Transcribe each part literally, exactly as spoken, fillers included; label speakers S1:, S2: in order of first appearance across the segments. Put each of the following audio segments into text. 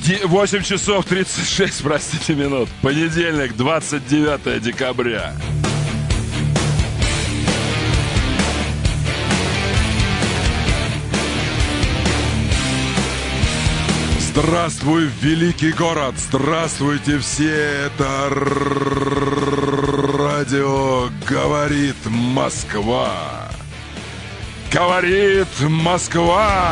S1: восемь часов тридцать шесть, простите, минут. Понедельник, двадцать девятое декабря. Здравствуй, великий город! Здравствуйте все! Это радио «Говорит Москва». Говорит Москва!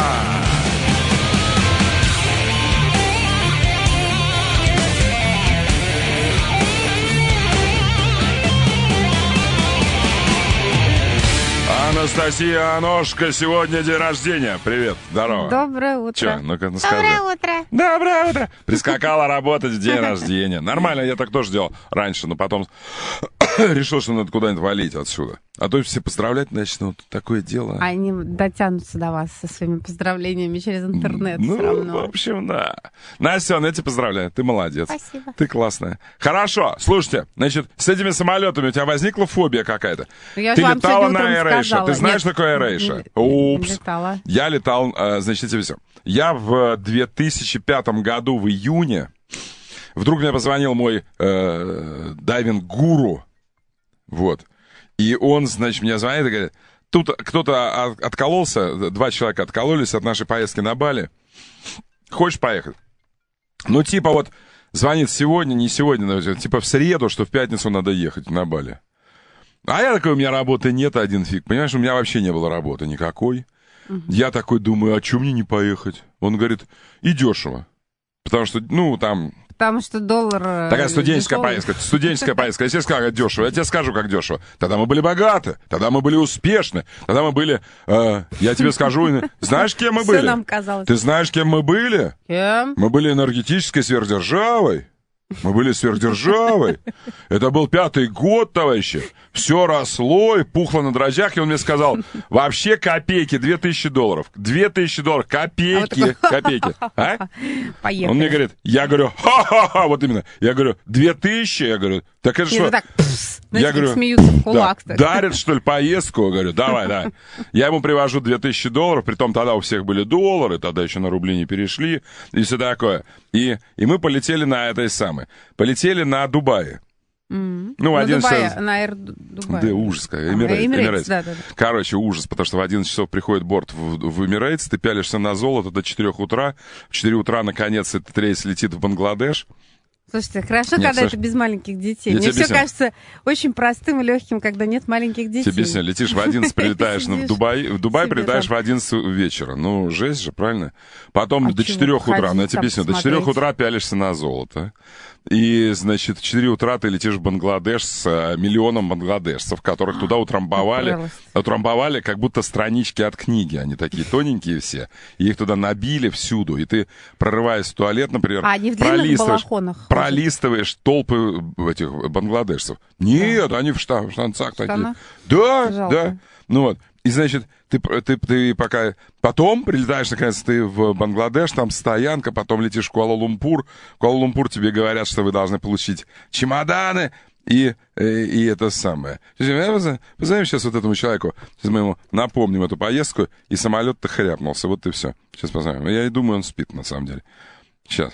S1: Анастасия Аношка, сегодня день рождения. Привет, здорово.
S2: Доброе утро.
S1: Че, ну-ка, ну скажи.
S2: Доброе утро.
S1: Доброе утро. Прискакала работать в день рождения. Нормально, я так тоже делал раньше, но потом решил, что надо куда-нибудь валить отсюда. А то все поздравлять начнут. Такое дело.
S2: Они дотянутся до вас со своими поздравлениями через интернет
S1: ну,
S2: все равно.
S1: в общем, да. Настя, я тебя поздравляю. Ты молодец.
S2: Спасибо.
S1: Ты классная. Хорошо, слушайте, значит, с этими самолетами у тебя возникла фобия какая-то?
S2: Я
S1: Ты
S2: же вам
S1: летала на
S2: сегодня утром
S1: AirAsia.
S2: сказала.
S1: Ты знаешь,
S2: Нет,
S1: такое AirAsia?
S2: не-
S1: Упс.
S2: не летала.
S1: Я летал, э, значит, тебе все. Я в две тысячи пятом году в июне вдруг мне позвонил мой э, дайвинг-гуру. Вот. И он, значит, мне звонит и говорит, тут кто-то от- откололся, два человека откололись от нашей поездки на Бали. Хочешь поехать? Ну, типа вот, звонит сегодня, не сегодня, но, типа в среду, что в пятницу надо ехать на Бали. А я такой, у меня работы нет, один фиг. Понимаешь, у меня вообще не было работы никакой. Uh-huh. Я такой думаю, а чё мне не поехать? Он говорит, и дешево. Потому что, ну, там...
S2: Потому что доллар...
S1: Такая студенческая
S2: дешевый.
S1: поездка. Студенческая поездка. Я тебе скажу, как дешево. Я тебе скажу, как дешево. Тогда мы были богаты. Тогда мы были успешны. Тогда мы были... Э, я тебе скажу... Знаешь, кем мы были?
S2: Все нам казалось.
S1: Ты знаешь, кем мы были?
S2: Кем?
S1: Мы были энергетической сверхдержавой. Мы были сверхдержавой. Это был пятый год, товарищи. Все росло и пухло на дрожжах. И он мне сказал, вообще копейки, две тысячи долларов. Две тысячи долларов, копейки, копейки. А?
S2: Поехали.
S1: Он мне говорит, я говорю, ха-ха-ха, вот именно. Я говорю, две тысячи? Я говорю, так это
S2: И
S1: что?
S2: так, пс, знаете,
S1: Я говорю,
S2: смеются в кулак.
S1: да,
S2: так.
S1: дарят, что ли, поездку? Говорю, давай, давай. Я ему привожу две тысячи долларов, притом тогда у всех были доллары, тогда еще на рубли не перешли, и все такое. И, и мы полетели на этой самой. Полетели на Дубае.
S2: Mm-hmm.
S1: Ну,
S2: на
S1: один
S2: Дубае,
S1: часов...
S2: на Air Дубае.
S1: Да, ужас.
S2: А,
S1: Эмирейтс,
S2: Эмирейтс,
S1: Эмирейтс.
S2: да, да, да.
S1: Короче, ужас, потому что в одиннадцать часов приходит борт в, в Эмирейтс, ты пялишься на золото до четырех утра, в четыре утра, наконец, этот рейс летит в Бангладеш.
S2: Слушайте, хорошо,
S1: Нет,
S2: когда
S1: Саш,
S2: это без маленьких детей.
S1: я
S2: Мне
S1: тебе
S2: все
S1: объясню.
S2: кажется очень простым и легким, когда нет маленьких детей.
S1: Тебе объясню, летишь в одиннадцать, прилетаешь в
S2: Сидишь
S1: Дубай, в Дубай
S2: себе
S1: прилетаешь
S2: там.
S1: в одиннадцать вечера. Ну, жесть же, правильно? Потом
S2: А
S1: до
S2: чего
S1: четырех утра, ну, я
S2: ходить
S1: тебе
S2: там
S1: объясню, до четырех
S2: посмотреть?
S1: утра пялишься на золото. И, значит, в четыре утра ты летишь в Бангладеш с а, миллионом бангладешцев, которых туда утрамбовали,
S2: Прелесть.
S1: утрамбовали как будто странички от книги. Они такие тоненькие все. И их туда набили всюду. И ты, прорываясь в туалет, например,
S2: А они в длинных
S1: пролистываешь,
S2: балахонах ходят?
S1: пролистываешь толпы этих бангладешцев. Нет, они в, шта- в штанцах такие.
S2: штанах?
S1: Да,
S2: Жалко.
S1: да. Ну вот. И, значит, ты, ты, ты пока... Потом прилетаешь, наконец, ты в Бангладеш, там стоянка, потом летишь в Куала-Лумпур. В Куала-Лумпур тебе говорят, что вы должны получить чемоданы и, и, и это самое. Позовем сейчас вот этому человеку, сейчас мы ему напомним эту поездку, и самолет-то хряпнулся, вот и все. Сейчас позовем. Я и думаю, он спит, на самом деле. Сейчас.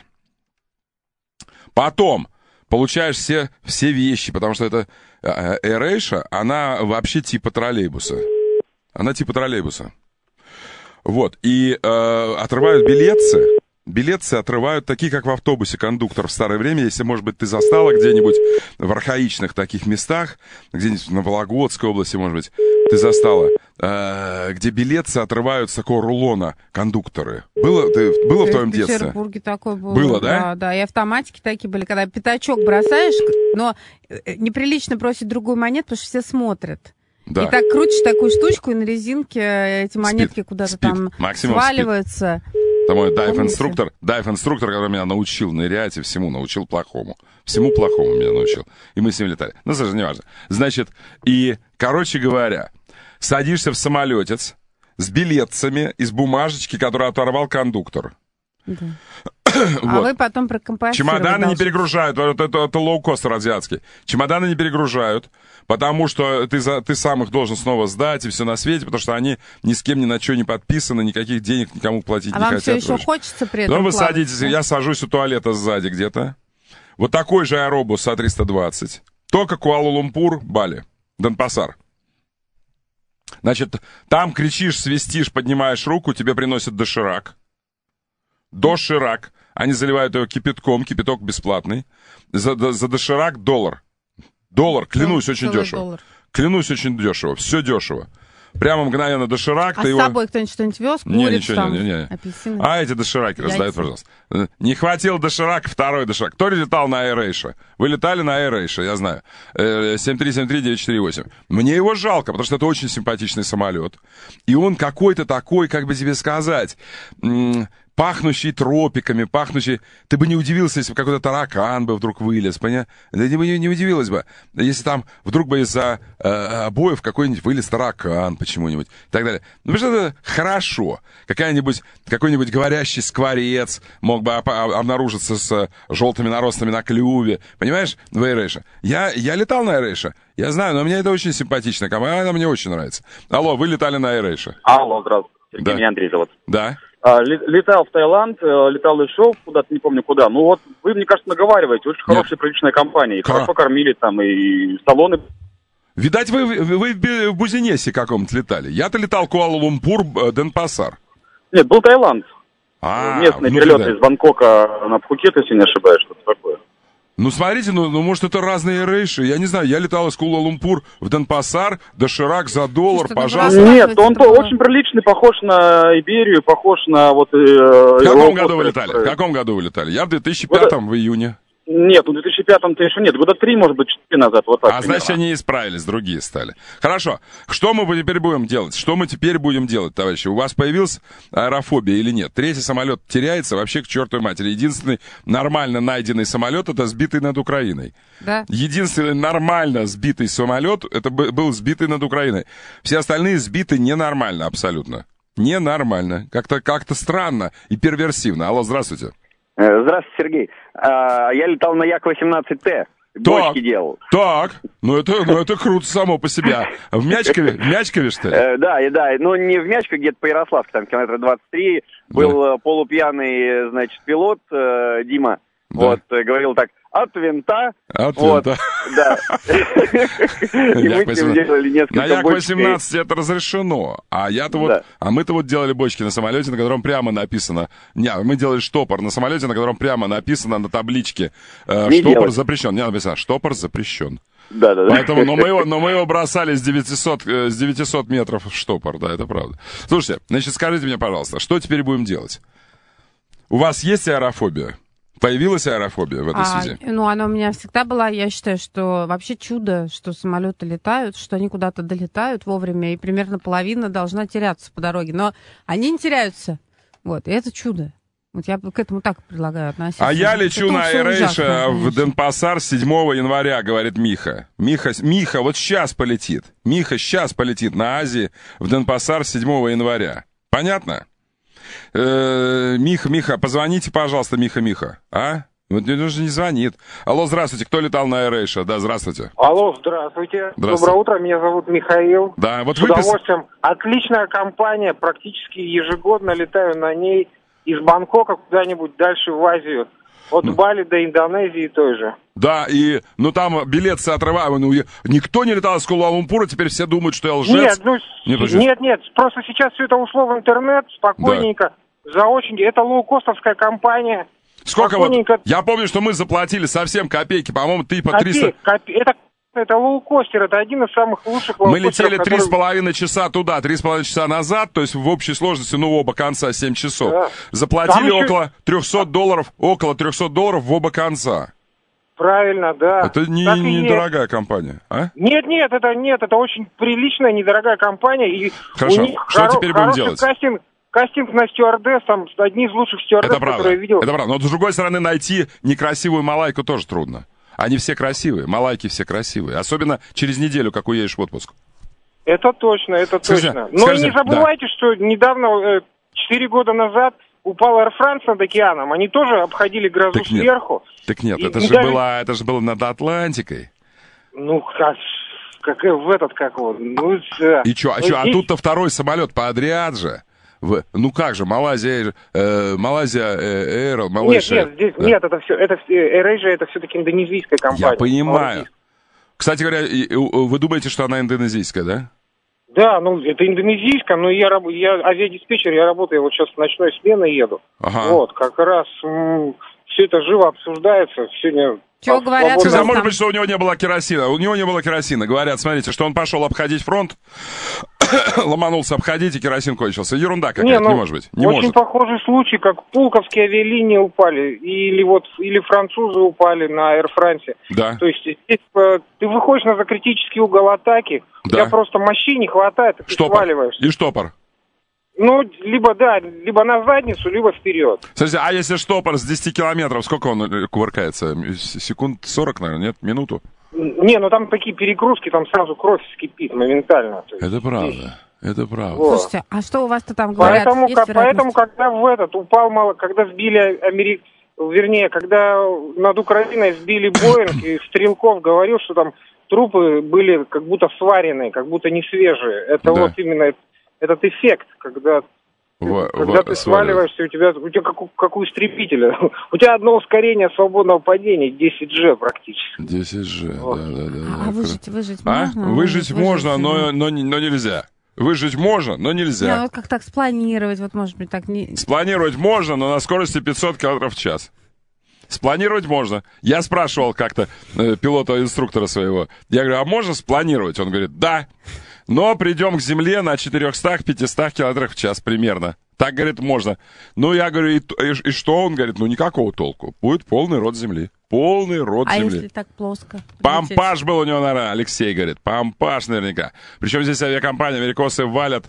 S1: Потом получаешь все, все вещи, потому что это AirAsia, она вообще типа троллейбуса. Она типа троллейбуса. Вот. И э, отрывают билетцы. Билетцы отрывают такие, как в автобусе кондуктор в старое время. Если, может быть, ты застала где-нибудь в архаичных таких местах, где-нибудь на Вологодской области, может быть, ты застала, э, где билетцы отрывают с такого рулона кондукторы. Было, ты, было в твоем
S2: В
S1: детстве?
S2: Петербурге такое было.
S1: Было, да?
S2: Да, да. И автоматики такие были, когда пятачок бросаешь, но неприлично бросить другую монету, потому что все смотрят.
S1: Да.
S2: И так крутишь такую штучку, и на резинке эти монетки
S1: Спид.
S2: куда-то
S1: Спид.
S2: там
S1: Максимум
S2: сваливаются.
S1: Это мой дайв-инструктор, дайв-инструктор, который меня научил нырять и всему, научил плохому. Всему плохому меня научил. И мы с ним летали. Ну, слушай, не важно. Значит, и, короче говоря, садишься в самолетец с билетцами из бумажечки, которую оторвал кондуктор.
S2: Да. А вы потом прокомпенсировали.
S1: Чемоданы не перегружают, вот это, это лоукостер азиатский. Чемоданы не перегружают, потому что ты, за, ты сам их должен снова сдать и все на свете, потому что они ни с кем ни на что не подписаны, никаких денег никому платить
S2: а
S1: не
S2: вам
S1: хотят.
S2: все еще хочется при этом
S1: Потом вы
S2: плавать,
S1: садитесь,
S2: да?
S1: Я сажусь у туалета сзади где-то. Вот такой же аэробус А триста двадцать. Только Куала-Лумпур, Бали, Денпасар. Значит, там кричишь, свистишь, поднимаешь руку, тебе приносят доширак. Доширак. Они заливают его кипятком, кипяток бесплатный. За, за доширак доллар. Доллар, клянусь,
S2: Цел,
S1: очень дешево.
S2: Доллар.
S1: Клянусь, очень дешево. Все дешево. Прямо мгновенно доширак.
S2: А
S1: ты
S2: с
S1: его...
S2: собой кто-нибудь что-нибудь вез?
S1: Не,
S2: Курицу,
S1: ничего,
S2: там,
S1: не, не, не.
S2: апельсины?
S1: А эти дошираки
S2: Яйца.
S1: раздают, пожалуйста. Не хватило доширака, второй доширак. Кто летал на AirAsia? Вы летали на AirAsia, я знаю. семь три семь три девять четыре восемь. Мне его жалко, потому что это очень симпатичный самолет. И он какой-то такой, как бы тебе сказать... М- пахнущий тропиками, пахнущий... Ты бы не удивился, если бы какой-то таракан бы вдруг вылез, понимаешь? Ты бы не, не удивилась бы, если там вдруг бы из-за э, обоев какой-нибудь вылез таракан почему-нибудь и так далее. Ну, потому что это хорошо. Какая-нибудь, какой-нибудь говорящий скворец мог бы обнаружиться с желтыми наростами на клюве. Понимаешь, в AirAsia. Я, я летал на AirAsia. Я знаю, но мне это очень симпатичная компания. Она мне очень нравится. Алло, вы летали на AirAsia?
S3: Алло, здравствуйте. Сергей,
S1: Да.
S3: меня Андрей зовут.
S1: Да.
S3: А, летал в Таиланд, летал еще куда-то, не помню куда. Ну вот, вы, мне кажется, наговариваете. Очень
S1: Нет.
S3: хорошая, приличная компания. И
S1: Ха.
S3: хорошо кормили там, и салоны.
S1: Видать, вы, вы, вы в Бузинесе каком-то летали. Я-то летал Куала-Лумпур, Денпасар.
S3: Нет, был Таиланд.
S1: А,
S3: Местные
S1: ну
S3: перелеты
S1: тогда-
S3: из Бангкока на Пхукет, если не ошибаюсь, что-то такое.
S1: Ну, смотрите, ну, ну, может, это разные рейши. Я не знаю, я летал из Куала-Лумпур в Денпасар, доширак за доллар,
S2: Слушайте, ну,
S1: пожалуйста.
S2: вы
S3: Нет, он
S2: это было-
S3: очень приличный, похож на Иберию, похож на вот... Э,
S1: В каком
S3: лоукостер,
S1: году вы летали? В
S3: который-
S1: каком году вы летали? Я в две тысячи пятом, в июне.
S3: Нет, ну в две тысячи пятом-то еще нет. Года три, может быть, четыре назад. Вот так
S1: А значит,
S3: примерно.
S1: они исправились, другие стали. Хорошо. Что мы теперь будем делать? Что мы теперь будем делать, товарищи? У вас появилась аэрофобия или нет? Третий самолет теряется вообще к чертовой матери. Единственный нормально найденный самолет — это сбитый над Украиной.
S2: Да.
S1: Единственный нормально сбитый самолет — это б- был сбитый над Украиной. Все остальные сбиты ненормально абсолютно. Ненормально. Как-то, как-то странно и перверсивно. Алло, здравствуйте.
S4: Здравствуйте, Сергей. А, Я летал на Як восемнадцать Т. Бочки делал.
S1: Так, ну это, ну это круто само по себе. В Мячкове, в Мячкове, что ли?
S4: Э, Да, и да, ну не в Мячку, где-то по Ярославке, там километра двадцать три. Был э, полупьяный, значит, пилот э, Дима.
S1: Да.
S4: Вот, э, говорил так, от винта.
S1: От
S4: вот,
S1: винта.
S4: Да. И мы
S1: Як
S4: с ним делали
S1: На
S4: несколько
S1: Як
S4: бочек.
S1: восемнадцать это разрешено. А я-то вот,
S4: Да.
S1: а мы-то вот делали бочки на самолете, на котором прямо написано. Не, мы делали штопор на самолете, на котором прямо написано на табличке э,
S4: Не
S1: штопор
S4: делать.
S1: запрещен. Не написано, штопор запрещен.
S4: Да, да, да.
S1: Поэтому, но мы его, но мы его бросали с девятисот, э, с девятисот метров в штопор, да, это правда. Слушайте, значит, скажите мне, пожалуйста, что теперь будем делать? У вас есть аэрофобия? Появилась аэрофобия в этой
S2: А,
S1: связи?
S2: ну, она у меня всегда была. Я считаю, что вообще чудо, что самолеты летают, что они куда-то долетают вовремя, и примерно половина должна теряться по дороге. Но они не теряются. Вот, и это чудо. Вот я к этому так предлагаю относиться.
S1: А я
S2: Это
S1: лечу на
S2: всё ужасно,
S1: AirAsia в
S2: конечно.
S1: Денпасар седьмого января, говорит Миха. Миха, Миха вот сейчас полетит. Миха сейчас полетит на Азии в Денпасар седьмого января. Понятно? Э, Миха, Миха, позвоните, пожалуйста, Миха, Миха. А? Вот он же не звонит. Алло, здравствуйте, кто летал на AirAsia? Да, здравствуйте.
S5: Алло, здравствуйте.
S1: Здравствуйте.
S5: Доброе утро, меня зовут Михаил.
S1: Да, вот
S5: С
S1: вы пис-
S5: удовольствием. Отличная компания, практически ежегодно летаю на ней из Бангкока куда-нибудь дальше в Азию. От
S1: Ну.
S5: Бали до Индонезии той же.
S1: Да, и, ну там билеты отрывают. Ну, я- никто не летал из Куала-Лумпура, теперь все думают, что я лжец.
S5: Нет, ну,
S1: Не,
S5: с-
S1: подожди.
S5: нет, нет, просто сейчас все это ушло в интернет, спокойненько, за очень... Это лоукостовская компания.
S1: Сколько вот?
S5: спокойненько.
S1: Я помню, что мы заплатили совсем копейки, по-моему, ты по
S5: Копей-
S1: триста...
S5: копе- Это, это лоукостер, это один из самых лучших
S1: Мы
S5: лоукостеров,
S1: летели три с
S5: который-
S1: половиной часа туда, три с половиной часа назад, то есть в общей сложности, ну, в оба конца семь часов.
S5: Да.
S1: Заплатили
S5: Там еще-
S1: около трехсот долларов, около трехсот долларов в оба конца.
S5: Правильно, да.
S1: Это не,
S5: Так и
S1: не
S5: есть.
S1: дорогая компания, а?
S5: Нет, нет, это нет, это очень приличная, недорогая компания. И
S1: Хорошо,
S5: у них
S1: что
S5: хоро-
S1: теперь будем
S5: хороший
S1: делать?
S5: Кастинг, кастинг на стюардесс, там одни из лучших стюардесс,
S1: Это правда,
S5: которые я видел.
S1: это правда. Но с другой стороны, найти некрасивую малайку тоже трудно. Они все красивые, малайки все красивые. Особенно через неделю, как уедешь в отпуск.
S5: Это точно, это
S1: Скажите,
S5: точно. Но
S1: скажите,
S5: и не забывайте, что недавно, э, четыре года назад упал Air France над океаном. Они тоже обходили грозу
S1: Так нет.
S5: сверху.
S1: Так нет,
S5: И
S1: это же,
S5: даже-
S1: было, это же было над Атлантикой.
S5: Ну, как, как в этот, как вот. Ну, да.
S1: И чё, а,
S5: Ну,
S1: чё, а
S5: здесь-
S1: тут-то второй самолет подряд же. В- ну как же, Малайзия, э, Малайзия э, Air,
S5: Нет,
S1: Малайзия.
S5: нет, здесь,
S1: Да.
S5: нет, это все, это все, AirAsia это все-таки индонезийская компания.
S1: Я понимаю.
S5: Малайзийская.
S1: Кстати говоря, и- и- вы думаете, что она индонезийская, да?
S5: Да, ну, это индонезийская, но я, раб- я авиадиспетчер, я работаю, вот сейчас в ночной смены еду.
S1: Ага.
S5: Вот, как раз все это живо обсуждается. Сегодня...
S2: Чего
S5: по-
S2: говорят?
S5: свободно-
S1: Скажите, а
S2: нас
S1: может
S2: там-
S1: быть, что у него не было керосина? У него не было керосина. Говорят, смотрите, что он пошел обходить фронт, ломанулся обходить, и керосин кончился. Ерунда какая-то, не,
S5: ну,
S1: может быть. Не
S5: очень
S1: может.
S5: похожий случай, как пулковские авиалинии упали, или вот или французы упали на Air France.
S1: Да.
S5: То есть здесь, э, ты выходишь на закритический угол атаки, у
S1: Да.
S5: тебя просто мощи не хватает, и ты
S1: Штопор.
S5: сваливаешься.
S1: И штопор.
S5: Ну, либо да, либо на задницу, либо вперед.
S1: Слушайте, а если штопор с десяти километров, сколько он э, кувыркается? С- Секунд сорок, наверное, нет? Минуту?
S5: Не, ну там такие перегрузки, там сразу кровь вскипит моментально. То есть
S1: Это
S5: здесь-
S1: правда. Это правда.
S5: Вот.
S2: Слушайте, а что у вас-то там говорят?
S5: Поэтому,
S2: Есть
S5: ка-
S2: вероятность?
S5: поэтому, когда в этот упал мало, когда сбили Америк, вернее, когда над Украиной сбили Боинг, и Стрелков говорил, что там трупы были как будто сваренные, как будто не свежие. Это
S1: Да.
S5: вот именно этот эффект, когда,
S1: В-
S5: когда
S1: в-
S5: ты
S1: сваливает.
S5: сваливаешься, у тебя, у тебя как, у- как у истребителя. У тебя одно ускорение свободного падения, десять джи практически.
S1: десять же,
S5: Вот.
S1: да, да, да.
S2: А,
S1: да.
S2: а выжить, выжить
S1: А?
S2: можно?
S1: Выжить можно,
S2: выжить,
S1: но, но, не- но нельзя. Выжить можно, но
S2: Не,
S1: нельзя.
S2: вот как так спланировать, вот может быть так не...
S1: Спланировать можно, но на скорости пятьсот километров в час. Спланировать можно. Я спрашивал как-то э, пилота-инструктора своего. Я говорю, а можно спланировать? Он говорит, да. Но придем к земле на четыреста-пятьсот километров в час примерно. Так, говорит, можно. Ну, я говорю, и, и- и что? Он говорит, ну, никакого толку. Будет полный рот земли. Полный рот
S2: А
S1: земли.
S2: если так плоско?
S1: Пампаш был у него, наверное, Алексей говорит. Пампаш наверняка. Причем здесь авиакомпания, америкосы валят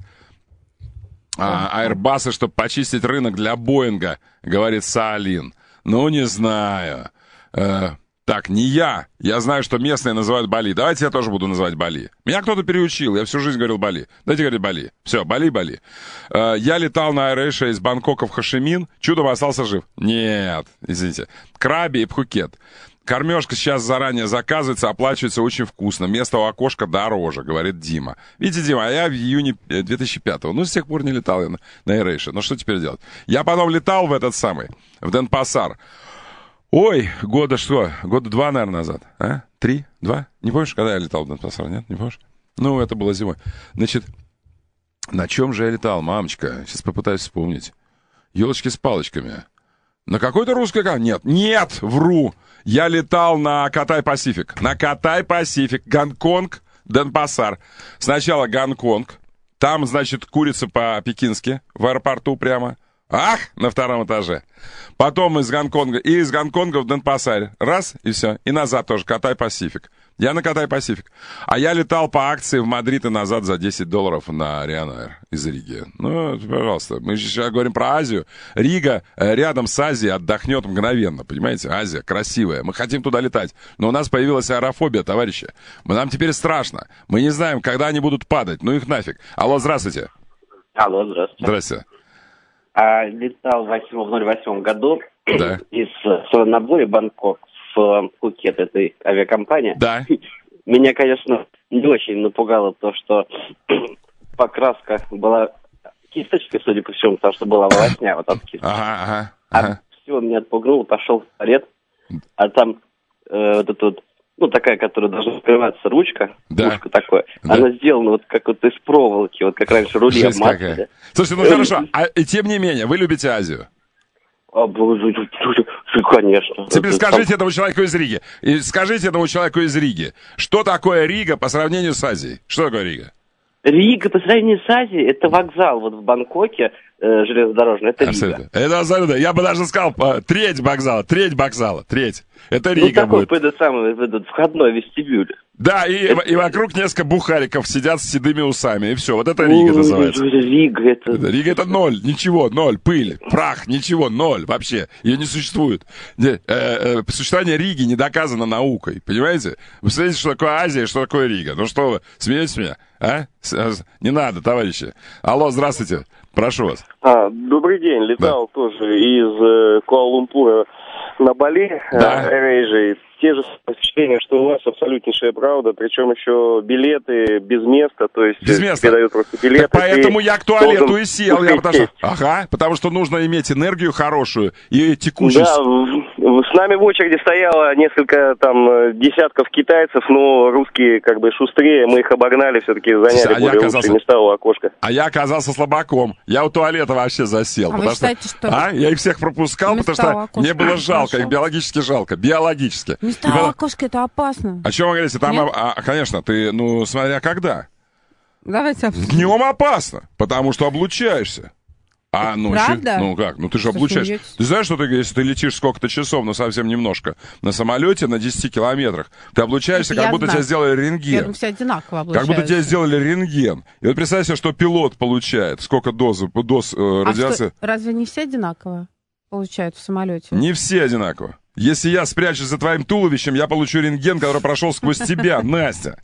S1: а, аэрбасы, чтобы почистить рынок для Боинга, говорит Саалин. Ну, не знаю. Э, так, не я. Я знаю, что местные называют Бали. Давайте я тоже буду называть Бали. Меня кто-то переучил. Я всю жизнь говорил Бали. Дайте говорить Бали. Все, Бали, Бали. Э, я летал на AirAsia из Бангкока в Хошимин. Чудом остался жив. Нет, извините. Краби и Пхукет. Кормежка сейчас заранее заказывается, оплачивается очень вкусно. Место у окошка дороже, говорит Дима. Видите, Дима, а я в июне две тысячи пятого. Ну, с тех пор не летал я на, на AirAsia. Ну, что теперь делать? Я потом летал в этот самый, в Денпасар. Ой, года что? Года два, наверное, назад. А? Три? Два? Не помнишь, когда я летал в Денпасар? Нет, не помнишь? Ну, это было зимой. Значит, на чем же я летал, мамочка? Сейчас попытаюсь вспомнить. Елочки с палочками. На какой-то русской... Нет, нет, вру. Я летал на Катай Пасифик. На Катай Пасифик. Гонконг, Денпасар. Сначала Гонконг. Там, значит, курица по-пекински. В аэропорту прямо. Ах, на втором этаже. Потом из Гонконга. И из Гонконга в Денпасаре. Раз, и все. И назад тоже. Катай Пасифик. Я на Катай Пасифик. А я летал по акции в Мадрид и назад за десять долларов на Ryanair из Риги. Ну, пожалуйста. Мы же сейчас говорим про Азию. Рига э, рядом с Азией отдохнет мгновенно. Понимаете? Азия красивая. Мы хотим туда летать. Но у нас появилась аэрофобия, товарищи. Нам теперь страшно. Мы не знаем, когда они будут падать. Ну их нафиг. Алло, здравствуйте.
S6: Алло, здравствуйте.
S1: Здрасте.
S6: А, летал в восьмом, в ноль восьмом году
S1: Да.
S6: из Суранабури, Бангкок, в Пхукет, этой авиакомпании.
S1: Да.
S6: Меня, конечно, не очень напугало то, что покраска была кисточкой, судя по всему, потому что была волосня вот от кисточки.
S1: Ага, ага.
S6: А
S1: ага.
S6: все меня отпугнуло, пошел в туалет, а там э, вот эта вот, ну, такая, которая должна открываться ручка,
S1: Да.
S6: ушко такое,
S1: Да.
S6: она сделана вот как вот из проволоки, вот как раньше рули
S1: Жесть
S6: обматывали.
S1: какая. Слушайте, ну хорошо. А и тем не менее, вы любите Азию?
S6: А, боже, конечно.
S1: Теперь
S6: Это
S1: скажите этому человеку из Риги. И скажите этому человеку из Риги, что такое Рига по сравнению с Азией? Что такое Рига?
S6: Рига по сравнению с Азией, это вокзал вот в Бангкоке, э, железнодорожный, это Рига.
S1: Абсолютно. Это абсолютно. Я бы даже сказал, по- треть вокзала, треть вокзала, треть. Это
S6: Ну,
S1: Рига
S6: такой,
S1: будет.
S6: этот самый, этот входной вестибюль.
S1: Да, и, и вокруг несколько бухариков сидят с седыми усами, и все. Вот это Рига
S6: Ой,
S1: называется.
S6: Рига, это...
S1: Рига это ноль, ничего, ноль, пыль, прах, ничего, ноль вообще. Ее не существует. Не, э, э, существование Риги не доказано наукой, понимаете? Вы представляете, что такое Азия, что такое Рига? Ну что вы, смеетесь меня? А? С- с- Не надо, товарищи. Алло, здравствуйте. Прошу вас.
S7: А, добрый день. Летал да. тоже из э, Куала-Лумпура на Бали,
S1: да.
S7: AirAsia. Те же впечатления, что у вас абсолютнейшая правда, причем еще билеты без места, то есть
S1: без места.
S7: тебе дают просто билеты.
S1: Так поэтому я к туалету и сел, я потому что... Ага, потому что нужно иметь энергию хорошую и текучесть.
S7: Да, в, с нами в очереди стояло несколько там десятков китайцев, но русские как бы шустрее, мы их обогнали, все-таки заняли а более оказался... лучшие места у окошка.
S1: А я оказался слабаком, я у туалета вообще засел.
S2: А вы считаете, что...
S1: что... А, я их всех пропускал, места потому что мне было жалко, хорошо. Их биологически жалко, биологически.
S2: Места у окошка, это опасно.
S1: О чем вы говорите? Там, а, конечно, ты, ну, смотря когда.
S2: Давайте обсудим.
S1: Днем опасно, потому что облучаешься. А ночью,
S2: правда?
S1: Ну как, ну ты же облучаешься. Ты знаешь, что ты, если ты летишь сколько-то часов, ну совсем немножко, на самолете на десяти километрах, ты облучаешься, это как будто знаю. Тебя сделали рентген.
S2: Все одинаково облучаются.
S1: Как будто тебе сделали рентген. И вот представь себе, что пилот получает, сколько доз, доз э, радиации.
S2: А что, разве не все одинаково получают в самолете?
S1: Не все одинаково. Если я спрячусь за твоим туловищем, я получу рентген, который прошел сквозь тебя, Настя.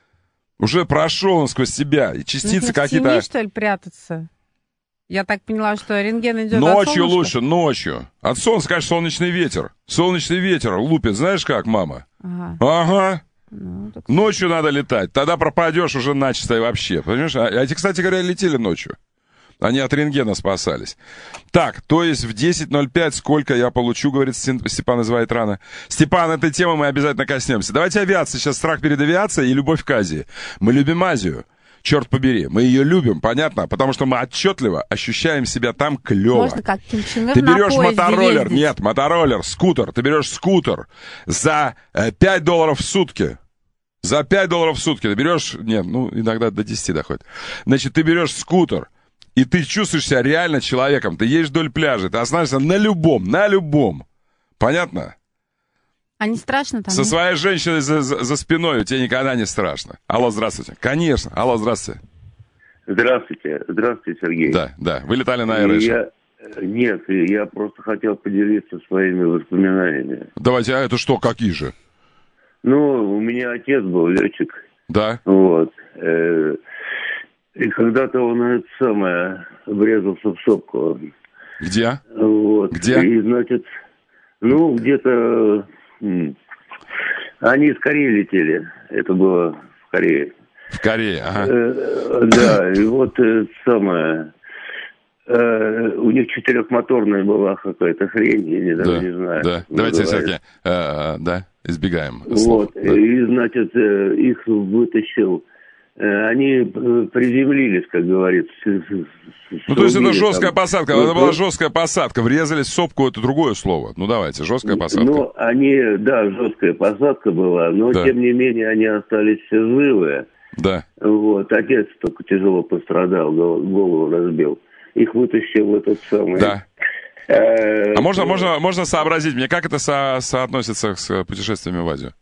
S1: Уже прошел он сквозь тебя. И частицы
S2: ну,
S1: какие-то...
S2: в тени, что ли, прятаться? Я так поняла, что рентген идет
S1: ночью
S2: от
S1: лучше, ночью. От солнца, конечно, солнечный ветер. Солнечный ветер лупит, знаешь как, мама?
S2: Ага.
S1: Ага.
S2: Ну, так...
S1: Ночью надо летать. Тогда пропадешь уже начисто и вообще. Понимаешь? А эти, кстати говоря, летели ночью. Они от рентгена спасались. Так, то есть в десять ноль пять сколько я получу, говорит Степан из Вайтрана. Степан, этой темы мы обязательно коснемся. Давайте авиация. Сейчас страх перед авиацией и любовь к Азии. Мы любим Азию. Черт побери, мы ее любим, понятно? Потому что мы отчетливо ощущаем себя там клево.
S2: Можно как Ким Чен Ир
S1: Ты берешь
S2: на
S1: мотороллер,
S2: ездить.
S1: нет, мотороллер, скутер. Ты берешь скутер за э, пять долларов в сутки. За пять долларов в сутки ты берешь, нет, ну иногда до десяти доходит. Значит, ты берешь скутер. И ты чувствуешь себя реально человеком. Ты едешь вдоль пляжа, ты останешься на любом, на любом. Понятно?
S2: А не страшно там?
S1: Со своей женщиной за, за, за спиной тебе никогда не страшно. Алло, здравствуйте. Конечно. Алло, здравствуйте.
S8: Здравствуйте. Здравствуйте, Сергей.
S1: Да, да. Вы летали на AirAsia?
S8: Нет, я просто хотел поделиться своими воспоминаниями.
S1: Давайте, а это что, какие же?
S8: Ну, у меня отец был летчик.
S1: Да.
S8: Вот. И когда-то он, это самое, врезался в сопку.
S1: Где?
S8: Вот.
S1: Где?
S8: И, значит, ну, где-то... Они из Кореи летели. Это было в Корее.
S1: В Корее, ага.
S8: Э, да, и вот это самое... Э, у них четырехмоторная была какая-то хрень, я не,
S1: да,
S8: не знаю.
S1: Да, давайте все-таки, э, да, избегаем слов.
S8: Вот,
S1: да.
S8: И, значит, э, их вытащил... Они приземлились, как говорится.
S1: Ну, то есть это жесткая там посадка. Это была жесткая посадка. Врезались в сопку, это другое слово. Ну, давайте, жесткая посадка.
S8: Ну, они, да, жесткая посадка была, но, да. тем не менее, они остались все живые.
S1: Да.
S8: Вот, отец только тяжело пострадал, голову разбил. Их вытащил этот самый...
S1: Да. А можно, можно, можно сообразить мне, как это со- соотносится с путешествиями в Азию?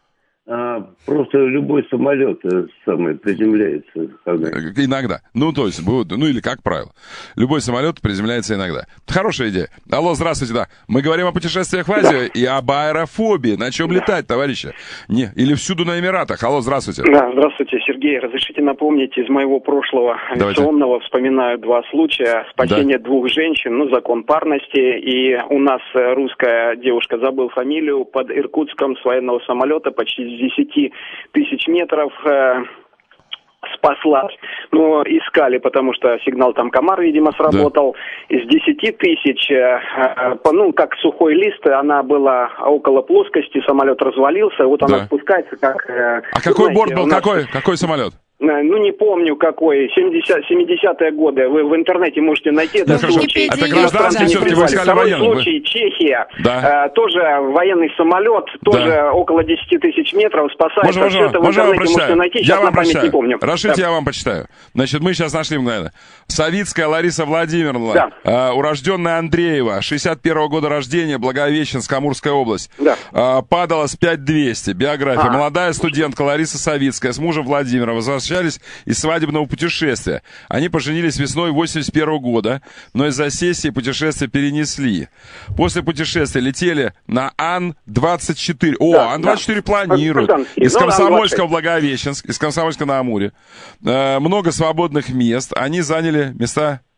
S8: А, просто любой самолет самый приземляется. Когда...
S1: Иногда. Ну, то есть, ну или как правило. Любой самолет приземляется иногда. Хорошая идея. Алло, здравствуйте, да. Мы говорим о путешествиях в Азию и об аэрофобии. На чем летать, товарищи? Не, или всюду на Эмиратах. Алло, здравствуйте.
S9: Да, здравствуйте, Сергей. Разрешите напомнить, из моего прошлого авиационного вспоминаю два случая. Спасение да. двух женщин, ну, закон парности. И у нас русская девушка, забыл фамилию, под Иркутском с военного самолета почти с десяти тысяч метров э, спаслась. Но искали, потому что сигнал там комар, видимо, сработал. Да. Из десяти тысяч, э, э, ну, как сухой лист, она была около плоскости, самолет развалился, вот она да. спускается, как... Э,
S1: а какой знаете, борт был? Нас... Какой? Какой самолет?
S9: Ну, не помню какой, семидесятые годы, вы в интернете можете найти этот
S1: да,
S9: случай.
S1: Это гражданский все-таки, вы искали военный.
S9: Второй случай, Чехия,
S1: да.
S9: э, тоже военный самолет, тоже да. около десяти тысяч метров, спасается.
S1: Можно,
S9: все это в интернете можете найти, сейчас
S1: я вам
S9: на память
S1: прочитаю.
S9: не помню.
S1: Разрешите,
S9: да.
S1: я вам почитаю. Значит, мы сейчас нашли мгновенно. Савицкая Лариса Владимировна,
S9: да.
S1: э, урожденная Андреева, шестьдесят первого года рождения, Благовещенск, Амурская область.
S9: Да.
S1: Э, падала с пять двести, биография. А. Молодая студентка Лариса Савицкая с мужем Владимиром возвращались из свадебного путешествия. Они поженились весной восемьдесят первого года, но из-за сессии путешествие перенесли. После путешествия летели на Ан двадцать четыре. О, да, Ан двадцать четыре да. планируют. Из Комсомольска в Благовещенск, из Комсомольска на Амуре. Э, много свободных мест. Они заняли места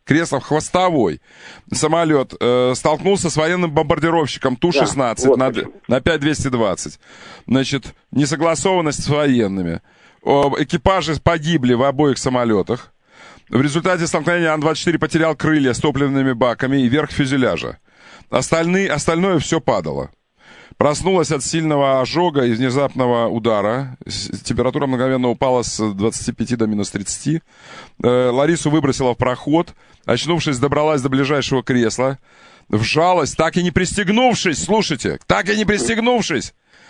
S1: креслом хвостовой самолет э, столкнулся с военным бомбардировщиком Ту шестнадцать, да, вот на, на пять двести двадцать. Значит, несогласованность с военными. О, экипажи погибли в обоих самолетах. В результате столкновения Ан двадцать четыре потерял крылья с топливными баками и верх фюзеляжа. Остальные, остальное все падало. Проснулась от сильного ожога и внезапного удара. Температура мгновенно упала с двадцати пяти до минус тридцати. Э, Ларису выбросила в проход. Очнувшись, добралась до ближайшего кресла. Вжалась, так и не пристегнувшись. Слушайте, так и не пристегнувшись.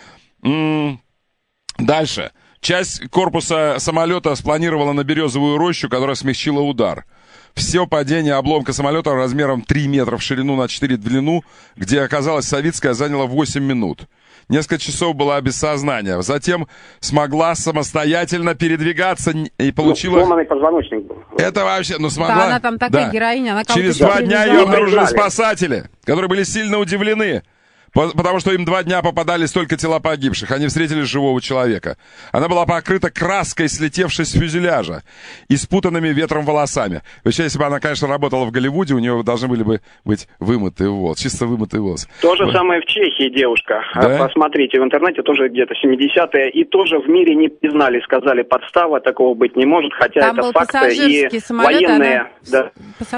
S1: М-м- Дальше. Часть корпуса самолета спланировала на березовую рощу, которая смягчила удар. Все падение обломка самолета размером три метра в ширину на четыре в длину, где оказалась Савицкая, заняло восемь минут. Несколько часов была без сознания. Затем смогла самостоятельно передвигаться и получила...
S9: Сломанный позвоночник был.
S1: Это вообще... Ну, смогла...
S2: Да, она там такая
S1: да.
S2: героиня. Она
S1: Через два дня ее обнаружили спасатели, которые были сильно удивлены. Потому что им два дня попадались только тела погибших. Они встретили живого человека. Она была покрыта краской, слетевшей с фюзеляжа, и спутанными ветром волосами. Вообще, если бы она, конечно, работала в Голливуде, у нее должны были бы быть вымытые волосы, чисто вымытые волосы.
S9: То же
S1: вот.
S9: самое в Чехии, девушка.
S1: Да?
S9: Посмотрите в интернете, тоже где-то семидесятые. И тоже в мире не признали, сказали, подстава, такого быть не может. Хотя
S2: там
S9: это факты и
S2: самолет,
S9: военные...
S2: Она...
S9: Да,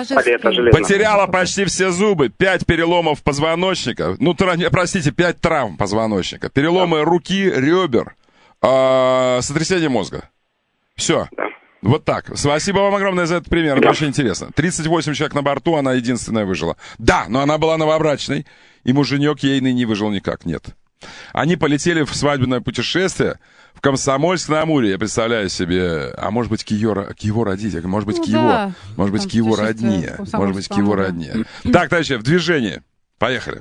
S1: потеряла почти все зубы, пять переломов позвоночника. Ну, тра... простите, пять травм позвоночника. Переломы да. руки, ребер, э, сотрясение мозга. Все. Да. Вот так. Спасибо вам огромное за этот пример. Это да. очень интересно. тридцать восемь человек на борту, она единственная выжила. Да, но она была новобрачной, и муженек ейный не выжил никак, нет. Они полетели в свадебное путешествие в Комсомольск-на-Амуре, я представляю себе, а может быть, к, ее, к его родителям, может быть, ну, к его, да. может быть, к его родне, может быть, к его родне. Так, товарищи, в движении. Поехали.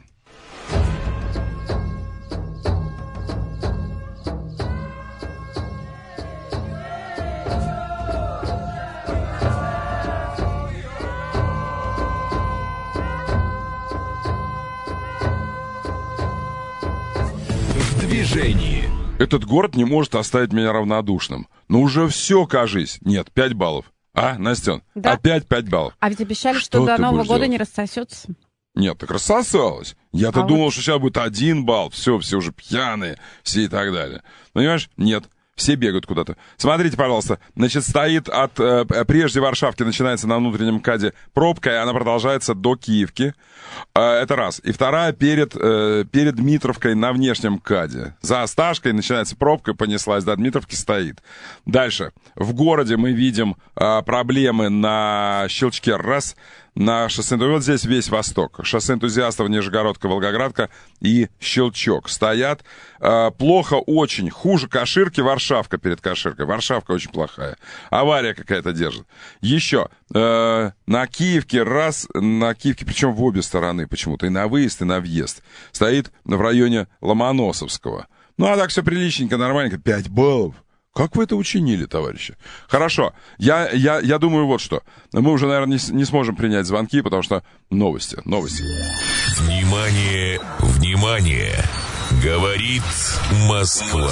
S10: Движение.
S1: Этот город не может оставить меня равнодушным. Ну уже все, кажись. Нет, пять баллов. А, Настен? Да. Опять пять баллов.
S2: А ведь обещали, что, что до Нового года делать? Не рассосется.
S1: Нет, так рассосалось. Я-то а думал, вот... что сейчас будет один балл. Все, все уже пьяные, все и так далее. Понимаешь? Нет. Все бегают куда-то. Смотрите, пожалуйста. Значит, стоит от... Э, прежде Варшавки начинается на внутреннем КАДе пробка, и она продолжается до Киевки. Э, это раз. И вторая перед, э, перед Дмитровкой на внешнем КАДе. За Осташкой начинается пробка, понеслась до Дмитровки, стоит. Дальше. В городе мы видим э, проблемы на Щелчке. Раз. На шоссе, вот здесь весь Восток. Шоссе энтузиастов, Нижегородка, Волгоградка и Щелчок стоят. Э, плохо очень. Хуже Каширки, Варшавка перед Каширкой. Варшавка очень плохая. Авария какая-то держит. Еще. Э, на Киевке раз, на Киевке, причем в обе стороны почему-то, и на выезд, и на въезд, стоит в районе Ломоносовского. Ну, а так все приличненько, нормальненько. пять баллов. Как вы это учинили, товарищи? Хорошо, я, я, я думаю вот что. Мы уже, наверное, не, не сможем принять звонки, потому что новости, новости.
S10: Внимание, внимание! Говорит Москва.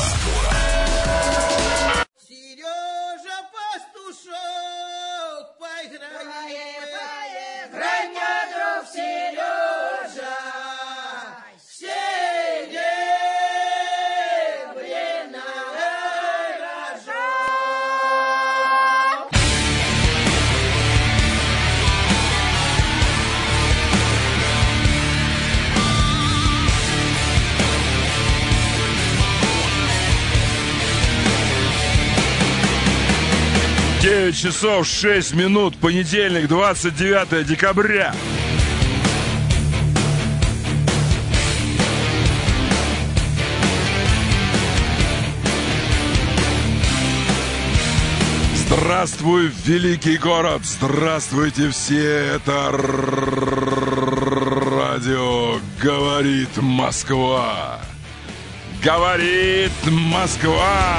S11: Сережа Пастушок, поиграй, поиграй, мой друг Сережа.
S1: девять часов шесть минут, понедельник, двадцать девятое декабря. Здравствуй, великий город! Здравствуйте все! Это радио «Говорит Москва». Говорит Москва!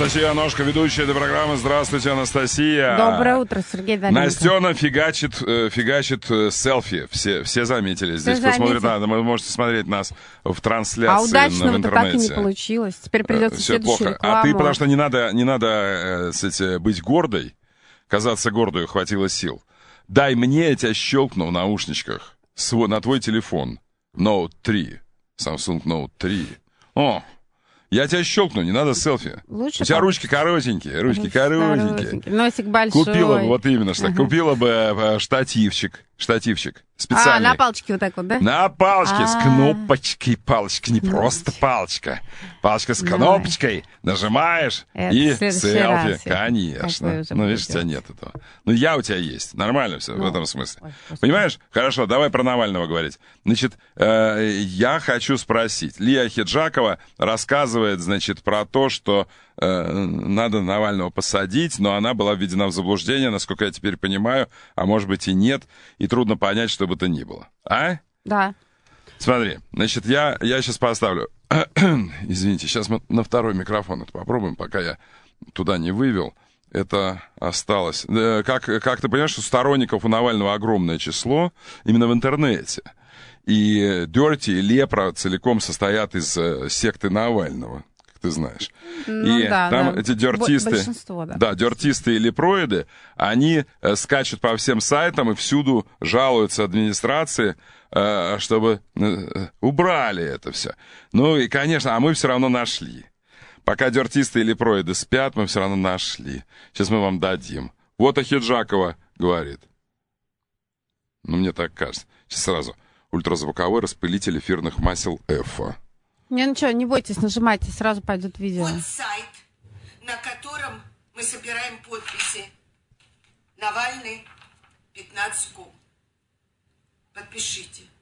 S1: Анастасия Аношка, ведущая этой программы. Здравствуйте, Анастасия.
S2: Доброе утро, Сергей Давиденко.
S1: Настена фигачит, фигачит селфи. Все, все заметили. Здесь
S2: Все
S1: кто смотрит, да, вы можете смотреть нас в трансляции
S2: а удачного
S1: в интернете.
S2: Так и не получилось. Теперь придется
S1: Все
S2: следующую
S1: плохо.
S2: рекламу.
S1: А ты, потому что не надо, не надо кстати, быть гордой, казаться гордой, хватило сил. Дай мне, я тебя щелкну в наушничках свой, на твой телефон. Ноут три. Samsung Note три. О, я тебя щелкну, не надо селфи.
S2: Лучше
S1: У тебя
S2: так.
S1: ручки коротенькие, ручки коротенькие.
S2: Носик большой.
S1: Купила бы, вот именно, что, купила бы штативчик, штативчик специальный.
S2: А, на палочке вот так вот, да?
S1: На палочке,
S2: А-а-а.
S1: с кнопочкой палочка, не просто палочка. Палочка с кнопочкой, нажимаешь
S2: Это
S1: и
S2: в следующий
S1: селфи.
S2: раз я
S1: Конечно.
S2: такое уже
S1: Ну,
S2: буду
S1: видишь, у тебя
S2: делать.
S1: нет этого. Ну, я у тебя есть. Нормально все
S2: Ну,
S1: в этом смысле.
S2: ой, господи.
S1: Понимаешь? Хорошо, давай про Навального говорить. Значит, э, я хочу спросить. Лия Хиджакова рассказывает, значит, про то, что э, надо Навального посадить, но она была введена в заблуждение, насколько я теперь понимаю, а может быть и нет, и трудно понять, что бы то ни было. А?
S2: Да.
S1: Смотри, значит, я, я сейчас поставлю... Извините, сейчас мы на второй микрофон это попробуем, пока я туда не вывел. Это осталось. Э, Как, как ты понимаешь, что сторонников у Навального огромное число именно в интернете. И Dirty и Лепра целиком состоят из э, секты Навального, как ты знаешь.
S2: Ну,
S1: и
S2: да,
S1: там
S2: да.
S1: эти дертисты,
S2: Большинство, да.
S1: да, дертисты и лепроиды, они э, скачут по всем сайтам и всюду жалуются администрации, э, чтобы э, убрали это все. Ну и, конечно, а мы все равно нашли. Пока дертисты и лепроиды спят, мы все равно нашли. Сейчас мы вам дадим. Вот Ахиджакова говорит. Ну, мне так кажется. Сейчас сразу. Ультразвуковой распылитель эфирных масел Эфа.
S2: Не, ну что, не бойтесь, нажимайте, сразу пойдет видео.
S12: Вот сайт, на котором мы собираем подписи. Навальный, пятнадцать ку. Подпишите.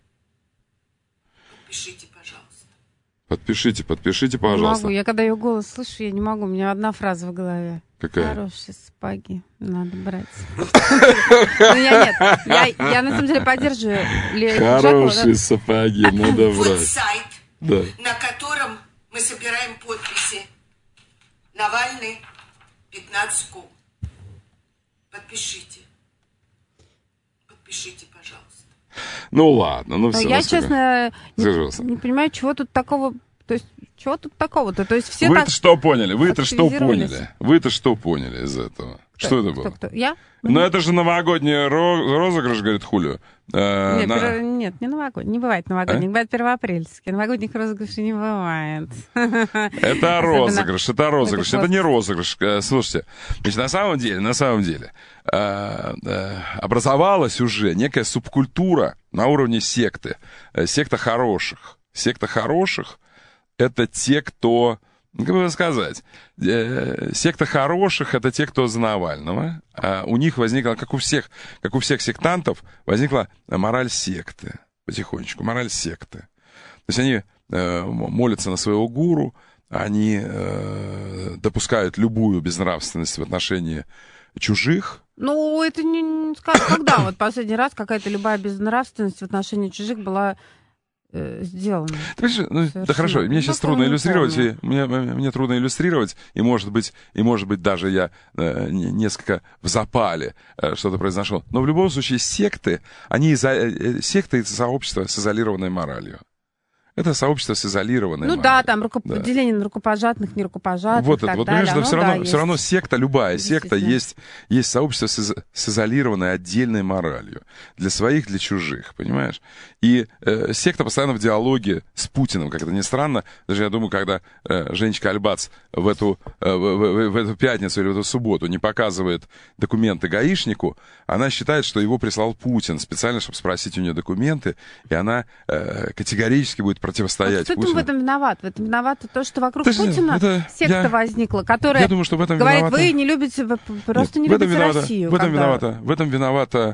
S12: Подпишите, пожалуйста.
S1: Подпишите, подпишите,
S2: Не
S1: пожалуйста.
S2: могу, я когда ее голос слышу, я не могу, у меня одна фраза в голове.
S1: Какая?
S2: Хорошие сапоги, надо брать. Ну, я нет, я, я на самом деле поддерживаю Лию Хиджакову,
S1: Хорошие
S2: да.
S1: сапоги, надо
S12: Вот
S1: брать.
S12: сайт,
S1: Да.
S12: на котором мы собираем подписи. Навальный, пятнадцать ку. Подпишите. Подпишите, пожалуйста.
S1: Ну ладно, ну
S2: Но
S1: все.
S2: я,
S1: насколько-
S2: честно,
S1: Зажился.
S2: не, не понимаю, чего тут такого... То есть, чего тут такого-то? То есть все
S1: Вы-то
S2: так
S1: что поняли? Вы-то что
S2: активизировались.
S1: поняли? Вы-то что поняли из этого?
S2: Кто-
S1: что это
S2: кто-
S1: было?
S2: кто? Я?
S1: Ну это же новогодний ро- розыгрыш, говорит Хулио. Э,
S2: Нет,
S1: на-
S2: перво- нет, не новогодний. Не бывает новогодний,
S1: А?
S2: бывает первоапрельский. Новогодних розыгрышей не бывает.
S1: Это розыгрыш, это розыгрыш,
S2: это
S1: это не розыгрыш. Э, Слушайте, значит, на самом деле, на самом деле, э, э, образовалась уже некая субкультура на уровне секты. Э, Секта хороших. Секта хороших — это те, кто... Ну, как бы сказать, э, секта хороших — это те, кто за Навального. А у них возникла, как у всех, как у всех сектантов, возникла мораль секты. Потихонечку, мораль секты. То есть они э, молятся на своего гуру, они э, допускают любую безнравственность в отношении чужих.
S2: Ну, это не, не скажу, когда вот последний раз какая-то любая безнравственность в отношении чужих была э, сделана.
S1: Ты понимаешь, ну, да
S2: Совершенно.
S1: хорошо, мне
S2: Ну,
S1: сейчас
S2: такого
S1: трудно
S2: не
S1: иллюстрировать,
S2: помню.
S1: и мне, мне трудно иллюстрировать, и может быть, и может быть даже я э, не- несколько в запале э, что-то произошло. Но в любом случае секты, они изо- э, секты — это сообщество с изолированной моралью. Это сообщество с изолированной
S2: Ну
S1: моралью.
S2: да, там руко...
S1: Да.
S2: деление на рукопожатных, нерукопожатных
S1: Вот
S2: и так
S1: это, вот,
S2: далее.
S1: понимаешь, но
S2: Оно,
S1: все
S2: да,
S1: равно,
S2: есть.
S1: все равно секта, любая секта,
S2: Действительно.
S1: есть, есть сообщество с, из- с изолированной отдельной моралью. Для своих, для чужих, понимаешь? И э, секта постоянно в диалоге с Путиным, как это ни странно. Даже я думаю, когда э, Женечка Альбац в эту, э, в, в- в эту пятницу или в эту субботу не показывает документы гаишнику, она считает, что его прислал Путин специально, чтобы спросить у нее документы, и она э, категорически будет
S2: А
S1: противостоять
S2: кто
S1: Путину.
S2: в этом виноват? В этом виновато то, что вокруг
S1: Подожди,
S2: Путина
S1: это
S2: секта
S1: я-
S2: возникла, которая
S1: Я думаю, что в этом
S2: говорит,
S1: виновата...
S2: вы не любите, вы просто
S1: Нет,
S2: не
S1: в этом
S2: любите
S1: виновата,
S2: Россию.
S1: В этом
S2: когда-
S1: виновата, в этом виновата...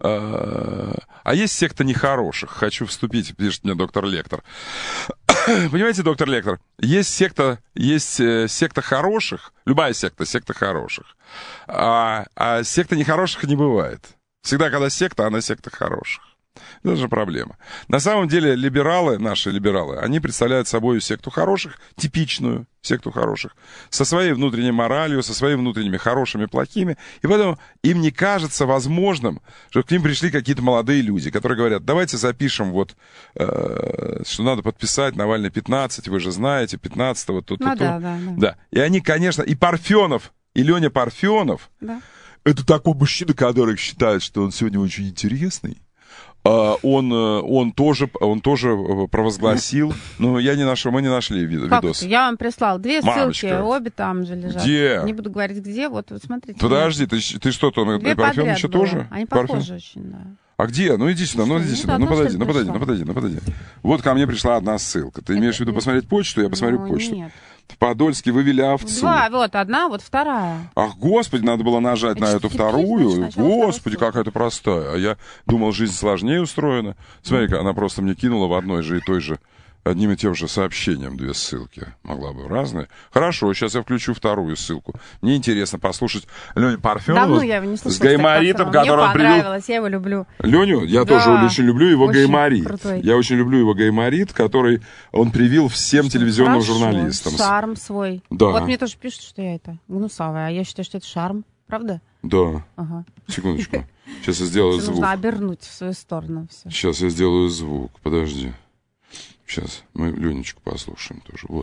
S1: э, а есть секта нехороших. Хочу вступить, пишет мне доктор Лектор. Понимаете, доктор Лектор, есть секта, есть э, секта хороших, любая секта, секта хороших. А, а секта нехороших не бывает. Всегда, когда секта, она секта хороших. Это же проблема. На самом деле либералы, наши либералы, они представляют собой секту хороших, типичную секту хороших, со своей внутренней моралью, со своими внутренними хорошими, плохими. И поэтому им не кажется возможным, что к ним пришли какие-то молодые люди, которые говорят, давайте запишем вот, э, что надо подписать Навальный пятнадцать, вы же знаете, пятнадцатого, то-то-то.
S2: Ну, да, да, да.
S1: Да. И они, конечно, и Парфенов, и Леня Парфенов,
S2: да.
S1: Это такой мужчина, который считает, что он сегодня очень интересный. Он, он, тоже, он тоже провозгласил, но я не нашел, мы не нашли вид,
S2: как
S1: видос.
S2: Это? Я вам прислал две
S1: Мамочка.
S2: ссылки, обе там же лежат.
S1: Где?
S2: Не буду говорить где, вот, вот смотрите.
S1: Подожди, ты, ты что-то, на Парфен еще
S2: было.
S1: тоже?
S2: Они
S1: Парфен?
S2: похожи очень, да.
S1: А где? Ну иди сюда, ну иди сюда, ну, ну подойди, ну подойди, ну подойди, ну подойди. Вот ко мне пришла одна ссылка. Ты это... имеешь в виду посмотреть почту? Я посмотрю
S2: ну,
S1: почту.
S2: Нет.
S1: В Подольске вывели овцу.
S2: Два, вот одна, вот вторая.
S1: Ах, господи, надо было нажать это на эту вторую.
S2: Значит,
S1: господи, какая-то простая. А я думал, жизнь сложнее устроена. Смотри-ка, она просто мне кинула в одной же и той же, одним и тем же сообщением две ссылки. Могла бы разные. Хорошо, сейчас я включу вторую ссылку. Мне интересно послушать Леню Парфенова.
S2: Давно я его не слышала.
S1: С гайморитом, который он привел.
S2: Мне понравилось, я его люблю.
S1: Леню, я
S2: да,
S1: тоже очень люблю его
S2: очень
S1: гайморит.
S2: Крутой.
S1: Я очень люблю его гайморит, который он привил всем что, телевизионным
S2: хорошо,
S1: журналистам.
S2: Шарм свой.
S1: Да.
S2: Вот мне тоже пишут, что я это гнусавая, а я считаю, что это шарм. Правда?
S1: Да.
S2: Ага.
S1: Секундочку. Сейчас я сделаю
S2: все
S1: звук.
S2: Нужно обернуть в свою сторону. Все.
S1: Сейчас я сделаю звук. Подожди. Сейчас мы Ленечку послушаем тоже. Вот.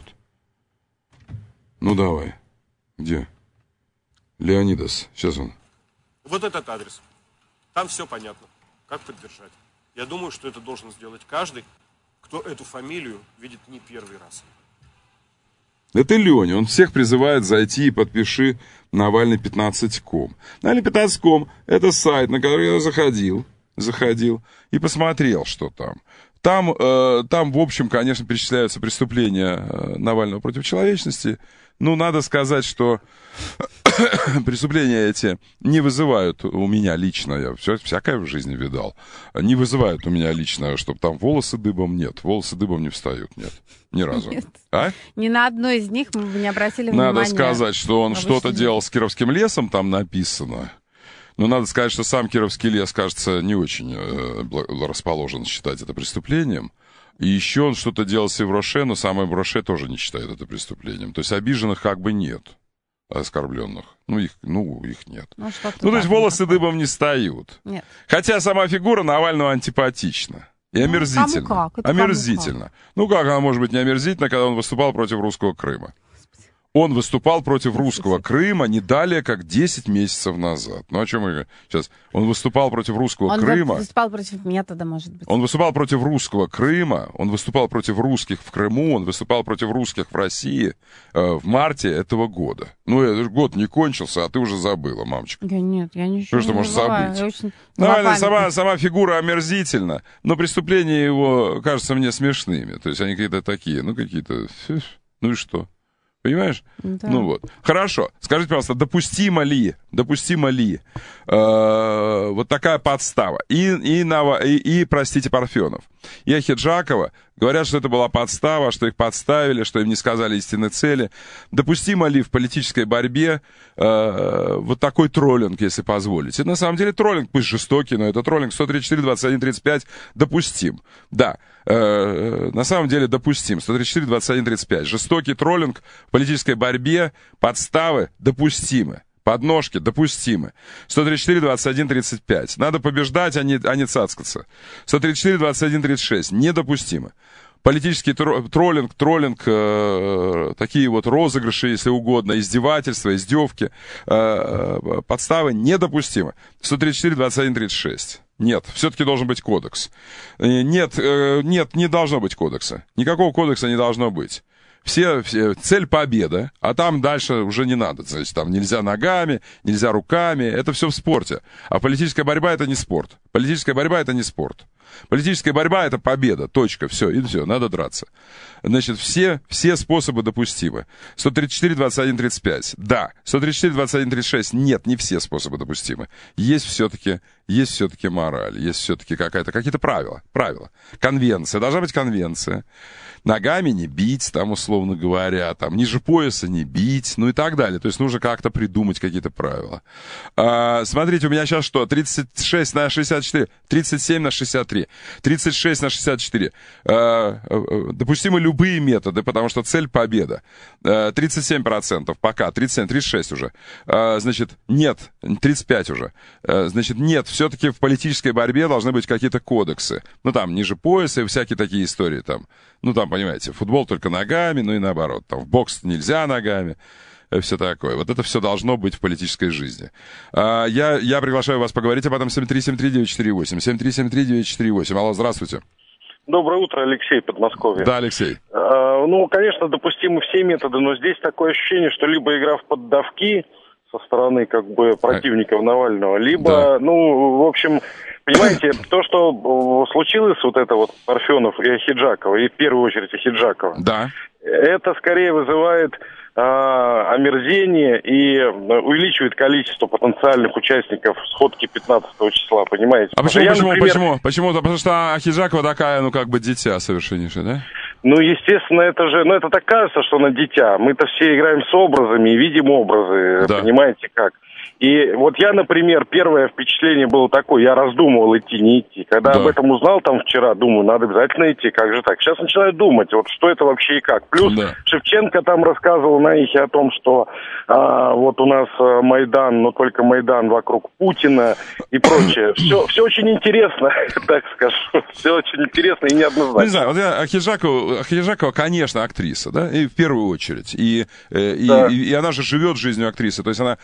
S1: Ну давай. Где? Леонидас. Сейчас он.
S13: Вот этот адрес. Там все понятно. Как поддержать. Я думаю, что это должен сделать каждый, кто эту фамилию видит не первый раз.
S1: Это Леня. Он всех призывает зайти и подпиши Навальный пятнадцать точка ком. Навальный пятнадцать точка ком — это сайт, на который я заходил, заходил и посмотрел, что там. Там, э, там, в общем, конечно, перечисляются преступления э, Навального против человечности. Ну, надо сказать, что преступления эти не вызывают у меня лично, я все, всякое в жизни видал, не вызывают у меня лично, чтобы там волосы дыбом, нет, волосы дыбом не встают, нет, ни разу.
S2: Нет.
S1: А?
S2: Ни на одной из них мы бы не обратили внимания.
S1: Надо сказать, что он
S2: Обычно
S1: что-то делал с Кировским лесом, там написано. Но надо сказать, что сам Кировский лес, кажется, не очень э, расположен считать это преступлением. И еще он что-то делал с Евроше, но сам Евроше тоже не считает это преступлением. То есть обиженных как бы нет, оскорбленных. Ну, их, ну, их нет. Ну, ну то есть волосы такое. Дыбом не встают.
S2: Нет.
S1: Хотя сама фигура Навального антипатична. И омерзительно.
S2: Ну, кому как? Это
S1: омерзительно.
S2: Кому как?
S1: Ну, как она может быть не омерзительна, когда он выступал против русского Крыма? Он выступал против русского Крыма не далее, как десять месяцев назад. Ну, о чем мы сейчас? Он выступал против русского
S2: он
S1: Крыма.
S2: Он выступал против метода, может быть.
S1: Он выступал против русского Крыма, он выступал против русских в Крыму, он выступал против русских в России э, в марте этого года. Ну, этот год не кончился, а ты уже забыла, мамочка.
S2: Я нет, я ничего
S1: что
S2: не
S1: можешь
S2: забываю.
S1: забыть?
S2: Очень...
S1: Навальный, сама, сама фигура омерзительна, но преступления его кажутся мне смешными. То есть они какие-то такие, ну, какие-то... Ну и что? Понимаешь?
S2: Да.
S1: Ну вот. Хорошо. Скажите, пожалуйста, допустимо ли, допустимо ли э, вот такая подстава? И, и, и, и, простите, Парфенов, и Ахеджакова говорят, что это была подстава, что их подставили, что им не сказали истинной цели. Допустимо ли в политической борьбе э, вот такой троллинг, если позволите? На самом деле троллинг, пусть жестокий, но это троллинг. сто тридцать четыре двадцать один тридцать пять допустим. Да, э, на самом деле допустим. сто тридцать четыре двадцать один тридцать пять. Жестокий троллинг в политической борьбе, подставы допустимы. Подножки допустимы. сто тридцать четыре двадцать один тридцать пять. Надо побеждать, а не, а не цацкаться. сто тридцать четыре двадцать один тридцать шесть. Недопустимо. Политический троллинг, троллинг, э, такие вот розыгрыши, если угодно, издевательства, издевки, э, подставы недопустимы. сто тридцать четыре двадцать один тридцать шесть. Нет, все-таки должен быть кодекс. Нет, э, нет, не должно быть кодекса. Никакого кодекса не должно быть. Все, все, цель победа, а там дальше уже не надо. То есть там нельзя ногами, нельзя руками, это все в спорте. А политическая борьба — это не спорт. Политическая борьба — это не спорт. Политическая борьба — это победа, точка, все, и все, надо драться. Значит, все, все способы допустимы. сто тридцать четыре двадцать один тридцать пять, да. сто тридцать четыре двадцать один тридцать шесть, нет, не все способы допустимы. Есть все-таки, есть все-таки мораль, есть все-таки какая-то, какие-то правила, правила. Конвенция, должна быть конвенция. Ногами не бить, там, условно говоря, там, ниже пояса не бить, ну и так далее. То есть нужно как-то придумать какие-то правила. А, смотрите, у меня сейчас что, тридцать шесть на шестьдесят четыре, тридцать семь на шестьдесят три. три. тридцать шесть на шестьдесят четыре. Допустимы любые методы, потому что цель — победа. тридцать семь процентов пока, тридцать семь, тридцать шесть уже. Значит, нет, тридцать пять уже. Значит, нет, все-таки в политической борьбе должны быть какие-то кодексы. Ну, там, ниже пояса и всякие такие истории там. Ну, там, понимаете, футбол только ногами, ну и наоборот. Там в бокс нельзя ногами. Все такое. Вот это все должно быть в политической жизни. А, я, я приглашаю вас поговорить об этом. семь три семь три девять четыре восемь. семь три семь три девять четыре восемь. Алло, здравствуйте.
S14: Доброе утро, Алексей, Подмосковье.
S1: Да, Алексей.
S14: А, ну, конечно, допустимы все методы, но здесь такое ощущение, что либо игра в поддавки со стороны как бы противников Навального, либо, да. ну, в общем, понимаете, то, что случилось, вот это вот Парфенов и Ахиджакова, и в первую очередь Ахиджакова,
S1: да.
S14: это скорее вызывает а, омерзение и увеличивает количество потенциальных участников сходки пятнадцатого числа, понимаете?
S1: А почему,
S14: я,
S1: почему,
S14: например...
S1: почему? Почему-то, потому что Ахиджакова такая, ну, как бы дитя совершеннейшее, да?
S14: Ну, естественно, это же, ну, это так кажется, что она дитя. Мы-то все играем с образами и видим образы, да. Понимаете как? И вот я, например, первое впечатление было такое, я раздумывал, идти, не идти. Когда да. об этом узнал там вчера, думаю, надо обязательно идти, как же так? Сейчас начинаю думать, вот что это вообще и как. Плюс да. Шевченко там рассказывал на эхе о том, что а, вот у нас Майдан, но только Майдан вокруг Путина и прочее. Все, все очень интересно, так скажу. Все очень интересно и неоднозначно.
S1: Не знаю, вот я Ахиджакова, Ахиджакова, конечно, актриса, да, и в первую очередь. И, и,
S14: да.
S1: и, и она же живет жизнью актрисы, то есть она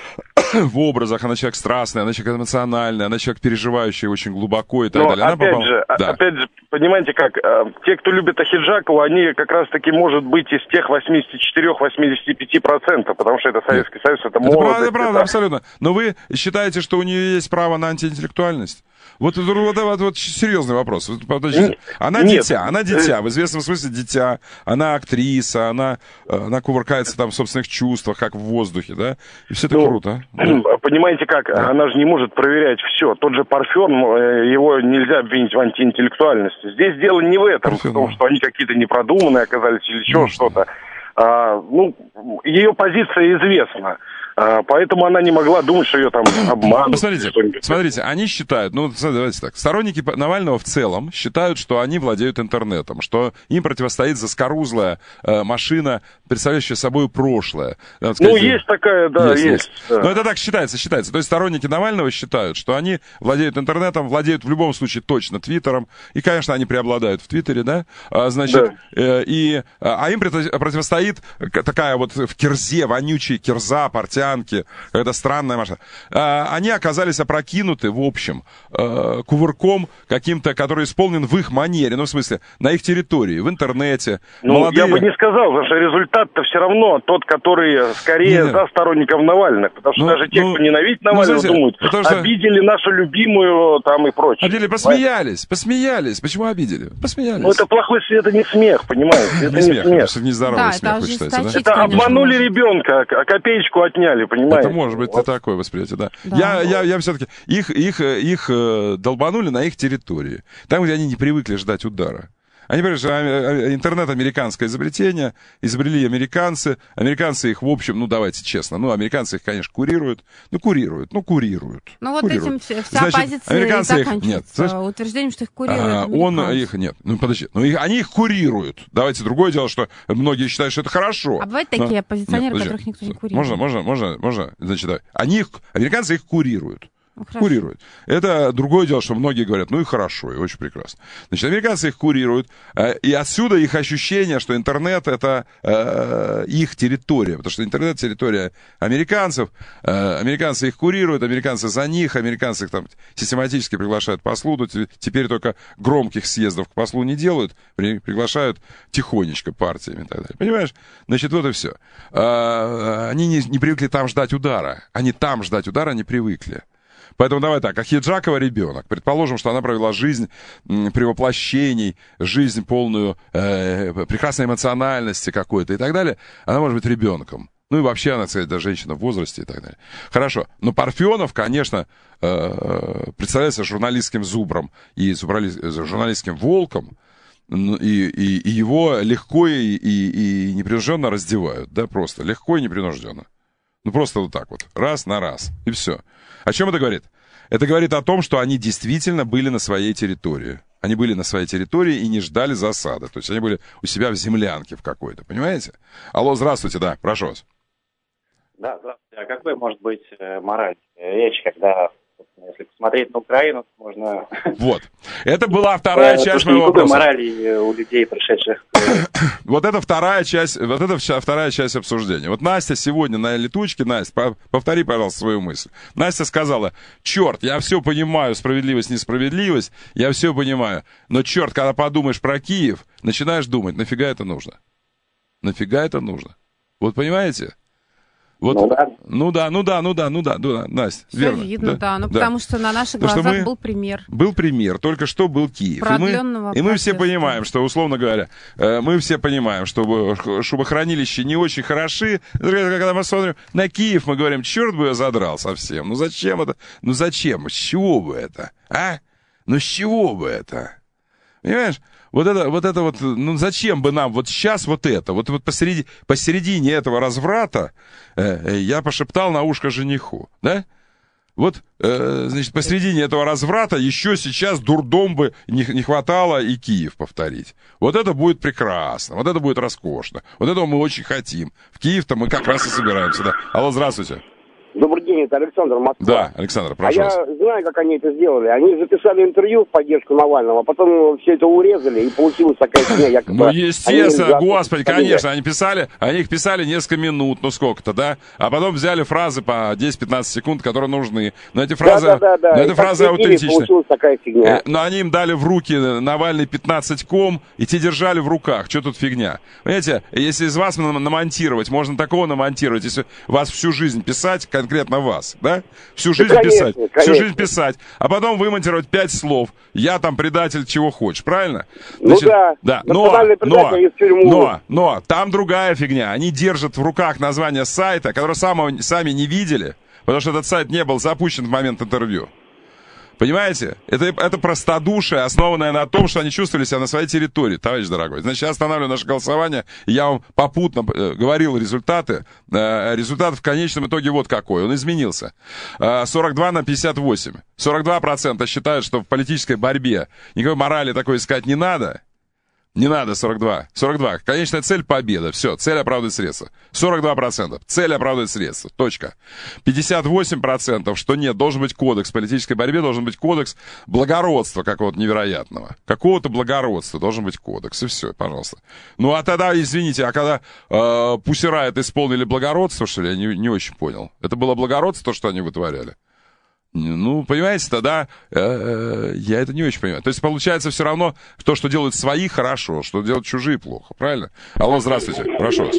S1: в образах, она человек страстный, она человек эмоциональный, она человек переживающий очень глубоко и так
S14: Но
S1: далее. Она
S14: опять,
S1: попала...
S14: же,
S1: да.
S14: опять же, понимаете как, те, кто любит Ахиджакову, они как раз-таки, может быть, из тех восемьдесят четыре - восемьдесят пять процентов, потому что это Советский Союз, это молодость.
S1: Это правда, это правда, абсолютно. Но вы считаете, что у нее есть право на антиинтеллектуальность? Вот это вот, вот, вот серьезный вопрос. Подождите. Она
S14: Нет.
S1: дитя, она дитя, в известном смысле дитя, она актриса, она, она кувыркается там в собственных чувствах, как в воздухе, да? И все это
S14: ну,
S1: круто.
S14: Понимаете как, да. Она же не может проверять все. Тот же Парфен, его нельзя обвинить в антиинтеллектуальности. Здесь дело не в этом, Парфен, в том, что они какие-то непродуманные оказались или еще что-то. А, ну, ее позиция известна. А, поэтому она не могла думать, что ее там обманут.
S1: Посмотрите, смотрите, они считают, ну, давайте так, сторонники Навального в целом считают, что они владеют интернетом, что им противостоит заскорузлая э, машина, представляющая собой прошлое. Сказать,
S14: ну, есть такая, да, есть. есть
S1: да.
S14: Да.
S1: Но это так считается, считается. То есть сторонники Навального считают, что они владеют интернетом, владеют в любом случае точно Твиттером, и, конечно, они преобладают в Твиттере, да, а, значит, да. Э, и, а им противостоит такая вот в кирзе, вонючая кирза, партия, это странная машина. А, они оказались опрокинуты, в общем, э, кувырком каким-то, который исполнен в их манере, ну, в смысле, на их территории, в интернете.
S14: Ну, молодые... я бы не сказал, потому что результат-то все равно тот, который скорее Нет. за сторонников Навального. Потому что ну, даже те, ну, кто ненавидит Навального, ну, знаете, думают, что... обидели нашу любимую там и прочее.
S1: Обидели, посмеялись, посмеялись. Почему обидели? Посмеялись.
S14: Ну, это плохой свет, это не смех, понимаете? Это
S1: не смех, это нездоровый смех, вы считаете, да?
S14: Это обманули ребенка, а копеечку отняли. Понимаете?
S1: Это может быть вот. такое восприятие, да. да. Я, я, я все-таки... Их, их, их долбанули на их территории. Там, где они не привыкли ждать удара. Они говорят, что интернет — американское изобретение, изобрели американцы, американцы их, в общем, ну, давайте честно, ну, американцы их, конечно, курируют, ну, курируют, ну, курируют.
S2: Ну, вот
S1: курируют.
S2: этим вся Значит, оппозиция и заканчивается
S1: их, нет,
S2: утверждением, что их курируют
S1: а, он их, нет, ну, подожди, ну, их, они их курируют. Давайте, другое дело, что многие считают, что это хорошо.
S2: А бывают такие но, оппозиционеры, нет, которых никто не курирует?
S1: Можно, можно, можно, можно, значит, да. Они их, американцы их курируют. Ну, курируют. Это другое дело, что многие говорят, ну и хорошо, и очень прекрасно. Значит, американцы их курируют, и отсюда их ощущение, что интернет — это э, их территория, потому что интернет — территория американцев, э, американцы их курируют, американцы за них, американцы их там систематически приглашают к послу, теперь только громких съездов к послу не делают, при, приглашают тихонечко партиями и так далее. Понимаешь? Значит, вот и все. Э, они не, не привыкли там ждать удара, они там ждать удара не привыкли. Поэтому давай так, Ахиджакова ребенок. Предположим, что она провела жизнь м, при воплощении, жизнь полную э, прекрасной эмоциональности какой-то и так далее. Она может быть ребенком. Ну и вообще, она, кстати, да, женщина в возрасте и так далее. Хорошо. Но Парфенов, конечно, э, представляется журналистским зубром и журналистским волком. И, и, и его легко и, и, и непринужденно раздевают. Да, просто легко и непринужденно. Ну, просто вот так вот. Раз на раз. И все. О чем это говорит? Это говорит о том, что они действительно были на своей территории. Они были на своей территории и не ждали засады. То есть они были у себя в землянке в какой-то, понимаете? Алло, здравствуйте, да, прошу вас.
S15: Да, здравствуйте. А какой может быть э, мораль речь, когда, если посмотреть на Украину, можно... Вот.
S1: Это была вторая часть моего вопроса.
S15: Никакой морали у людей, пришедших...
S1: Вот это вторая часть, вот это вторая часть обсуждения. Вот Настя сегодня на летучке, Настя, повтори, пожалуйста, свою мысль. Настя сказала, черт, я все понимаю, справедливость, несправедливость, я все понимаю. Но черт, когда подумаешь про Киев, начинаешь думать, нафига это нужно? Нафига это нужно? Вот понимаете? Вот, ну, да. ну да, ну да, ну да, ну да, ну да, Настя,
S2: все
S1: верно.
S2: видно, да, да ну
S1: да.
S2: потому что на наших глазах мы, был пример.
S1: Был пример, только что был Киев. И мы, и мы все понимаем, что, условно говоря, мы все понимаем, что шубохранилища не очень хороши. Когда мы смотрим на Киев, мы говорим, черт бы я задрал совсем. Ну зачем это? Ну зачем? С чего бы это? А? Ну с чего бы это? Понимаешь? Вот это, вот это вот, ну зачем бы нам вот сейчас вот это, вот, вот посереди, посередине этого разврата э, я пошептал на ушко жениху, да? Вот, э, значит, посередине этого разврата еще сейчас дурдом бы не, не хватало и Киев повторить. Вот это будет прекрасно, вот это будет роскошно, вот этого мы очень хотим. В Киев-то мы как раз и собираемся, да. Алло, здравствуйте.
S16: Добрый день, это Александр, Москва.
S1: Да, Александр, прошу
S16: А
S1: вас.
S16: я знаю, как они это сделали. Они записали интервью в поддержку Навального, а потом все это урезали, и получилась такая фигня, якобы...
S1: Ну, естественно,
S16: они
S1: господи, конечно, они писали, они их писали несколько минут, ну сколько-то, да? А потом взяли фразы по десять-пятнадцать секунд, которые нужны. Но эти фразы,
S16: да, да, да, да.
S1: но эти фразы аутентичны.
S16: Получилась такая фигня.
S1: Но они им дали в руки Навальный пятнадцать ком, и те держали в руках. Что тут фигня? Понимаете, если из вас намонтировать, можно такого намонтировать, если вас всю жизнь писать, конкретно вас, да? Всю жизнь да, конечно, писать, конечно. всю жизнь писать, а потом вымонтировать пять слов. Я там предатель чего хочешь, правильно?
S16: Значит, ну да,
S1: да. Но, но, но, но, там другая фигня. Они держат в руках название сайта, которое сами, сами не видели, потому что этот сайт не был запущен в момент интервью. Понимаете? Это, это простодушие, основанное на том, что они чувствовали себя на своей территории, товарищ дорогой. Значит, я останавливаю наше голосование. Я вам попутно э, говорил результаты. Э, результат в конечном итоге вот какой. Он изменился. Э, сорок два на пятьдесят восемь. сорок два процента считают, что в политической борьбе никакой морали такой искать не надо. Не надо сорок два. сорок два. Конечная цель — победа. Все, цель оправдывает средства. сорок два процента. Цель оправдывает средства. Точка. пятьдесят восемь процентов, что нет, должен быть кодекс. В политической борьбе должен быть кодекс благородства какого-то невероятного. Какого-то благородства должен быть кодекс. И все, пожалуйста. Ну, а тогда, извините, а когда э, Пусирайт исполнили благородство, что ли, я не, не очень понял. Это было благородство, то, что они вытворяли? Ну, понимаете, тогда э, э, я это не очень понимаю. То есть, получается, все равно то, что делают свои, хорошо, что делают чужие, плохо. Правильно? Алло, здравствуйте. Прошу вас.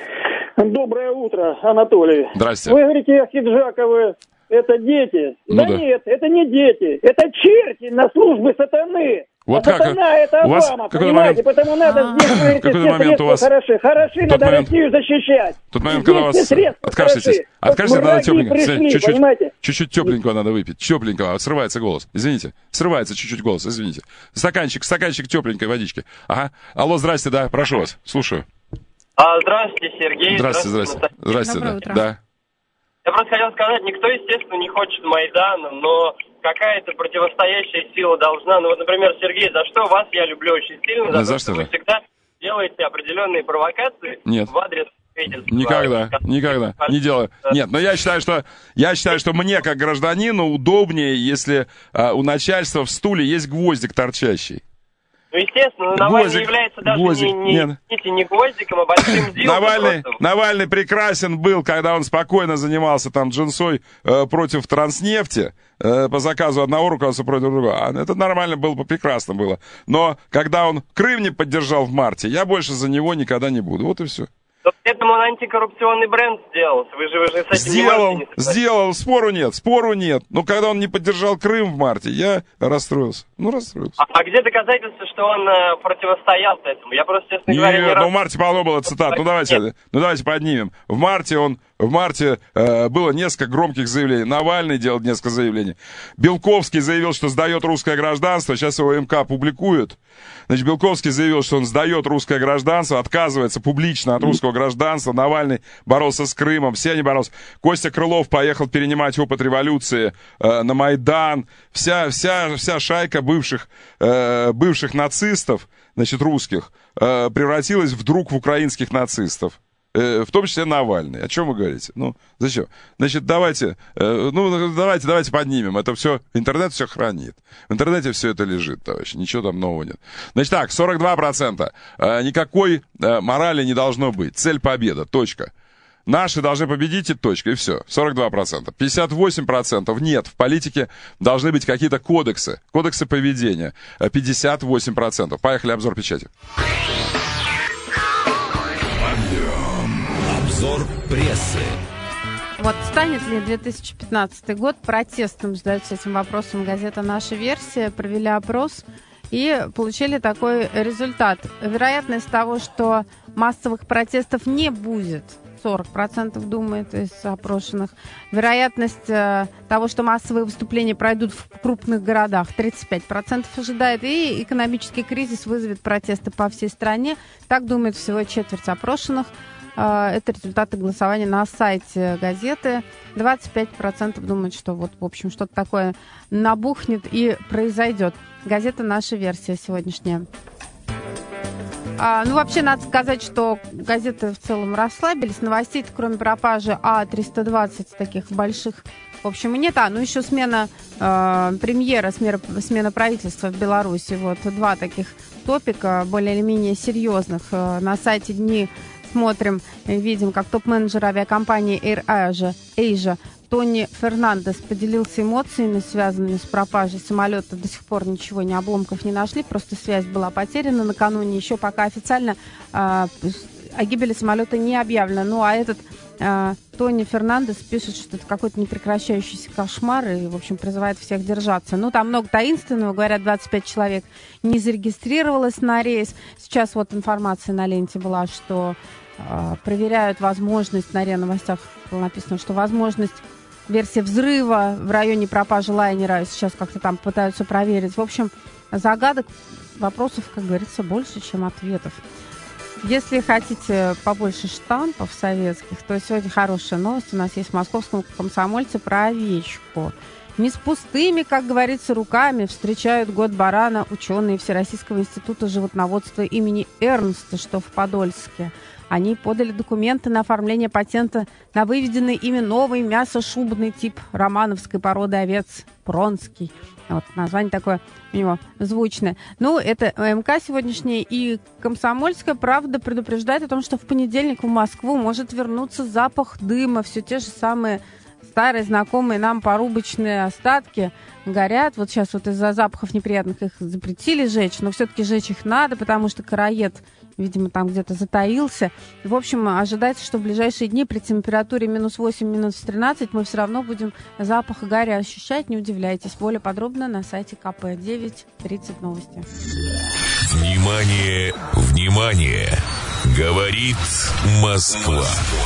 S17: Доброе утро, Анатолий.
S1: Здрасте.
S17: Вы говорите, Ахиджаковы, это дети.
S1: Ну,
S17: да,
S1: да
S17: нет, это не дети. Это черти на службе сатаны.
S1: Вот
S17: а
S1: как?
S17: сатана это
S1: у вас
S17: Обама, понимаете?
S1: Момент...
S17: Потому надо здесь, говорите,
S1: какой
S17: все
S1: момент
S17: средства
S1: у вас...
S17: хороши. Хороши, надо
S1: момент...
S17: Россию защищать.
S1: Тот момент, когда у вас... Откашляйтесь. Откашляйтесь, надо тепленько. Чуть-чуть, чуть-чуть тепленького надо выпить. Тепленького. Срывается голос. Извините. Срывается чуть-чуть голос. Извините. Стаканчик, стаканчик тепленькой водички. Ага. Алло, здрасте, да, прошу вас. Слушаю.
S18: А, здравствуйте, Сергей.
S1: Здравствуйте, здравствуйте. Здравствуйте,
S2: Доброе
S1: да.
S2: утро.
S1: Да.
S18: Я просто хотел сказать, никто, естественно, не хочет Майдана, но какая-то противостоящая сила должна. Ну вот, например, Сергей, за что вас я люблю очень сильно, за,
S1: за
S18: то,
S1: что
S18: что вы всегда делаете определенные провокации
S1: Нет.
S18: в адрес правительства.
S1: Никогда, никогда не делаю. Нет, но я считаю, что я считаю, что мне, как гражданину, удобнее, если а, у начальства в стуле есть гвоздик торчащий.
S18: Ну, естественно, но Навальный является даже
S1: гвоздик,
S18: не, не, не, не гвоздиком, а большим делом.
S1: Навальный, Навальный прекрасен был, когда он спокойно занимался там джинсой э, против Транснефти, э, по заказу одного руководства против другого. А это нормально было бы, прекрасно было. Но когда он Крым не поддержал в марте, я больше за него никогда не буду. Вот и все.
S18: Поэтому он антикоррупционный бренд сделал. Вы же, вы же с этим
S1: сделал,
S18: не можете не
S1: сделал, спору нет, спору нет. Но когда он не поддержал Крым в марте, я расстроился. Ну, расстроился.
S18: А, а где доказательства, что он э, противостоял этому? Я просто, честно
S1: нет,
S18: говоря, не
S1: ну
S18: раз...
S1: в марте полно было цитат. Ну, давайте, ну, давайте поднимем. В марте он... В марте э, было несколько громких заявлений. Навальный делал несколько заявлений. Белковский заявил, что сдает русское гражданство. Сейчас его МК публикует. Значит, Белковский заявил, что он сдает русское гражданство, отказывается публично от русского гражданства. христианства, Навальный боролся с Крымом, все они боролись. Костя Крылов поехал перенимать опыт революции э, на Майдан. Вся, вся, вся шайка бывших, э, бывших нацистов, значит, русских, э, превратилась вдруг в украинских нацистов. В том числе Навальный. О чем вы говорите? Ну, зачем? Значит, давайте, ну, давайте, давайте поднимем. Это все, интернет все хранит. В интернете все это лежит, товарищи. Ничего там нового нет. Значит, так, сорок два процента. Никакой морали не должно быть. Цель победа. Точка. Наши должны победить, и точка, и все. сорок два процента. пятьдесят восемь процентов нет. В политике должны быть какие-то кодексы. Кодексы поведения. пятьдесят восемь процентов. Поехали, обзор печати.
S10: Обзор прессы.
S2: Вот станет ли две тысячи пятнадцатый год протестным, задается этим вопросом газета «Наша версия». Провели опрос и получили такой результат. Вероятность того, что массовых протестов не будет, сорок процентов думает из опрошенных. Вероятность э, того, что массовые выступления пройдут в крупных городах, тридцать пять процентов ожидает. И экономический кризис вызовет протесты по всей стране. Так думает всего четверть опрошенных. Это результаты голосования на сайте газеты. двадцать пять процентов думают, что вот, в общем, что-то такое набухнет и произойдет. Газета «Наша версия» сегодняшняя. А, ну, вообще, надо сказать, что газеты в целом расслабились. Новостей, кроме пропажи А триста двадцать, таких больших, в общем, и нет. А, ну, еще смена э, премьера, смена, смена правительства в Беларуси. Вот два таких топика, более или менее серьезных. Э, на сайте «Дни» смотрим, видим, как топ-менеджер авиакомпании Air Asia, Asia Тони Фернандес поделился эмоциями, связанными с пропажей самолета. До сих пор ничего, ни обломков не нашли, просто связь была потеряна накануне. Еще пока официально э, о гибели самолета не объявлено. Ну, а этот э, Тони Фернандес пишет, что это какой-то непрекращающийся кошмар и, в общем, призывает всех держаться. Ну, там много таинственного. Говорят, двадцать пять человек не зарегистрировалось на рейс. Сейчас вот информация на ленте была, что э, проверяют возможность, на РИА Новостях было написано, что возможность версия взрыва в районе пропажи лайнера сейчас как-то там пытаются проверить. В общем, загадок, вопросов, как говорится, больше, чем ответов. Если хотите побольше штампов советских, то сегодня хорошая новость. У нас есть в московском комсомольце про овечку. Не с пустыми, как говорится, руками встречают год барана ученые Всероссийского института животноводства имени Эрнста, что в Подольске. Они подали документы на оформление патента на выведенный ими новый мясошубный тип романовской породы овец Пронский. Вот название такое у него звучное. Ну, это МК сегодняшнее. И «Комсомольская правда» предупреждает о том, что в понедельник в Москву может вернуться запах дыма. Все те же самые старые, знакомые нам порубочные остатки горят. Вот сейчас вот из-за запахов неприятных их запретили жечь, но все-таки жечь их надо, потому что короед, видимо, там где-то затаился. В общем, ожидается, что в ближайшие дни при температуре минус восемь, минус тринадцать мы все равно будем запах гари ощущать. Не удивляйтесь. Более подробно на сайте ка пэ девять тридцать новости.
S10: Внимание, внимание! Говорит Москва.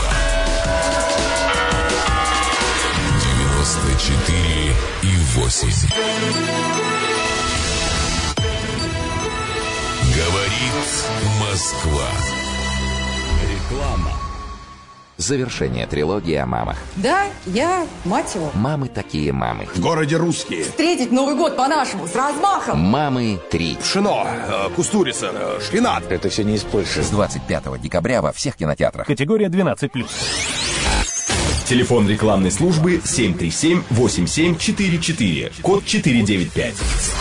S10: девяносто четыре и восемь. Говорит Москва.
S19: Реклама. Завершение трилогии о мамах.
S20: Да, я мать его.
S19: Мамы такие мамы.
S21: В городе русские.
S20: Встретить Новый год по-нашему, с размахом.
S19: Мамы три.
S21: Пшено, э, кустурица, э, шпинат.
S19: Это все не из Польши. С двадцать пятого декабря во всех кинотеатрах.
S22: Категория двенадцать плюс.
S23: Телефон рекламной службы семь три семь восемь семь четыре четыре. Код четыре девять пять.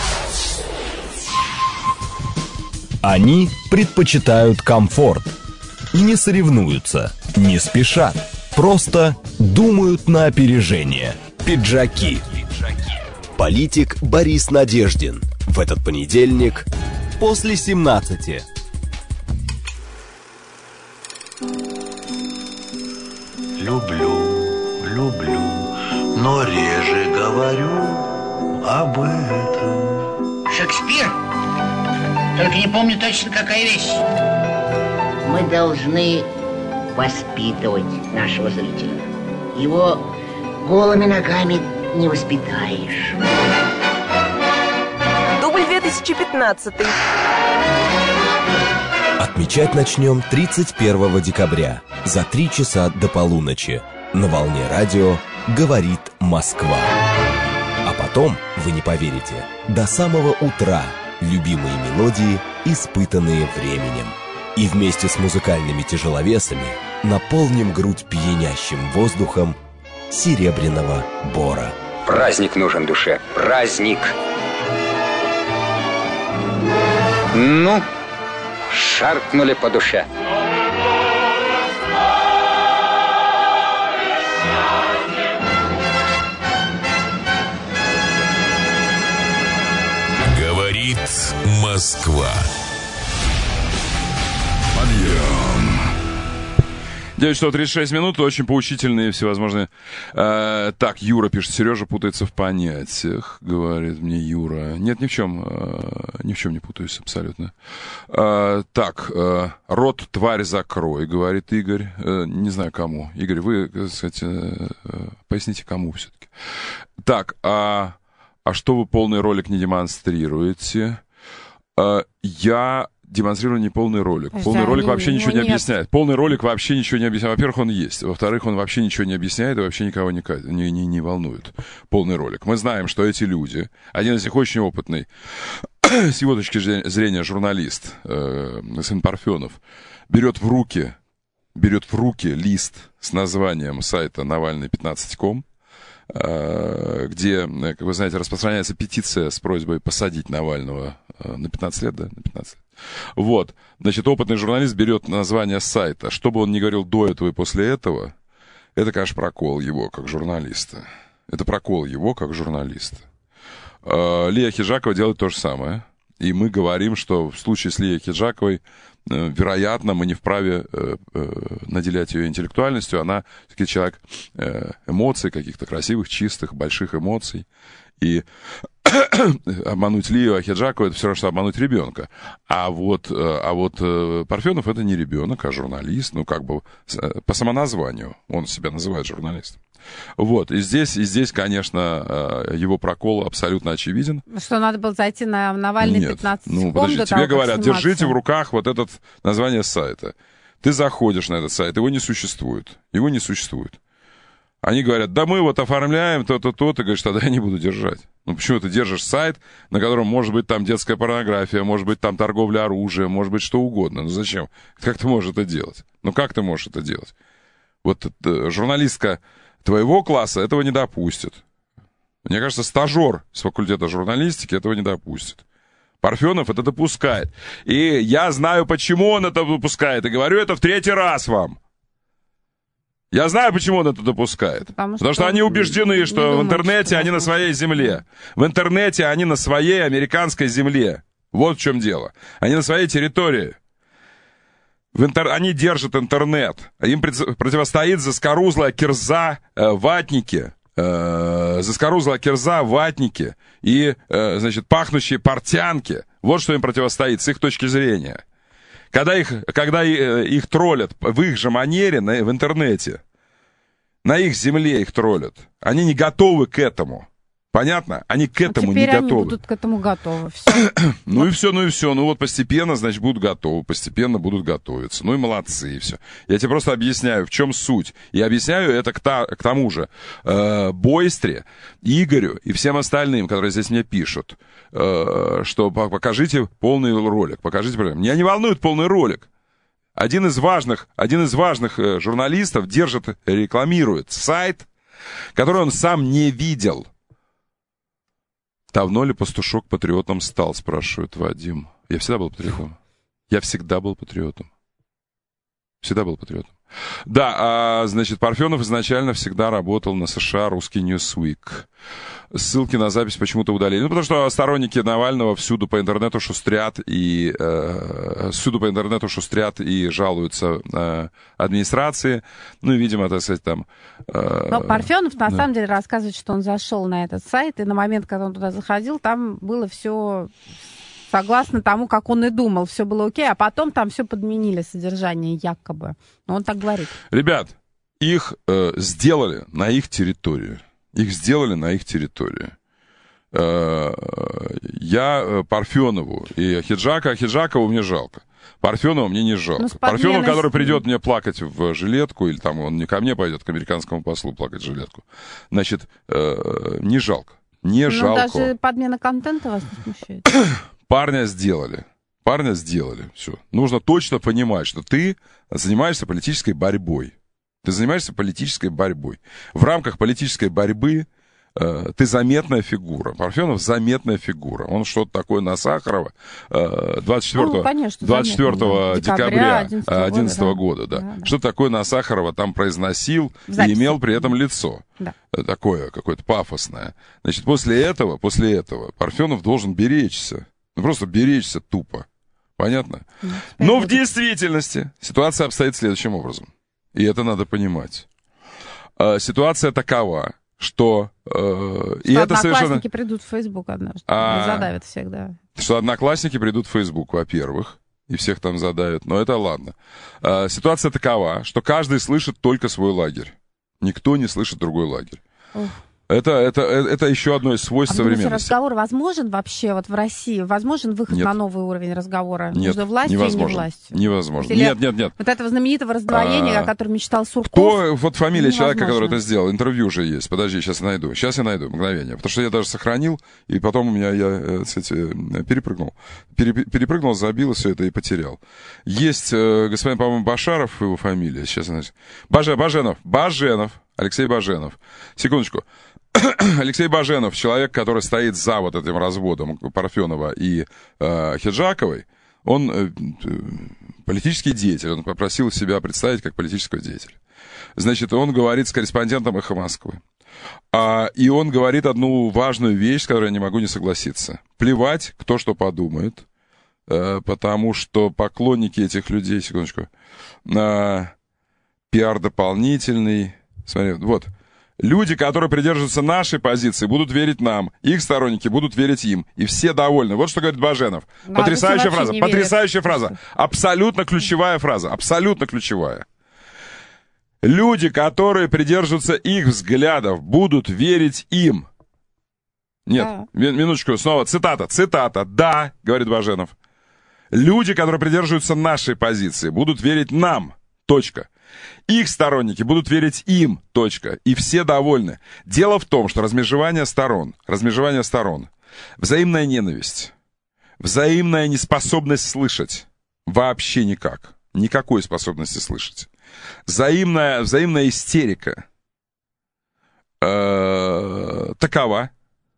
S24: Они предпочитают комфорт и не соревнуются, не спешат, просто думают на опережение.
S25: Пиджаки. Политик Борис Надеждин. В этот понедельник после семнадцати.
S26: Люблю, люблю, но реже говорю об этом.
S27: Шекспир? Только не помню точно, какая вещь. Мы должны воспитывать нашего зрителя. Его голыми ногами не воспитаешь.
S28: Дубль две тысячи пятнадцатый.
S25: Отмечать начнем тридцать первого декабря, за три часа до полуночи. На волне радио «Говорит Москва». А потом, вы не поверите, до самого утра любимые мелодии, испытанные временем. И вместе с музыкальными тяжеловесами наполним грудь пьянящим воздухом Серебряного Бора.
S3: Праздник нужен душе. Праздник. Ну, шаркнули по душе.
S10: Говорит Москва.
S1: Подъем. девять часов тридцать шесть минут, очень поучительные всевозможные. Э, так, Юра пишет, Сережа путается в понятиях, говорит мне Юра. Нет, ни в чем, э, ни в чем не путаюсь абсолютно. Э, так, э, рот тварь закрой, говорит Игорь. Э, не знаю кому. Игорь, вы, кстати, э, поясните, кому все-таки. Так, а, а что вы полный ролик не демонстрируете? Э, я... демонстрирую не полный ролик.
S2: Подожди,
S1: полный ролик
S2: они,
S1: вообще ничего не
S2: нет.
S1: объясняет. Полный ролик вообще ничего не объясняет. Во-первых, он есть. Во-вторых, он вообще ничего не объясняет и вообще никого не, не, не, не волнует. Полный ролик. Мы знаем, что эти люди, один из них очень опытный, с его точки зрения, журналист, э, сын Парфенов, берет в руки, берет в руки лист с названием сайта навальный пятнадцать точка ком, где, как вы знаете, распространяется петиция с просьбой посадить Навального на пятнадцать лет, да, на пятнадцать лет. Вот, значит, опытный журналист берет название сайта. Что бы он ни говорил до этого и после этого, это, конечно, прокол его как журналиста. Это прокол его как журналиста. Лия Хиджакова делает то же самое. И мы говорим, что в случае с Лией Хиджаковой, вероятно, мы не вправе э, э, наделять ее интеллектуальностью. Она все-таки человек э, эмоций, каких-то красивых, чистых, больших эмоций. И обмануть Лию Ахеджакову — это все равно, что обмануть ребенка. А вот, а вот Парфенов — это не ребенок, а журналист. Ну, как бы по самоназванию он себя называет журналистом. Вот, и здесь, и здесь, конечно, его прокол абсолютно очевиден.
S2: Что, надо было зайти на Навальный пятнадцать
S1: Нет, ну, подожди, тебе говорят, держите в руках вот это название сайта. Ты заходишь на этот сайт, его не существует. Его не существует. Они говорят, да мы вот оформляем то-то, то-то. Ты говоришь, тогда я не буду держать. Ну, почему ты держишь сайт, на котором может быть там детская порнография, может быть там торговля оружием, может быть что угодно. Ну, зачем? Как ты можешь это делать? Ну, как ты можешь это делать? Вот э, журналистка твоего класса этого не допустит. Мне кажется, стажер с факультета журналистики этого не допустит. Парфенов это допускает. И я знаю, почему он это допускает. И говорю это в третий раз вам. Я знаю, почему он это допускает. Потому что, Потому что они убеждены, что в интернете они на своей земле. В интернете они на своей американской земле. Вот в чем дело. Они на своей территории. В интер... Они держат интернет. Им противостоит заскорузлая кирза, э, ватники. Э, заскорузлая кирза, ватники и, э, значит, пахнущие портянки. Вот что им противостоит с их точки зрения. Когда их, когда их троллят в их же манере на, в интернете, на их земле их троллят, они не готовы к этому. Понятно? Они к этому
S2: ну,
S1: не готовы.
S2: Теперь они будут к этому готовы. Все.
S1: Ну и все, ну и все. Ну вот постепенно, значит, будут готовы, постепенно будут готовиться. Ну и молодцы, и все. Я тебе просто объясняю, в чем суть. И объясняю это к, та, к тому же э, Бойстре, Игорю и всем остальным, которые здесь мне пишут, э, что покажите полный ролик, покажите полный ролик. Меня не волнует полный ролик. Один из важных, один из важных э, журналистов держит, рекламирует сайт, который он сам не видел. Давно ли пастушок патриотом стал, спрашивает Вадим. Я всегда был патриотом. Я всегда был патриотом. Всегда был патриотом. Да, а, значит, Парфенов изначально всегда работал на США «Русский Ньюсвик». Ссылки на запись почему-то удалили. Ну, потому что сторонники Навального всюду по интернету шустрят и э, всюду по интернету шустрят и жалуются э, администрации. Ну, и, видимо, так сказать, там... Э,
S2: Но Парфенов, на
S1: да.
S2: самом деле, рассказывает, что он зашел на этот сайт, и на момент, когда он туда заходил, там было все... согласно тому, как он и думал, все было окей, а потом там все подменили, содержание якобы. Но он так говорит.
S1: Ребят, их э, сделали на их территории. Их сделали на их территории. Э, я Парфенову и Ахеджака, Ахеджакову мне жалко. Парфенова мне не жалко.
S2: Ну, с подменой-
S1: Парфенов, который придет мне плакать в жилетку, или там он не ко мне пойдет, к американскому послу плакать в жилетку, значит, э, не жалко. Не
S2: Ну,
S1: жалко.
S2: даже подмена контента вас не смущает?
S1: Парня сделали. Парня сделали. Все. Нужно точно понимать, что ты занимаешься политической борьбой. Ты занимаешься политической борьбой. В рамках политической борьбы э, ты заметная фигура. Парфенов заметная фигура. Он что-то такое на Сахарова э, двадцать четвёртого,
S2: Ну, конечно,
S1: двадцать четвёртого
S2: заметно, да.
S1: декабря
S2: Декабря
S1: две тысячи одиннадцатого
S2: года,
S1: года. Да.
S2: да, да.
S1: Что такое на Сахарова там произносил
S2: В
S1: и имел при этом лицо.
S2: Да.
S1: Такое какое-то пафосное. Значит, после этого, после этого Парфенов должен беречься. Ну, просто беречься тупо. Понятно?
S2: Да,
S1: Но в действительности ситуация обстоит следующим образом. И это надо понимать. Э, ситуация такова, что... Э,
S2: Что
S1: и это
S2: одноклассники
S1: совершенно...
S2: придут в Фейсбук однажды.
S1: А,
S2: И задавят всех, да.
S1: Что одноклассники придут в Facebook, во-первых, и всех там задавят. Но это ладно. Э, ситуация такова, что каждый слышит только свой лагерь. Никто не слышит другой лагерь.
S2: Ух.
S1: Это, это, это еще одно из свойств
S2: А вы думаете,
S1: современности.
S2: разговор возможен вообще вот в России? Возможен выход
S1: Нет.
S2: на новый уровень разговора
S1: Нет,
S2: между властью
S1: невозможно.
S2: и не властью?
S1: Невозможно.
S2: Или
S1: Нет, нет, нет.
S2: Вот этого знаменитого раздвоения,
S1: А,
S2: о котором мечтал Сурков.
S1: Кто, вот фамилия
S2: невозможно.
S1: человека, который это сделал, интервью уже есть. Подожди, сейчас я найду. Сейчас я найду, мгновение. Потому что я даже сохранил, и потом у меня, я, э, кстати, перепрыгнул. Пере, перепрыгнул, забил все это и потерял. Есть э, господин, по-моему, Башаров, его фамилия. Сейчас я найду. Баже, Баженов. Баженов. Алексей Баженов. Секундочку. Алексей Баженов, человек, который стоит за вот этим разводом Парфенова и э, Хиджаковой, он э, политический деятель, он попросил себя представить как политического деятеля. Значит, он говорит с корреспондентом «Эхо Москвы». А, и он говорит одну важную вещь, с которой я не могу не согласиться. Плевать, кто что подумает, э, потому что поклонники этих людей, секундочку, э, пиар дополнительный, смотри, вот, люди, которые придерживаются нашей позиции, будут верить нам. Их сторонники будут верить им. И все довольны. Вот что говорит Баженов.
S2: Да,
S1: потрясающая фраза.
S2: не
S1: Потрясающая
S2: верят.
S1: фраза. Абсолютно ключевая фраза. Абсолютно ключевая. Люди, которые придерживаются их взглядов, будут верить им. Нет,
S2: Да.
S1: ми- минуточку, снова цитата. Цитата. Да, говорит Баженов. Люди, которые придерживаются нашей позиции, будут верить нам. Точка. Их сторонники будут верить им, точка, и все довольны. Дело в том, что размежевание сторон, размежевание сторон, взаимная ненависть, взаимная неспособность слышать, вообще никак, никакой способности слышать, взаимная, взаимная истерика э, такова,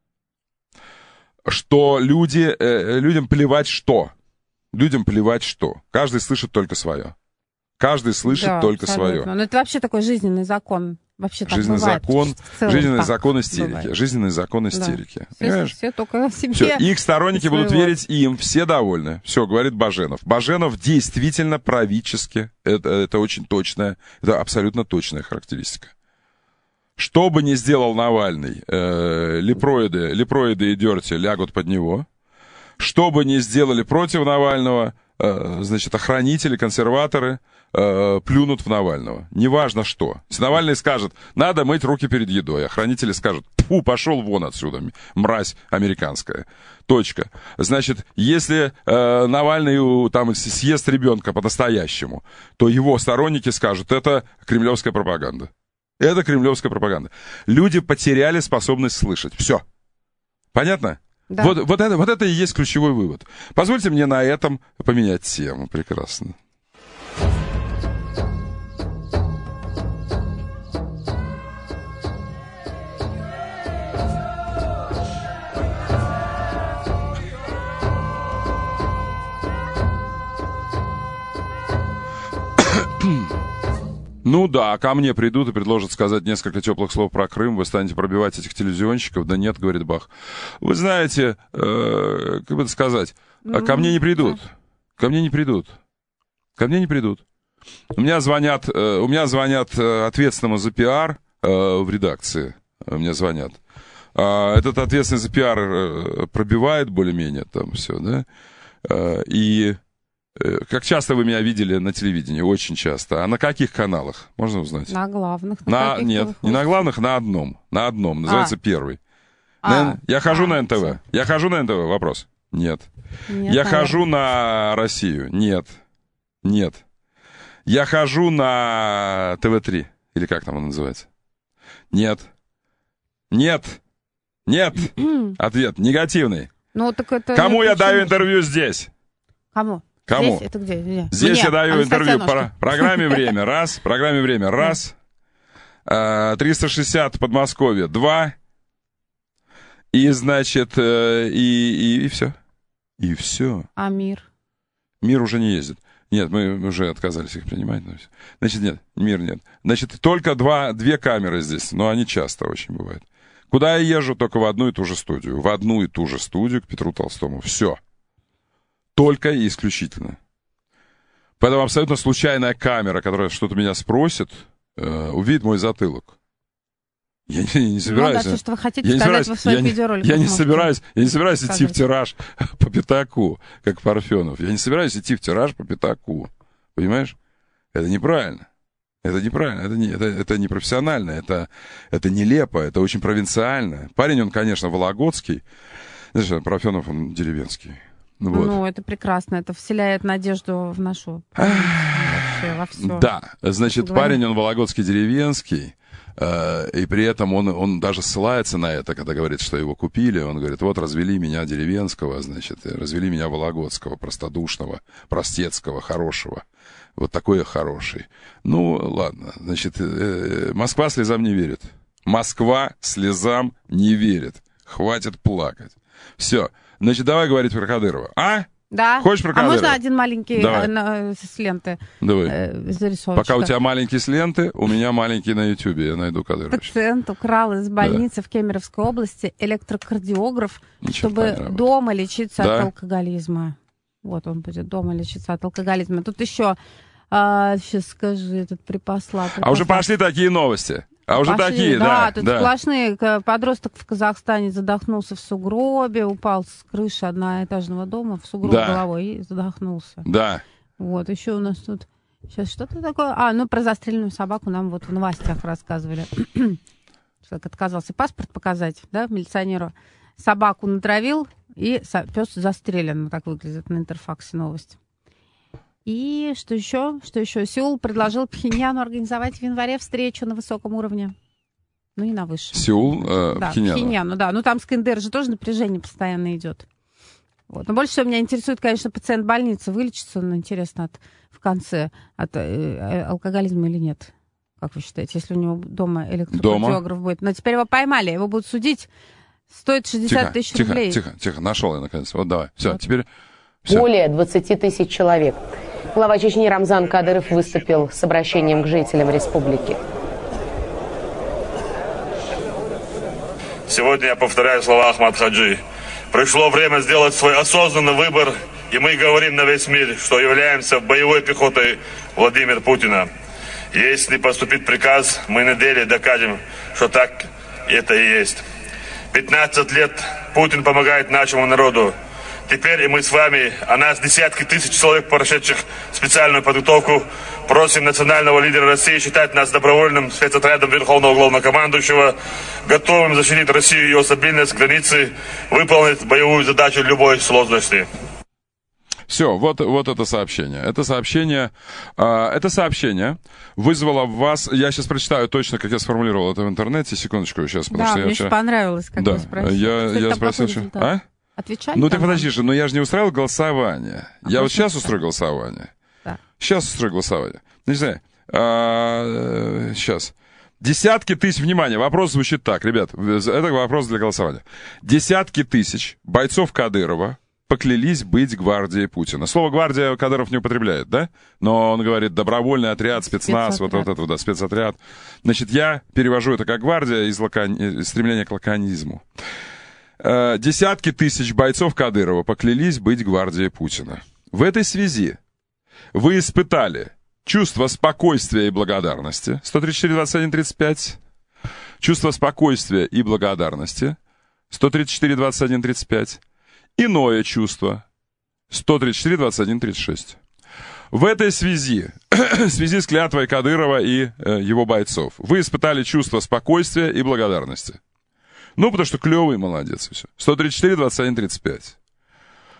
S1: что люди, э, людям плевать что, людям плевать что, каждый слышит только свое. Каждый слышит
S2: Да,
S1: только
S2: абсолютно.
S1: свое.
S2: Но это вообще такой жизненный закон. Вообще так
S1: Жизненный
S2: бывает.
S1: закон,
S2: В целом
S1: жизненный
S2: так
S1: закон истерики.
S2: бывает.
S1: Жизненный закон
S2: Да.
S1: истерики.
S2: Все,
S1: Понимаешь?
S2: все только себе.
S1: Все, их сторонники будут
S2: своего.
S1: верить им, все довольны. Все, говорит Баженов. Баженов действительно правительски. Это, это очень точная, это абсолютно точная характеристика. Что бы ни сделал Навальный, э, лепроиды, лепроиды и дерти лягут под него. Что бы ни сделали против Навального, э, значит, охранители, консерваторы э, плюнут в Навального. Неважно что. Если Навальный скажет, надо мыть руки перед едой, охранители скажут, фу, пошел вон отсюда, мразь американская. Точка. Значит, если э, Навальный у, там съест ребенка по-настоящему, то его сторонники скажут, это кремлевская пропаганда. Это кремлевская пропаганда. Люди потеряли способность слышать. Все. Понятно?
S2: Да.
S1: Вот, вот, это, вот это и есть ключевой вывод. Позвольте мне на этом поменять тему. Прекрасно. Ну да, ко мне придут и предложат сказать несколько теплых слов про Крым, вы станете пробивать этих телевизионщиков. Да нет, говорит Бах. Вы знаете, э, как бы это сказать, mm-hmm. ко мне не придут. Ко мне не придут. Ко мне не придут. У меня звонят, э, у меня звонят э, ответственному за пиар э, в редакции. Мне звонят. А этот ответственный за пиар э, пробивает более-менее там все, да? Э, и... Как часто вы меня видели на телевидении? Очень часто. А на каких каналах? Можно узнать?
S2: На главных.
S1: На, на нет, не на главных, на одном. На одном. Называется а. Первый.
S2: А.
S1: На, я хожу
S2: а.
S1: на эн тэ вэ. Я хожу на эн тэ вэ. Вопрос. Нет.
S2: Нет,
S1: Я
S2: наверное.
S1: хожу на Россию? Нет. Нет. Я хожу на тэ вэ три, или как там он называется? Нет. Нет. Нет. Ответ негативный.
S2: Ну, так это...
S1: Кому я
S2: почему?
S1: даю интервью здесь?
S2: Кому?
S1: Кому?
S2: Здесь? Это где? где?
S1: Здесь
S2: Мне.
S1: я даю
S2: Анастасия
S1: интервью
S2: Ножкина.
S1: по программе «Время». Раз. Программе «Время». Раз. Э, триста шестьдесят Подмосковье. Два. И, значит, э, и, и, и все. И все.
S2: А мир?
S1: Мир уже не ездит. Нет, мы уже отказались их принимать. но всё. Значит, нет, мир нет. Значит, только два, две камеры здесь, но они часто очень бывают. Куда я езжу? Только в одну и ту же студию. В одну и ту же студию к Петру Толстому. Все. Только и исключительно. Поэтому абсолютно случайная камера, которая что-то меня спросит, э, увидит мой затылок. Я не, не собираюсь.
S2: Ну, да, все, что вы хотите
S1: я не
S2: сказать
S1: собираюсь,
S2: во своих
S1: я не-
S2: видеороликах,
S1: Я не
S2: можете
S1: собираюсь, я не собираюсь идти
S2: сказать.
S1: в тираж по пятаку, как Парфенов. Я не собираюсь идти в тираж по пятаку. Понимаешь? Это неправильно. Это неправильно, это не, это, это не профессионально, это, это нелепо, это очень провинциально. Парень, он, конечно, вологодский. Знаешь, Парфенов, он деревенский. Ну, вот.
S2: Ну, это прекрасно. Это вселяет надежду в нашу... вообще, во всё.
S1: Да, значит,
S2: Говорим.
S1: парень, он вологодский деревенский, э, и при этом он, он даже ссылается на это, когда говорит, что его купили. Он говорит, вот развели меня деревенского, значит, развели меня вологодского, простодушного, простецкого, хорошего. Вот такой я хороший. Ну, ладно, значит, э, Москва слезам не верит. Москва слезам не верит. Хватит плакать. Все. Значит, давай говорить про Кадырова. А?
S2: Да.
S1: Хочешь про
S2: А
S1: Кадырова?
S2: можно один маленький
S1: Давай.
S2: э, на- с ленты?
S1: Давай.
S2: Э, зарисовочка.
S1: Пока у тебя маленькие с ленты, у меня маленький на Ютьюбе. Я найду Кадырова.
S2: Пациент украл из больницы в Кемеровской области электрокардиограф,
S1: Ни
S2: чтобы
S1: черта не работает.
S2: дома лечиться
S1: Да?
S2: от алкоголизма. Вот он будет дома лечиться от алкоголизма. Тут еще, а, сейчас скажи, этот припасла.
S1: А уже пошли такие новости. А уже
S2: Пошли,
S1: такие,
S2: да.
S1: да.
S2: Тут
S1: да.
S2: сплошные. К- Подросток в Казахстане задохнулся в сугробе, упал с крыши одноэтажного дома в сугроб
S1: Да.
S2: головой и задохнулся.
S1: Да.
S2: Вот, еще у нас тут сейчас что-то такое. А, ну про застреленную собаку нам вот в новостях рассказывали. Человек отказался паспорт показать, да, милиционеру. Собаку натравил, и пес застрелен. Так выглядит на Интерфаксе новость. И что еще? Что еще? Сеул предложил Пхеньяну организовать в январе встречу на высоком уровне. Ну и на высшем.
S1: Сеул, э,
S2: Да,
S1: Пхеньяну.
S2: Пхеньяну, да. Ну там с КНДР же тоже напряжение постоянно идет. Вот. Но больше всего меня интересует, конечно, пациент больницы. Вылечится он, интересно, от, в конце от э, э, алкоголизма или нет? Как вы считаете, если у него дома электрокардиограф будет? Но теперь его поймали, его будут судить. Стоит шестьдесят тысяч
S1: тихо,
S2: рублей.
S1: Тихо, тихо, нашел я наконец. Вот давай. Все, теперь... Всё.
S4: Более двадцати тысяч человек. Глава Чечни Рамзан Кадыров выступил с обращением к жителям республики.
S5: Сегодня я повторяю слова Ахмад Хаджи. Пришло время сделать свой осознанный выбор, и мы говорим на весь мир, что являемся боевой пехотой Владимира Путина. Если поступит приказ, мы на деле докажем, что так это и есть. пятнадцать лет Путин помогает нашему народу. Теперь и мы с вами, а нас десятки тысяч человек, прошедших специальную подготовку, просим национального лидера России считать нас добровольным спецотрядом Верховного Главнокомандующего, готовым защитить Россию и ее стабильность, границы, выполнить боевую задачу любой сложности.
S1: Все, вот, вот это сообщение. Это сообщение, э, это сообщение вызвало в вас... Я сейчас прочитаю точно, как я сформулировал это в интернете. Секундочку сейчас, потому
S2: Да,
S1: что
S2: мне
S1: я...
S2: очень
S1: вчера-
S2: понравилось, как
S1: да,
S2: вы спросили.
S1: я,
S2: Кстати,
S1: я
S2: там
S1: спросил...
S2: какой
S1: что-
S2: результат?
S1: А?
S2: Отвечали?
S1: Ну, ты
S2: там?
S1: подожди же, но я же не устраивал голосование.
S2: А
S1: я вот
S2: просто
S1: сейчас устрою голосование.
S2: Да.
S1: Сейчас устрою голосование. Ну, не знаю. А, сейчас. Десятки тысяч... Внимание, вопрос звучит так, ребят. Это вопрос для голосования. Десятки тысяч бойцов Кадырова поклялись быть гвардией Путина. Слово «гвардия» Кадыров не употребляет, да? Но он говорит «добровольный отряд», «спецназ», вот, вот это, да, «спецотряд». Значит, я перевожу это как «гвардия» из, лакон... из стремления к лаконизму. Э, Десятки тысяч бойцов Кадырова поклялись быть гвардией Путина. В этой связи вы испытали чувство спокойствия и благодарности, сто тридцать четыре двадцать один тридцать пять, чувство спокойствия и благодарности, сто тридцать четыре двадцать один тридцать пять, иное чувство, сто тридцать четыре двадцать один тридцать шесть. В этой связи, в связи с клятвой Кадырова и э, его бойцов, вы испытали чувство спокойствия и благодарности. Ну, потому что клевый, молодец, и все. сто тридцать четыре двадцать один тридцать пять.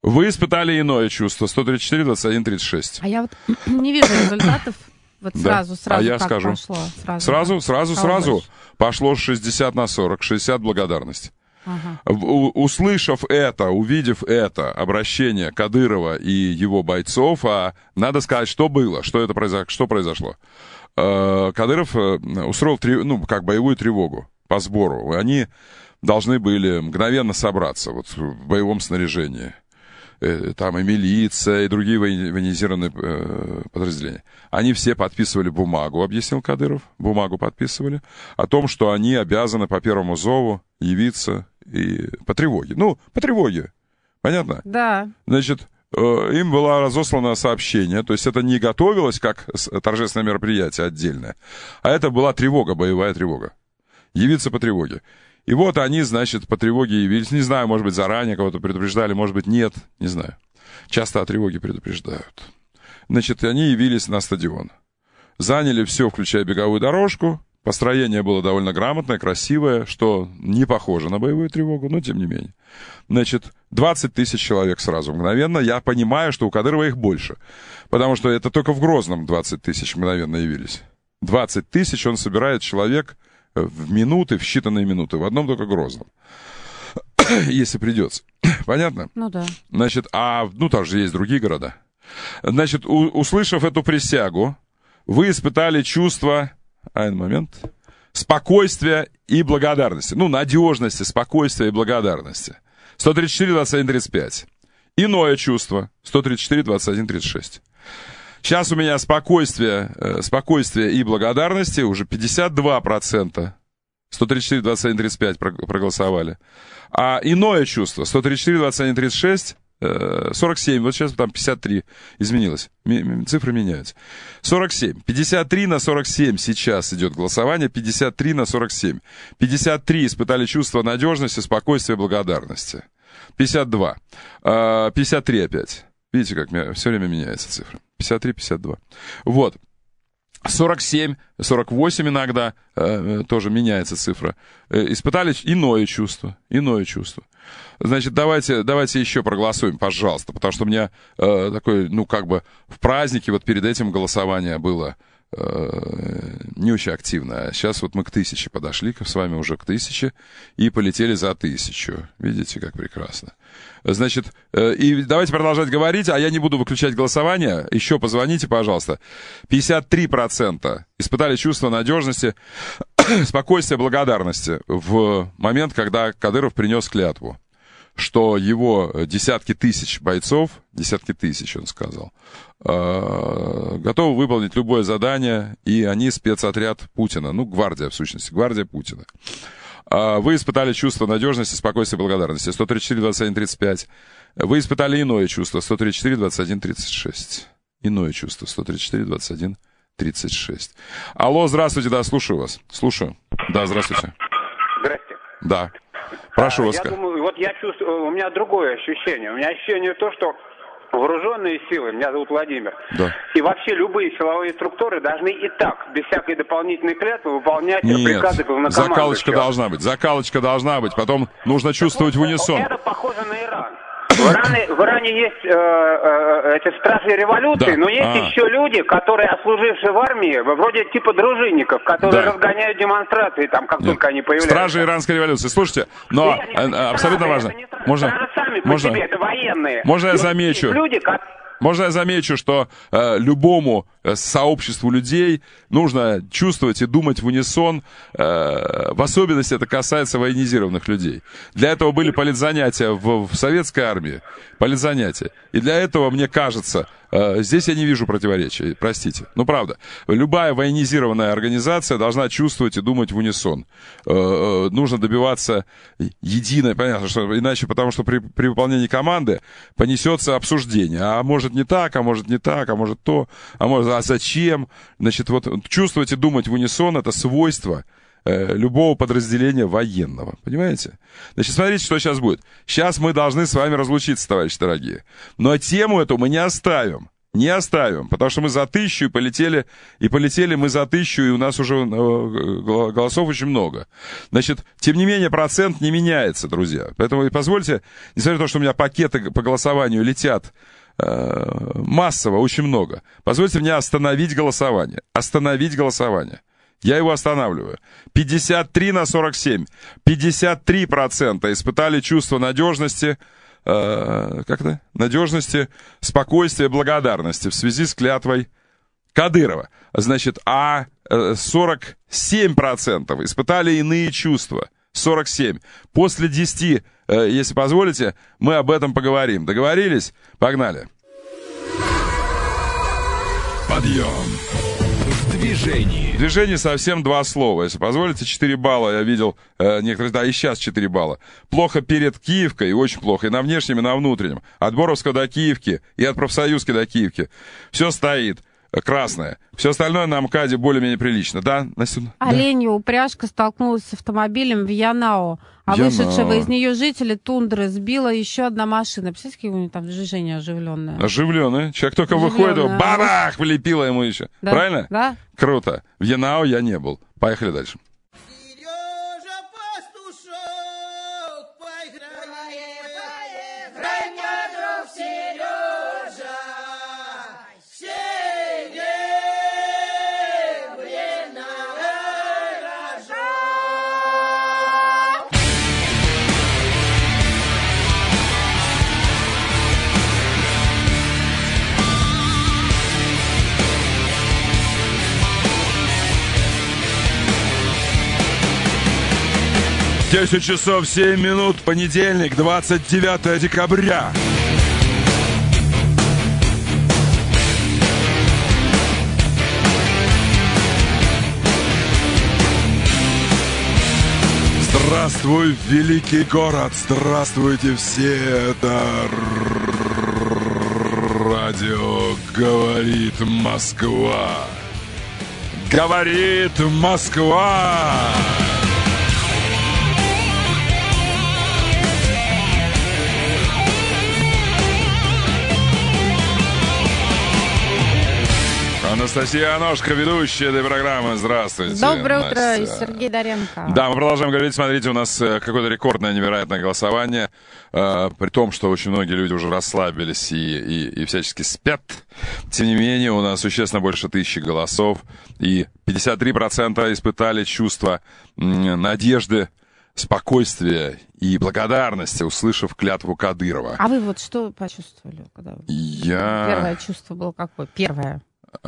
S1: Вы испытали иное чувство. сто тридцать четыре, двадцать один, тридцать шесть.
S2: А я вот не вижу результатов. Вот сразу,
S1: да.
S2: сразу
S1: а я
S2: как
S1: скажу.
S2: пошло? Сразу,
S1: сразу, сразу, сразу
S2: больше.
S1: Пошло шестьдесят на сорок. шестьдесят благодарность.
S2: Ага.
S1: Услышав это, увидев это обращение Кадырова и его бойцов, а надо сказать, что было, что это произошло, что произошло. Кадыров устроил ну, как боевую тревогу по сбору. Они должны были мгновенно собраться вот, в боевом снаряжении. Там и милиция, и другие военизированные подразделения. Они все подписывали бумагу, объяснил Кадыров, бумагу подписывали, о том, что они обязаны по первому зову явиться и по тревоге. Ну, по тревоге. Понятно?
S2: Да.
S1: Значит, им было разослано сообщение, то есть это не готовилось как торжественное мероприятие отдельное, а это была тревога, боевая тревога. Явиться по тревоге. И вот они, значит, по тревоге явились. Не знаю, может быть, заранее кого-то предупреждали, может быть, нет, не знаю. Часто о тревоге предупреждают. Значит, они явились на стадион. Заняли все, включая беговую дорожку. Построение было довольно грамотное, красивое, что не похоже на боевую тревогу, но тем не менее. Значит, двадцать тысяч человек сразу, мгновенно. Я понимаю, что у Кадырова их больше. Потому что это только в Грозном двадцать тысяч мгновенно явились. двадцать тысяч он собирает человек в минуты, в считанные минуты. В одном только Грозном. Если придется. Понятно?
S2: Ну да.
S1: Значит, а, ну там же есть другие города. Значит, у, услышав эту присягу, вы испытали чувство, один момент, спокойствия и благодарности. Ну, надежности, спокойствия и благодарности. сто тридцать четыре, двадцать один, тридцать пять. Иное чувство. сто тридцать четыре, двадцать один, тридцать шесть. Сейчас у меня спокойствие, э, спокойствие и благодарности уже пятьдесят два процента. сто тридцать четыре, двадцать один, тридцать пять проголосовали. А иное чувство, сто тридцать четыре, двадцать один, тридцать шесть, э, сорок семь, вот сейчас там пятьдесят три изменилось. М- цифры меняются. сорок семь. пятьдесят три на сорок семь сейчас идет голосование, пятьдесят три на сорок семь. пятьдесят три испытали чувство надежности, спокойствия и благодарности. пятьдесят два. Э, пятьдесят три опять. Видите, как все время меняется цифра. пятьдесят три, пятьдесят два. Вот. сорок семь, сорок восемь иногда э, тоже меняется цифра. Э, испытали иное чувство. Иное чувство. Значит, давайте, давайте еще проголосуем, пожалуйста. Потому что у меня э, такое, ну, как бы в празднике вот перед этим голосование было э, не очень активно. А сейчас вот мы к тысяче подошли, с вами уже к тысяче, и полетели за тысячу. Видите, как прекрасно. Значит, и давайте продолжать говорить, а я не буду выключать голосование. Еще позвоните, пожалуйста. пятьдесят три процента испытали чувство надежности, спокойствия, благодарности в момент, когда Кадыров принес клятву, что его десятки тысяч бойцов, десятки тысяч, он сказал, готовы выполнить любое задание, и они спецотряд Путина, ну, гвардия, в сущности, гвардия Путина. Вы испытали чувство надежности, спокойствия и благодарности. сто тридцать четыре, двадцать один, тридцать пять. Вы испытали иное чувство. сто тридцать четыре, двадцать один, тридцать шесть. Иное чувство. сто тридцать четыре, двадцать один, тридцать шесть. Алло, здравствуйте, да, слушаю вас. Слушаю. Да, здравствуйте.
S6: Здрасте.
S1: Да. Прошу
S6: а,
S1: вас.
S6: Я думаю, вот я чувствую, у меня другое ощущение. У меня ощущение то, что вооруженные силы, меня зовут Владимир, да. И вообще любые силовые структуры должны и так, без всякой дополнительной клятвы, выполнять
S1: Нет,
S6: приказы главнокомандующего.
S1: Закалочка должна быть, закалочка должна быть, потом нужно чувствовать в унисон.
S6: Это похоже на Иран. В Иране, в Иране есть э, э, эти стражи революции, да. Но есть а. еще люди, которые, отслужившие в армии, вроде типа дружинников, которые да. разгоняют демонстрации, там, как Нет. только они появляются.
S1: Стражи иранской революции. Слушайте, но
S6: Нет, нет,
S1: абсолютно
S6: стражи,
S1: важно.
S6: Это не стражи,
S1: можно,
S6: стражи сами по
S1: можно,
S6: себе, это военные.
S1: Можно я замечу?
S6: Люди, как...
S1: Можно я замечу, что э, любому э, сообществу людей нужно чувствовать и думать в унисон, э, в особенности это касается военизированных людей. Для этого были политзанятия в, в советской армии, политзанятия. И для этого, мне кажется, э, здесь я не вижу противоречия, простите. Ну, правда, любая военизированная организация должна чувствовать и думать в унисон. Э, э, нужно добиваться единой, понятно, что иначе, потому что при, при выполнении команды понесется обсуждение, а может не так, а может не так, а может то, а может, а зачем? Значит, вот чувствовать и думать в унисон — это свойство э, любого подразделения военного, понимаете? Значит, смотрите, что сейчас будет. Сейчас мы должны с вами разлучиться, товарищи дорогие. Но тему эту мы не оставим. Не оставим, потому что мы за тысячу и полетели, и полетели мы за тысячу, и у нас уже голосов очень много. Значит, тем не менее, процент не меняется, друзья. Поэтому позвольте, несмотря на то, что у меня пакеты по голосованию летят э, массово, очень много, позвольте мне остановить голосование. Остановить голосование. Я его останавливаю. пятьдесят три на сорок семь. пятьдесят три процента испытали чувство надежности, э, как это? Надежности, спокойствия, благодарности в связи с клятвой Кадырова. Значит, а сорок семь процентов испытали иные чувства. сорок семь. После десяти, э, если позволите, мы об этом поговорим. Договорились? Погнали. Подъем.
S23: В движении.
S1: В движении совсем два слова. Если позволите, четыре балла я видел э, некоторые, да, и сейчас четыре балла. Плохо перед Киевкой, и очень плохо, и на внешнем, и на внутреннем. От Боровска до Киевки, и от Профсоюзки до Киевки. Все стоит. Красное. Все остальное на МКАДе более-менее прилично. Да, Настя?
S2: Оленья да. упряжка столкнулась с автомобилем в Янао, а Янао. Вышедшего из нее жители тундры сбила еще одна машина. Представляете, какие у них там движения оживленные?
S1: Оживленные. Человек только выходит, бабах, влепила ему еще.
S2: Да?
S1: Правильно?
S2: Да.
S1: Круто. В Янао я не был. Поехали дальше. десять часов семь минут, понедельник, двадцать девятое декабря. Здравствуй, великий город! Здравствуйте все! Это радио «Говорит Москва». Говорит Москва! Анастасия Аношка, ведущая этой программы. Здравствуйте.
S2: Доброе
S1: Настя.
S2: утро, Сергей Доренко.
S1: Да, мы продолжаем говорить. Смотрите, у нас какое-то рекордное, невероятное голосование. Э, при том, что очень многие люди уже расслабились и, и, и всячески спят. Тем не менее, у нас существенно больше тысячи голосов. И пятьдесят три процента испытали чувство надежды, спокойствия и благодарности, услышав клятву Кадырова.
S2: А вы вот что почувствовали? Когда
S1: Я...
S2: Первое чувство было какое? Первое.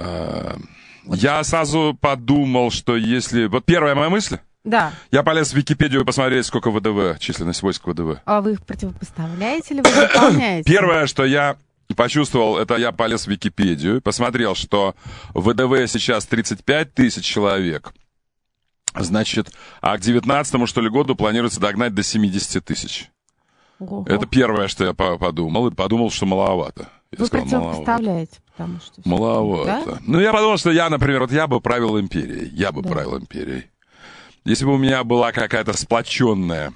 S1: Я сразу подумал, что если... Вот первая моя мысль.
S2: Да.
S1: Я полез в Википедию посмотреть, сколько ВДВ, численность войск ВДВ.
S2: А вы их противопоставляете или вы выполняете?
S1: Первое, что я почувствовал, это я полез в Википедию, посмотрел, что ВДВ сейчас тридцать пять тысяч человек. Значит, а к девятнадцатому, что ли, году планируется догнать до семьдесят тысяч. Ого. Это первое, что я подумал, и подумал, что маловато. Я
S2: Вы
S1: сказал,
S2: противопоставляете, потому что...
S1: Маловато. Да? Ну, я подумал, что я, например, вот я бы правил империей. Я бы да. правил империей. Если бы у меня была какая-то сплоченная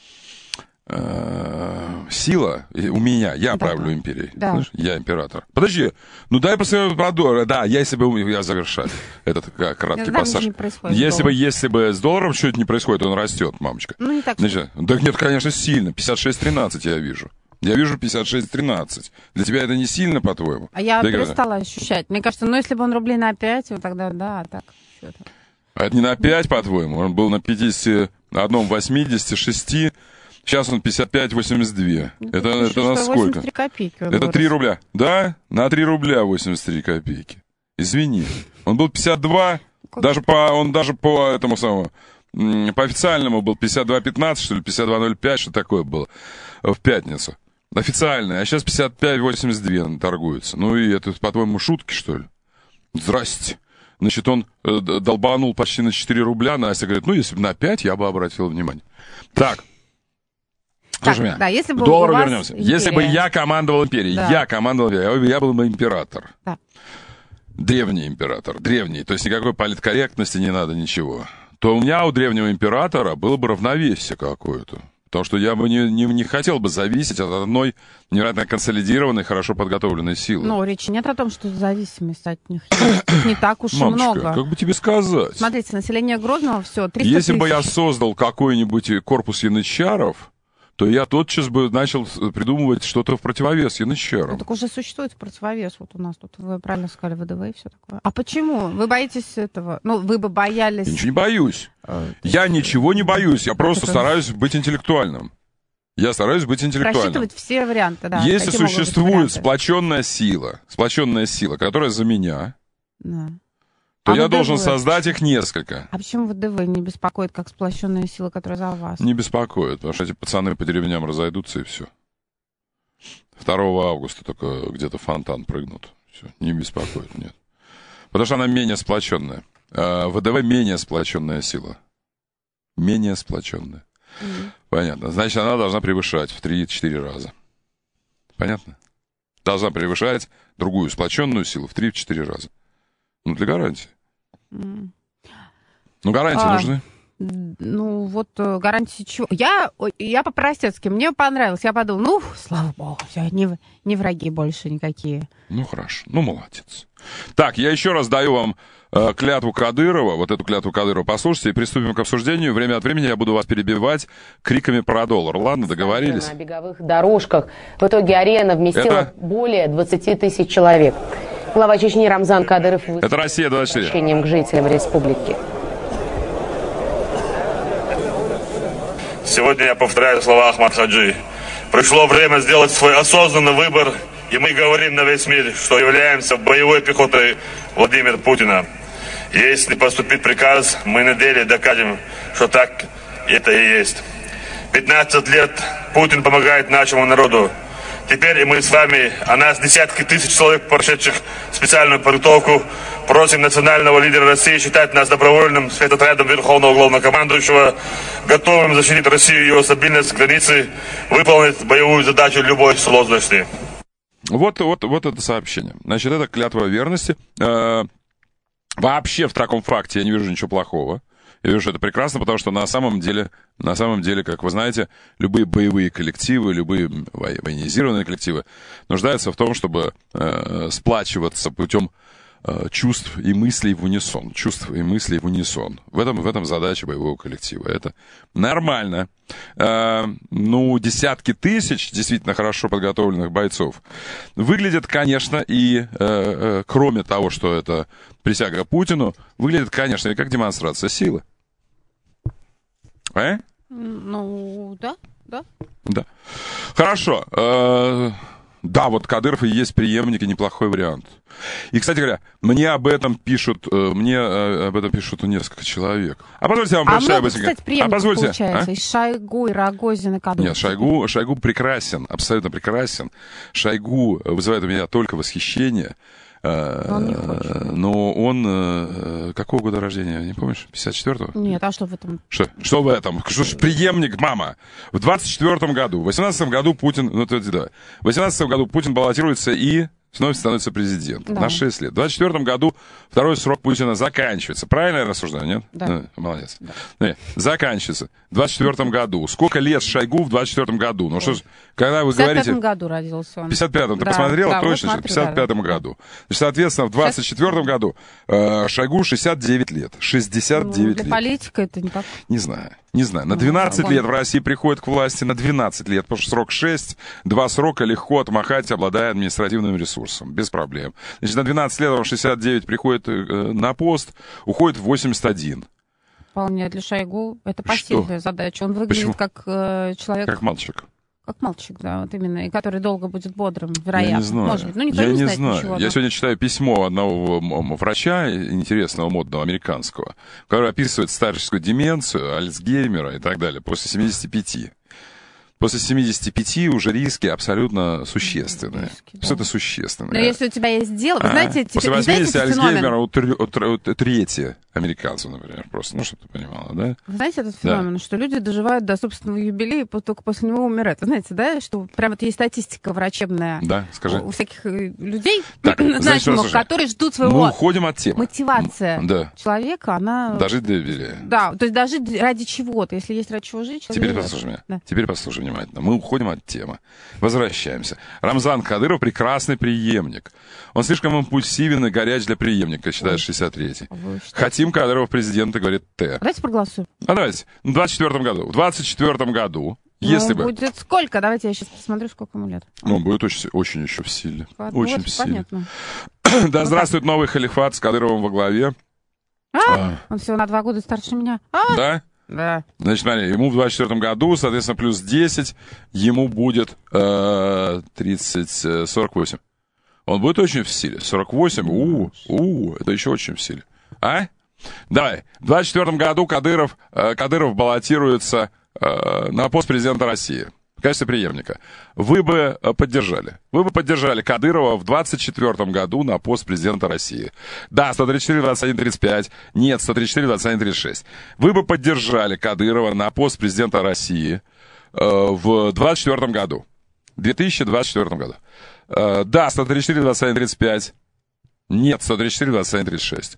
S1: э, сила, у меня, я да. правлю империей.
S2: Да.
S1: Знаешь, я император. Подожди, ну дай посмотрим продолжить. Да, если бы... Я завершаю этот краткий пассаж. Если бы, если бы с долларом что-то не происходит, он растет, мамочка.
S2: Ну, не так.
S1: Значит, да нет, конечно, сильно. пятьдесят шесть тринадцать я вижу. Я вижу пятьдесят шесть тринадцать. Для тебя это не сильно, по-твоему?
S2: А я
S1: да
S2: перестала это... ощущать. Мне кажется, ну, если бы он рублей на пять, вот тогда, да, так. Что-то.
S1: А это не на пять, по-твоему? Он был на пятьдесят один, восемьдесят шесть. Сейчас он пятьдесят пять восемьдесят два. Ну, это это на сколько?
S2: восемьдесят три копейки.
S1: Это вырос. три рубля. Да? На три рубля восемьдесят три копейки. Извини. Он был пятьдесят два, как? даже по, он даже по этому самому, по официальному был пятьдесят два пятнадцать, что ли, пятьдесят два ноль пять, что такое было в пятницу. Официальный, а сейчас пятьдесят пять восемьдесят два торгуется. Ну и это, по-твоему, шутки, что ли? Здрасте. Значит, он э, долбанул почти на четыре рубля. Настя говорит, ну, если бы на пять, я бы обратил внимание. Так.
S2: Так, меня. Да, если бы
S1: к доллару
S2: у вас
S1: вернемся.
S2: империя.
S1: Если бы я командовал империей, да. я командовал империей, я был бы император.
S2: Да.
S1: Древний император, древний. То есть никакой политкорректности не надо, ничего. То у меня, у древнего императора, было бы равновесие какое-то. Потому что я бы не, не, не хотел бы зависеть от одной невероятно консолидированной, хорошо подготовленной силы.
S2: Ну, речи нет о том, что зависимость от них есть. Их не так уж и
S1: Мамочка,
S2: много.
S1: как бы тебе сказать?
S2: Смотрите, население Грозного все, триста тысяч.
S1: Если бы я создал какой-нибудь корпус янычаров, то я тотчас бы начал придумывать что-то в противовес янычарам.
S2: Ну, так уже существует противовес. Вот у нас тут, вы правильно сказали, ВДВ и все такое. А почему? Вы боитесь этого? Ну, вы бы боялись...
S1: Я ничего не боюсь. А, я ты... ничего не боюсь. Я просто это... стараюсь быть интеллектуальным. Я стараюсь быть интеллектуальным.
S2: Просчитывать все варианты, да.
S1: Если существует сплоченная сила, сплоченная сила, которая за меня... Да. то а я ВДВ должен создать их несколько.
S2: А почему ВДВ не беспокоит, как сплощенная сила, которая за вас?
S1: Не беспокоит, потому что эти пацаны по деревням разойдутся, и все. второго августа только где-то фонтан прыгнут. Все, не беспокоит, нет. Потому что она менее сплоченная. А ВДВ менее сплоченная сила. Менее сплоченная. Mm-hmm. Понятно. Значит, она должна превышать в три-четыре раза. Понятно? Должна превышать другую сплоченную силу в три-четыре раза. Ну, для гарантии. Mm. Ну, гарантии а, нужны.
S2: Ну, вот гарантии чего? Я, я по-простецки, мне понравилось. Я подумала, ну, слава богу, все, не, не враги больше никакие.
S1: Ну, хорошо. Ну, молодец. Так, я еще раз даю вам э, клятву Кадырова. Вот эту клятву Кадырова послушайте и приступим к обсуждению. Время от времени я буду вас перебивать криками про доллар. Ладно, договорились?
S4: На беговых дорожках. В итоге арена вместила Это... более двадцати тысяч человек. Глава Чечни Рамзан Кадыров выступил
S1: Это Россия двадцать четыре.
S4: С обращением к жителям республики.
S5: Сегодня я повторяю слова Ахмад Хаджи. Пришло время сделать свой осознанный выбор, и мы говорим на весь мир, что являемся боевой пехотой Владимира Путина. Если поступит приказ, мы на деле докажем, что так это и есть. пятнадцать лет Путин помогает нашему народу. Теперь и мы с вами, а нас десятки тысяч человек, прошедших специальную подготовку, просим национального лидера России считать нас добровольным спецотрядом Верховного Главнокомандующего, готовым защитить Россию и ее стабильность границы, выполнить боевую задачу любой сложности.
S1: Вот, вот, вот это сообщение. Значит, это клятва верности. Э-э- вообще в таком факте я не вижу ничего плохого. Я вижу, что это прекрасно, потому что на самом деле, на самом деле, как вы знаете, любые боевые коллективы, любые военизированные коллективы нуждаются в том, чтобы э, сплачиваться путем э, чувств и мыслей в унисон. Чувств и мыслей в унисон. В этом, в этом задача боевого коллектива. Это нормально. Э, ну, десятки тысяч действительно хорошо подготовленных бойцов выглядят, конечно, и э, э, кроме того, что это присяга Путину, выглядит, конечно, и как демонстрация силы. А?
S2: Ну, да, да.
S1: Да. Хорошо. Э-э- да, вот Кадыров и есть преемник, и неплохой вариант. И, кстати говоря, мне об этом пишут, мне об этом пишут несколько человек. А позвольте, я вам прочитаю
S2: а
S1: быстренько.
S2: Кстати, преемник,
S1: а позвольте,
S2: получается,
S1: а?
S2: и Шойгу, и Рогозин, и Кадыров.
S1: Нет, Шойгу, Шойгу прекрасен, абсолютно прекрасен. Шойгу вызывает у меня только восхищение.
S2: Но он не хочет.
S1: Но он... Какого года рождения, не помнишь? пятьдесят четвёртого?
S2: Нет, а что в этом?
S1: Что, что в этом? Что ж, преемник, мама. В двадцать четвёртом году, в восемнадцатом году Путин... Ну, то, да. В восемнадцатом году Путин баллотируется и... Снова становится президентом. Да. На шесть лет. В двадцать четвёртом году второй срок Путина заканчивается. Правильно я рассуждаю, нет?
S2: Да.
S1: Ну, молодец. Да. Нет, заканчивается. В двадцать четвёртом году. Сколько лет Шойгу в двадцать четвёртом году? Ну что ж, когда вы говорите...
S2: В пятьдесят пятом году родился он.
S1: В пятьдесят пятом. Ты да, посмотрела?
S2: Да,
S1: точно?
S2: Вот смотрю,
S1: в пятьдесят пятом да, году. Значит, соответственно, в двадцать четвёртом году э, Шойгу шестьдесят девять лет. шестьдесят девять
S2: ну, для
S1: лет.
S2: политика это не так.
S1: Не знаю. Не знаю. На двенадцать ну, лет в России приходит к власти, на двенадцать лет, потому что срок шесть, два срока легко отмахать, обладая административным ресурсом. Без проблем. Значит, на двенадцать лет он шестьдесят девять приходит э, на пост, уходит в восемьдесят один.
S2: Вполне для Шойгу это посильная задача. Он выглядит Почему? как э, человек...
S1: Как мальчик.
S2: Как мальчик, да, вот именно. И который долго будет бодрым, вероятно.
S1: Я не знаю.
S2: Может быть. Ну, никто
S1: Я
S2: не,
S1: не
S2: знает
S1: знаю.
S2: Ничего,
S1: Я
S2: да.
S1: сегодня читаю письмо одного врача, интересного, модного, американского, который описывает старческую деменцию, Альцгеймера и так далее, после семидесяти пяти. после семидесяти пяти уже риски абсолютно существенные. Риски, да. Все это существенное.
S2: Но если у тебя есть дело, вы а? знаете...
S1: После восьмидесяти Альцгеймера у, у, у трети американцев, например, просто, ну, чтобы ты понимала, да?
S2: Вы знаете этот феномен, да. что люди доживают до собственного юбилея, только после него умирают. Вы знаете, да, что прямо вот есть статистика врачебная
S1: да, скажи.
S2: у всяких людей,
S1: так, значит,
S2: которые ждут своего...
S1: Мы уходим от темы.
S2: Мотивация
S1: да.
S2: человека, она...
S1: Дожить до юбилея.
S2: Да, то есть дожить ради чего-то, если есть ради чего жить...
S1: Теперь послушай меня. Да. Теперь послушай внимательно. Мы уходим от темы. Возвращаемся. Рамзан Кадыров прекрасный преемник. Он слишком импульсивен и горяч для преемника, считает шестьдесят третий. Хотим Кадырова президента, говорит Т.
S2: Давайте проголосуем.
S1: А давайте. В двадцать четвёртом году. В двадцать четвёртом году, ну, если бы...
S2: будет сколько? Давайте я сейчас посмотрю, сколько ему лет.
S1: Ну, он будет очень, очень еще в силе.
S2: Вот,
S1: очень
S2: вот,
S1: в силе.
S2: Понятно.
S1: Да здравствует новый халифат с Кадыровым во главе.
S2: А? а. Он всего на два года старше меня. А?
S1: Да?
S2: Да.
S1: Значит, смотри, ему в двадцать четвёртом году, соответственно, плюс десять, ему будет э, тридцать, сорок восемь. Он будет очень в силе. сорок восемь, у, у, это еще очень в силе. А? Давай. В двадцать четвёртом году Кадыров, э, Кадыров баллотируется э, на пост президента России в качестве преемника. Вы бы поддержали. Вы бы поддержали Кадырова в двадцать четвёртом году на пост президента России. Да, сто тридцать четыре, двадцать один, тридцать пять. Нет, сто тридцать четыре, двадцать один, тридцать шесть. Вы бы поддержали Кадырова на пост президента России э, в двадцать четвёртом году. В две тысячи двадцать четвёртом году. Э, да, сто тридцать четыре, двадцать один, тридцать пять. Нет, сто тридцать четыре, двадцать один, тридцать шесть.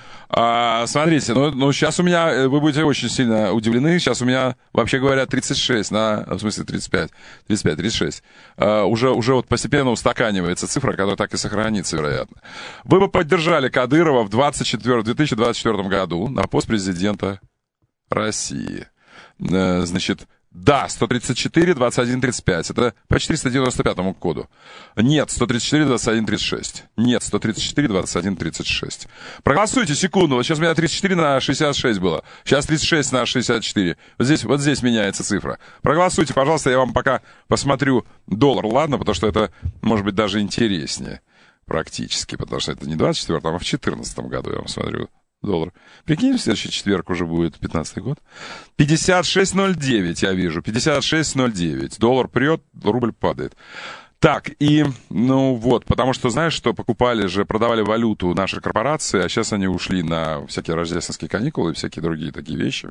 S1: А, смотрите, ну, ну сейчас у меня, вы будете очень сильно удивлены, сейчас у меня, вообще говоря, тридцать шесть, на, в смысле тридцать пять, тридцать пять, тридцать шесть. А, уже, уже вот постепенно устаканивается цифра, которая так и сохранится, вероятно. Вы бы поддержали Кадырова в двадцать четвёртом, две тысячи двадцать четвёртом году на пост президента России. А, значит, да, сто тридцать четыре, двадцать один, тридцать пять. Это по четыреста девяносто пятому коду. Нет, сто тридцать четыре, двадцать один, тридцать шесть. Нет, сто тридцать четыре, двадцать один, тридцать шесть. Проголосуйте секунду. Вот сейчас у меня тридцать четыре на шестьдесят шесть было. Сейчас тридцать шесть на шестьдесят четыре. Вот здесь, вот здесь меняется цифра. Проголосуйте, пожалуйста, я вам пока посмотрю доллар, ладно? Потому что это, может быть, даже интереснее практически. Потому что это не в двадцать четвёртом, а в четырнадцатом году я вам смотрю. Доллар. Прикинь, в следующий четверг уже будет пятнадцатый год. пятьдесят шесть ноль девять я вижу. пятьдесят шесть ноль девять. Доллар прет, рубль падает. Так, и, ну вот, потому что, знаешь, что покупали же, продавали валюту наши корпорации, а сейчас они ушли на всякие рождественские каникулы и всякие другие такие вещи.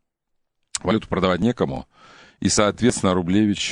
S1: Валюту продавать некому. И, соответственно, Рублевич...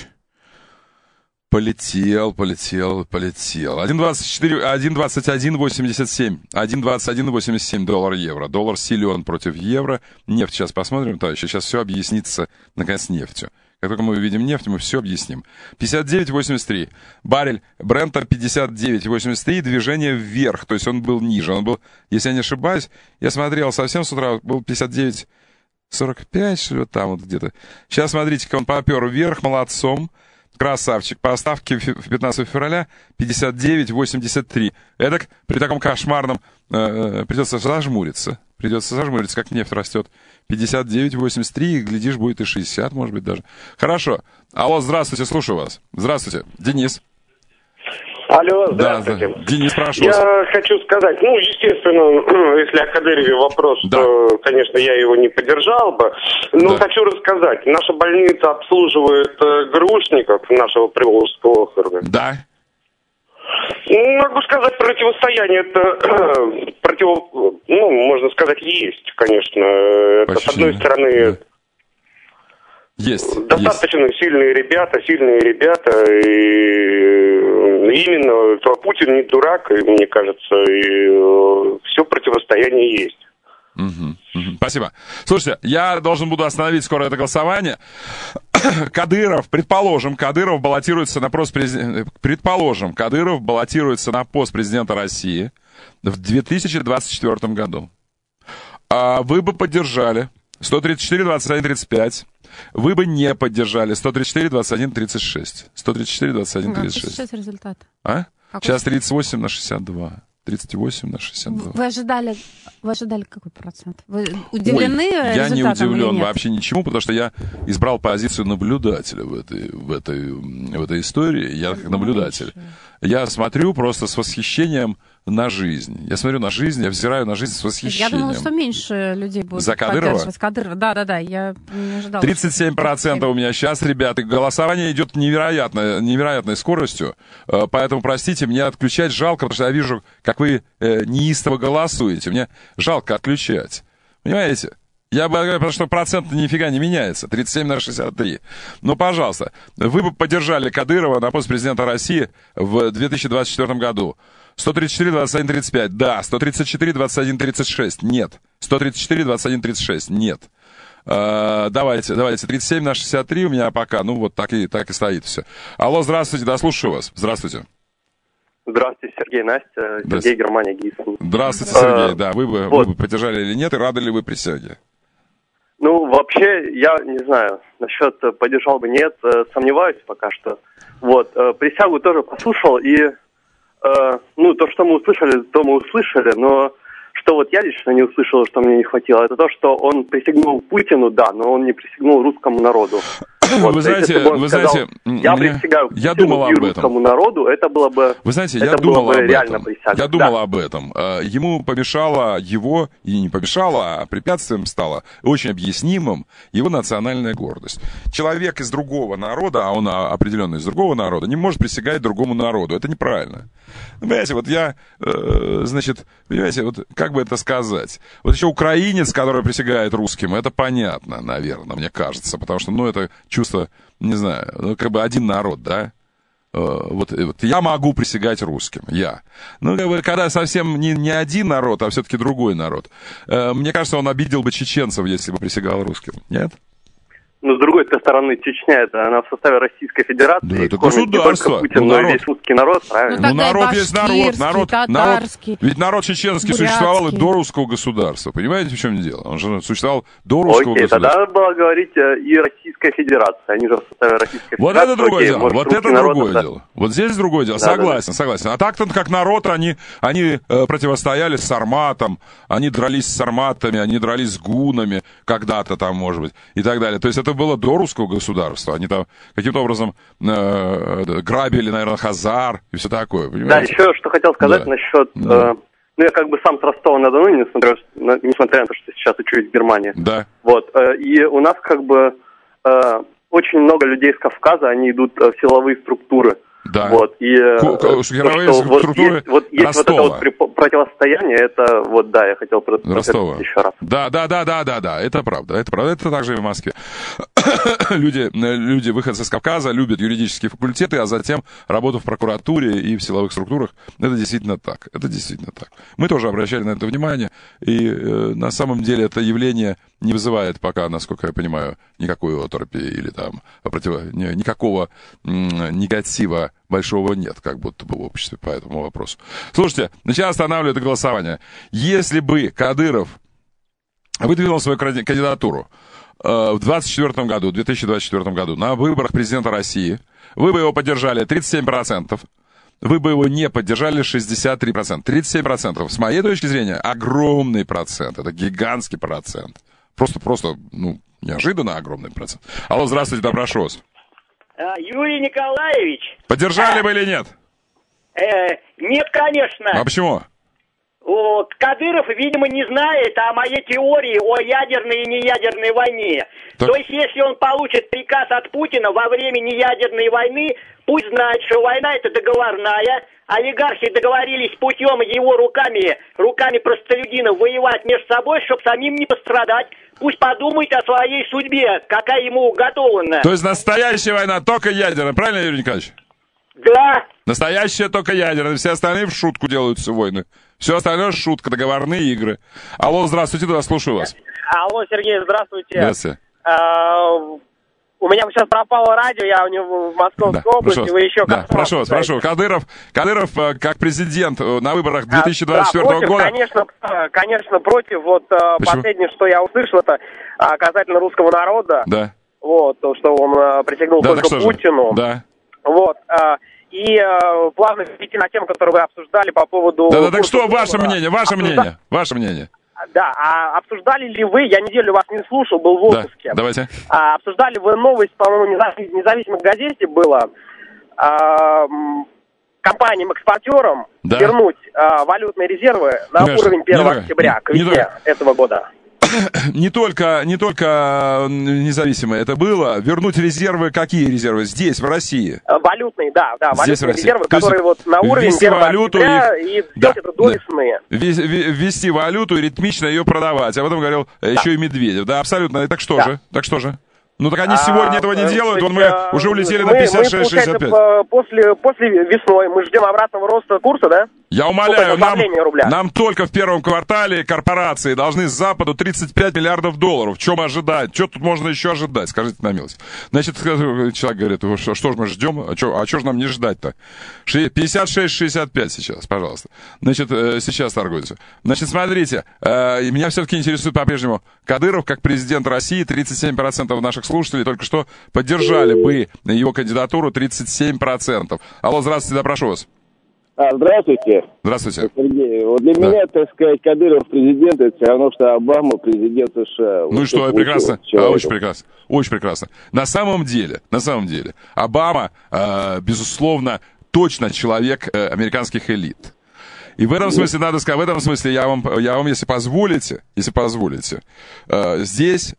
S1: Полетел, полетел, полетел. один двадцать четыре, один двадцать один восемьдесят семь. один двадцать один восемьдесят семь доллар евро. Доллар силен против евро. Нефть сейчас посмотрим, товарищи. Сейчас все объяснится, наконец, нефтью. Как только мы увидим нефть, мы все объясним. пятьдесят девять восемьдесят три. Баррель Брента пятьдесят девять восемьдесят три. Движение вверх. То есть он был ниже. Он был, если я не ошибаюсь, я смотрел совсем с утра, был пятьдесят девять сорок пять, что ли, там вот где-то. Сейчас, смотрите-ка, он попер вверх, молодцом. Красавчик. По ставке в пятнадцатого февраля пятьдесят девять восемьдесят три. Эдак при таком кошмарном э, придется зажмуриться. Придется зажмуриться, как нефть растет. пятьдесят девять восемьдесят три, и, глядишь, будет и шестьдесят, может быть, даже. Хорошо. Алло, здравствуйте, слушаю вас. Здравствуйте. Денис.
S16: Алло, здравствуйте.
S1: Да, Денис, прошу.
S16: Я хочу сказать, ну, естественно, если о Кадырове вопрос, да. то, конечно, я его не поддержал бы. Но да. хочу рассказать. Наша больница обслуживает э, грушников нашего Приволжского округа.
S1: Да.
S16: Ну, могу сказать, противостояние это, против, ну, можно сказать, есть, конечно. Это, с одной стороны... Да.
S1: Есть.
S16: Достаточно
S1: есть.
S16: сильные ребята, сильные ребята, и именно Путин не дурак, и, мне кажется, и все противостояние есть.
S1: Угу, угу. Спасибо. Слушайте, я должен буду остановить скоро это голосование. Кадыров, предположим, Кадыров баллотируется на пост президента, предположим, Кадыров баллотируется на пост президента России в две тысячи двадцать четвёртом году. А вы бы поддержали сто тридцать четыре, двадцать один, тридцать пять. Вы бы не поддержали сто тридцать четыре, двадцать один, тридцать шесть. сто тридцать четыре, двадцать один, тридцать шесть.
S2: Сейчас результат.
S1: А? Какой? Сейчас тридцать восемь на шестьдесят два. тридцать восемь на шестьдесят два.
S2: Вы ожидали, вы ожидали какой процент? Вы удивлены
S1: Ой, я не удивлен
S2: вообще
S1: ничему, потому что я избрал позицию наблюдателя в этой, в этой, в этой истории. Я как наблюдатель. Я смотрю просто с восхищением на жизнь. Я смотрю на жизнь, я взираю на жизнь с восхищением.
S2: Я думала, что меньше людей будут
S1: За Кадырова?
S2: Кадырова. Да, да, да, я не ожидала.
S1: тридцать семь процентов у меня сейчас, ребята. Голосование идет невероятно, невероятной скоростью. Поэтому, простите, мне отключать жалко, потому что я вижу, как вы неистово голосуете. Мне жалко отключать. Понимаете? Я бы говорю, потому что процент нифига не меняется. тридцать семь на шестьдесят три. Ну, пожалуйста, вы бы поддержали Кадырова на пост президента России в две тысячи двадцать четвёртом году. сто тридцать четыре двадцать один тридцать пять. Да. сто тридцать четыре двадцать один тридцать шесть. Нет. сто тридцать четыре двадцать один тридцать шесть. Нет. Uh, давайте, давайте. тридцать семь на шестьдесят три у меня пока. Ну, вот так и, так и стоит все. Алло, здравствуйте, да, слушаю вас. Здравствуйте.
S7: Здравствуйте, Сергей, Настя. Сергей, Германия, Гейсон.
S1: Здравствуйте, Сергей. А, да, вы бы, вот. вы бы поддержали или нет, и рады ли вы присяге?
S7: Ну, вообще, я не знаю, насчет поддержал бы, нет, сомневаюсь пока что. Вот, присягу тоже послушал, и, ну, то, что мы услышали, то мы услышали, но что вот я лично не услышал, что мне не хватило, это то, что он присягнул Путину, да, но он не присягнул русскому народу. Вот,
S1: вы знаете, вы сказал, знаете,
S7: я присягаю
S1: я думал об этом.
S7: Русскому народу, это было бы,
S1: вы знаете,
S7: это
S1: я думал
S7: было бы
S1: об
S7: реально
S1: этом.
S7: присяга.
S1: Я думал
S7: да.
S1: об этом. Ему помешало его, и не помешало, а препятствием стало очень объяснимым его национальная гордость. Человек из другого народа, а он определенно из другого народа, не может присягать другому народу. Это неправильно. Понимаете, вот я, значит, понимаете, вот как бы это сказать? Вот еще украинец, который присягает русским, это понятно, наверное, мне кажется, потому что, ну, это чувство, не знаю, ну, как бы один народ, да? Вот, вот я могу присягать русским, я. Ну, как бы, когда совсем не, не один народ, а все-таки другой народ. Мне кажется, он обидел бы чеченцев, если бы присягал русским, нет?
S7: Но с другой стороны, Чечня, это она в составе Российской Федерации.
S1: Да, это государство.
S7: Путин, ну, народ. Весь русский народ, правильно?
S2: Ну,
S1: ну народ есть народ. народ, народ ведь народ чеченский
S2: бурятский.
S1: Существовал и до русского государства. Понимаете, в чем дело? Он же существовал до русского
S7: Окей,
S1: государства.
S7: Тогда было говорить и Российская Федерация. Они же в составе Российской
S1: вот
S7: Федерации.
S1: Это другое
S7: Окей,
S1: дело.
S7: Может,
S1: вот это
S7: народ,
S1: другое
S7: да.
S1: дело. Вот здесь другое дело. Да, согласен, да, да. согласен. А так-то, как народ, они, они э, противостояли с Сарматом, они дрались с сарматами, они дрались с гунами когда-то там, может быть, и так далее. То есть это было до русского государства. Они там каким-то образом э, грабили, наверное, хазар и все такое, понимаете?
S7: Да, еще что хотел сказать да. насчет... Да. Э, ну, я как бы сам с Ростова-на-Дону, несмотря, несмотря на то, что сейчас учусь в Германии.
S1: Да.
S7: Вот. Э, и у нас как бы э, очень много людей с Кавказа, они идут в силовые структуры.
S1: Да.
S7: Вот, и
S1: силовые
S7: что,
S1: структуры
S7: вот есть, вот есть вот это вот противостояние, это вот, да, я хотел
S1: Ростова.
S7: еще раз.
S1: Да, да, да, да, да, да, это правда, это правда, это также и в Москве. люди, люди, выходцы с Кавказа, любят юридические факультеты, а затем работу в прокуратуре и в силовых структурах. Это действительно так, это действительно так. Мы тоже обращали на это внимание, и э, на самом деле это явление не вызывает пока, насколько я понимаю, никакой оторопи или там против... никакого м- негатива большого нет, как будто бы в обществе по этому вопросу. Слушайте, сейчас останавливаю это голосование. Если бы Кадыров выдвинул свою кандидатуру э, в двадцать четвёртом году, в две тысячи двадцать четвёртом году на выборах президента России, вы бы его поддержали тридцать семь процентов, вы бы его не поддержали шестьдесят три процента. тридцать семь процентов, с моей точки зрения, огромный процент. Это гигантский процент. Просто, просто, ну, неожиданно огромный процент. Алло, здравствуйте, да, прошу вас.
S17: Юрий Николаевич.
S1: Поддержали а, бы или нет?
S17: Э, нет, конечно.
S1: А почему?
S17: Вот, Кадыров, видимо, не знает о моей теории о ядерной и неядерной войне. Так... То есть, если он получит приказ от Путина во время неядерной войны, пусть знает, что война это договорная, олигархи договорились путем его руками, руками простолюдинов воевать между собой, чтобы самим не пострадать. Пусть подумает о своей судьбе, какая ему уготована.
S1: То есть настоящая война только ядерная, правильно, Юрий Николаевич?
S17: Да.
S1: Настоящая только ядерная, все остальные в шутку делаются войны. Все остальное шутка, договорные игры. Алло, здравствуйте, да, слушаю вас.
S18: Алло, Сергей, здравствуйте.
S1: Здравствуйте.
S18: А, у меня сейчас пропало радио, я у него в Московской
S1: да,
S18: области,
S1: прошу,
S18: вы еще...
S1: Да, прошу вас, прошу. Кадыров, Кадыров как президент на выборах две тысячи двадцать четвёртого
S18: а, да,
S1: года...
S18: Конечно, конечно, против. Вот Почему? Последнее, что я услышал, это касательно русского народа.
S1: Да.
S18: Вот, то, что он присягнул
S1: да,
S18: только Путину.
S1: Да.
S18: Вот, и э, плавно перейти на тему, которую вы обсуждали по поводу...
S1: Да-да, так что ваше мнение, ваше Обсужда... мнение, ваше мнение.
S18: Да, а обсуждали ли вы, я неделю вас не слушал, был в отпуске.
S1: Да, давайте.
S18: А, обсуждали вы новость, по-моему, в независимой газете было. А,
S8: компаниям-экспортерам
S1: да.
S8: вернуть э, валютные резервы на Конечно. уровень первого октября, к весне этого года.
S1: Не только, не только независимые это было. Вернуть резервы, какие резервы? Здесь, в России.
S8: Валютные, да, да,
S1: Здесь,
S8: валютные резервы, которые вот на уровень первого октября, и сделать да, это до весны.
S1: Ввести валюту и ритмично ее продавать. Об этом говорил да. еще и Медведев. Да, абсолютно. Так что да. же? Так что же? Ну так они сегодня а, этого не делают, вон мы а, уже улетели мы, на пятьдесят шесть шестьдесят пять.
S8: После, после весной мы ждем обратного роста курса, да?
S1: Я умоляю, нам, нам только в первом квартале корпорации должны с Западу тридцать пять миллиардов долларов. Чем ожидать? Что тут можно еще ожидать? Скажите на милость. Значит, человек говорит, что, что же мы ждем? А что, а что же нам не ждать-то? пятьдесят шесть шестьдесят пять сейчас, пожалуйста. Значит, сейчас торгуется. Значит, смотрите, меня все-таки интересует по-прежнему Кадыров как президент России. тридцать семь процентов наших слушателей только что поддержали бы его кандидатуру, тридцать семь процентов. Алло, здравствуйте, да, прошу вас.
S9: А, здравствуйте.
S1: Здравствуйте.
S9: Сергей, вот для да. меня, так сказать, Кадыров президент, это все равно, что Обама президент США.
S1: Ну вот и что, прекрасно, а, очень прекрасно, очень прекрасно. На самом деле, на самом деле, Обама, э, безусловно, точно человек э, американских элит. И в этом смысле, надо сказать, в этом смысле я вам, я вам если позволите, если позволите, э, здесь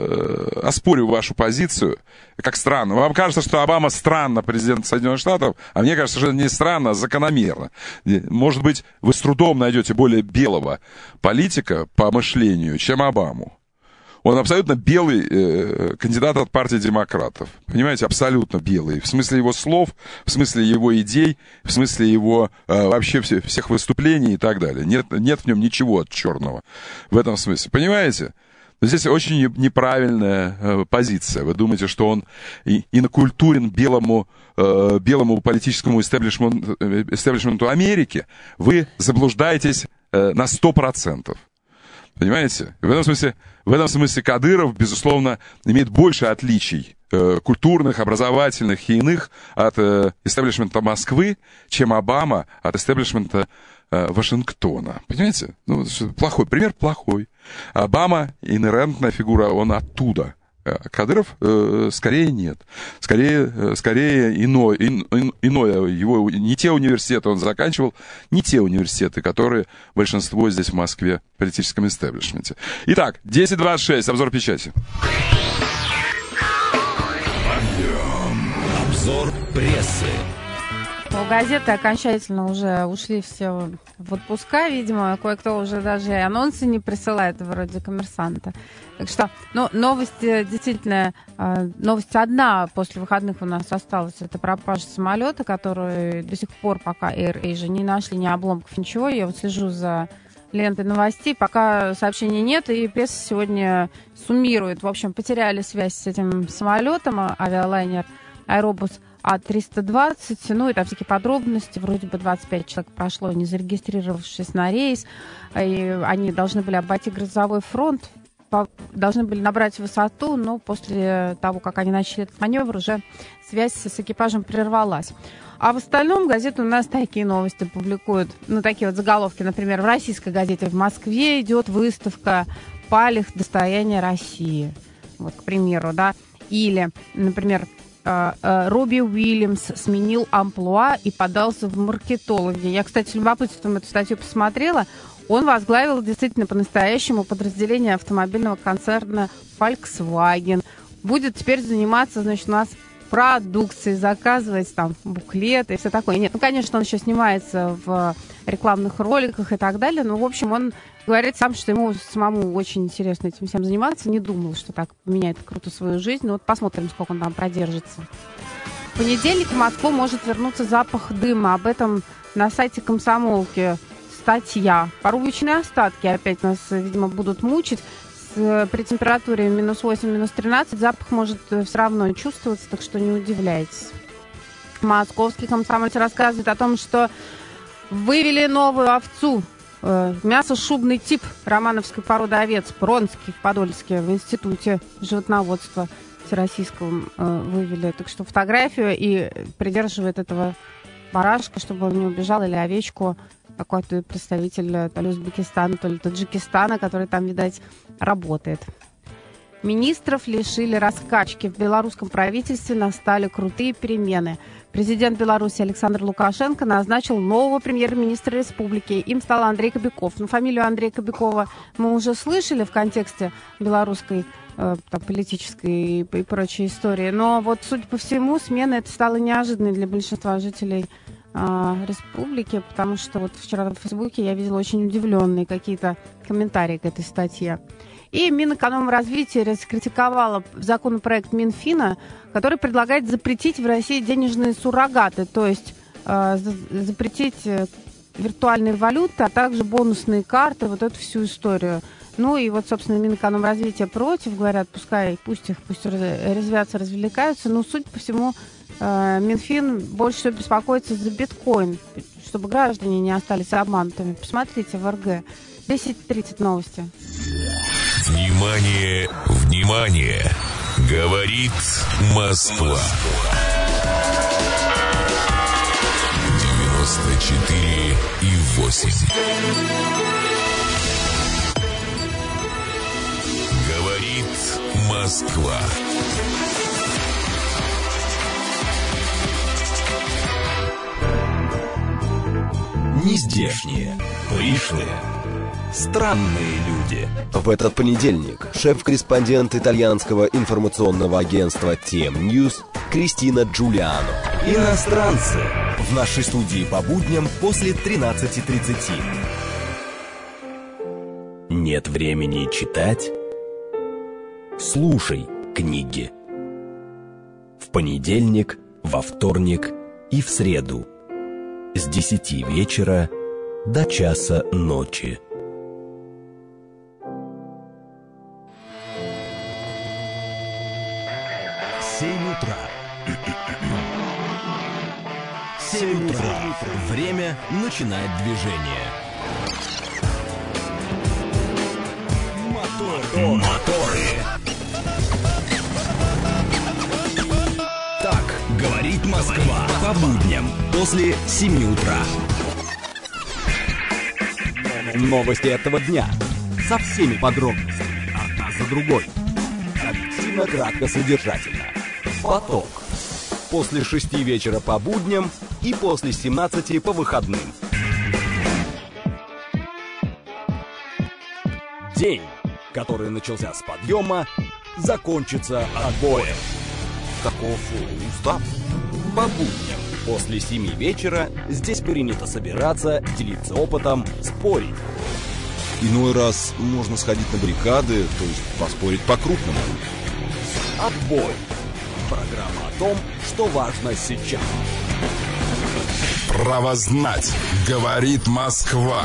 S1: э, оспорю вашу позицию, как странно. Вам кажется, что Обама странно президент Соединенных Штатов, а мне кажется, что это не странно, а закономерно. Может быть, вы с трудом найдете более белого политика по мышлению, чем Обаму. Он абсолютно белый э, кандидат от партии демократов. Понимаете, абсолютно белый. В смысле его слов, в смысле его идей, в смысле его э, вообще все, всех выступлений и так далее. Нет, нет в нем ничего от черного в этом смысле. Понимаете? Но здесь очень неправильная э, позиция. Вы думаете, что он и, инокультурен белому, э, белому политическому истеблишменту, истеблишменту Америки? Вы заблуждаетесь э, на сто процентов. Понимаете? В этом смысле, в этом смысле Кадыров, безусловно, имеет больше отличий э, культурных, образовательных и иных от э, истеблишмента Москвы, чем Обама от истеблишмента э, Вашингтона. Понимаете? Ну, плохой пример, плохой. Обама инерентная фигура, он оттуда. Кадыров э, скорее нет. Скорее, э, скорее иное, ин, ин, иное его, не те университеты он заканчивал, не те университеты, которые большинство здесь в Москве в политическом истеблишменте. Итак, десять двадцать шесть, обзор печати.
S24: Обзор прессы.
S2: У газеты окончательно уже ушли все в отпуска, видимо, кое-кто уже даже и анонсы не присылает, вроде «Коммерсанта». Так что, ну, новости действительно, новость одна после выходных у нас осталась, это пропажа самолета, который до сих пор пока AirAsia не нашли ни обломков, ничего. Я вот слежу за лентой новостей, пока сообщений нет, и пресса сегодня суммирует. В общем, потеряли связь с этим самолетом, авиалайнер «Аэробус» А триста двадцать, ну и там всякие подробности, вроде бы двадцать пять человек прошло, не зарегистрировавшись на рейс, и они должны были обойти грозовой фронт, должны были набрать высоту, но после того, как они начали этот маневр, уже связь с экипажем прервалась. А в остальном газеты у нас такие новости публикуют, ну такие вот заголовки, например, в российской газете в Москве идет выставка «Палих. Достояние России», вот, к примеру, да, или, например, Робби Уильямс сменил амплуа и подался в маркетологи. Я, кстати, с любопытством эту статью посмотрела. Он возглавил действительно по-настоящему подразделение автомобильного концерна Volkswagen. Будет теперь заниматься, значит, у нас продукцией, заказывать там буклеты и все такое. Нет, ну, конечно, он еще снимается в рекламных роликах и так далее, но, в общем, он говорит сам, что ему самому очень интересно этим всем заниматься. Не думал, что так поменяет круто свою жизнь. Но вот посмотрим, сколько он там продержится. В понедельник в Москву может вернуться запах дыма. Об этом на сайте «Комсомолки» статья. Порубочные остатки опять нас, видимо, будут мучить. С, при температуре минус восемь, минус тринадцать запах может все равно чувствоваться, так что не удивляйтесь. Московский комсомольцы рассказывает о том, что вывели новую овцу. Мясо-шубный тип романовской породы овец Пронский в Подольске в Институте животноводства всероссийского вывели. Так что фотографию и придерживает этого барашка, чтобы он не убежал, или овечку, какой-то представитель то ли Узбекистана, то ли Таджикистана, который там, видать, работает. Министров лишили раскачки. В белорусском правительстве настали крутые перемены. Президент Беларуси Александр Лукашенко назначил нового премьер-министра республики. Им стал Андрей Кобяков. Ну, фамилию Андрея Кобякова мы уже слышали в контексте белорусской э, там, политической и, и прочей истории. Но вот, судя по всему, смена эта стала неожиданной для большинства жителей э, республики, потому что вот вчера на Фейсбуке я видела очень удивленные какие-то комментарии к этой статье. И Минэкономразвития раскритиковала законопроект Минфина, который предлагает запретить в России денежные суррогаты, то есть э, запретить виртуальные валюты, а также бонусные карты, вот эту всю историю. Ну и вот, собственно, Минэкономразвития против, говорят, пускай, пусть их, пусть резвятся, развлекаются, но, судя по всему, э, Минфин больше всего беспокоится за биткоин, чтобы граждане не остались обманутыми. Посмотрите в эр гэ. десять тридцать новости.
S10: Внимание, внимание! Говорит Москва. девяносто четыре и восемь. Говорит Москва.
S25: Нездешние, пришлые, странные люди. В этот понедельник шеф-корреспондент итальянского информационного агентства ти эм News Кристина Джулиано. Иностранцы в нашей студии по будням после тринадцати тридцати. Нет времени читать? Слушай книги. В понедельник, во вторник и в среду с десяти вечера до часа ночи. Семь утра. Семь утра. Время начинает движение. Мотор. Моторы. Так говорит Москва по будням после семи утра. Новости этого дня со всеми подробностями, одна за другой. Объективно, кратко, содержательно. Поток. После шести вечера по будням и после семнадцати по выходным. День, который начался с подъема, закончится отбоем. Таков устав. По будням после семи вечера здесь принято собираться, делиться опытом, спорить.
S11: Иной раз можно сходить на баррикады, то есть поспорить по-крупному.
S25: Отбой. Программа о том, что важно сейчас.
S1: Право знать. Говорит Москва.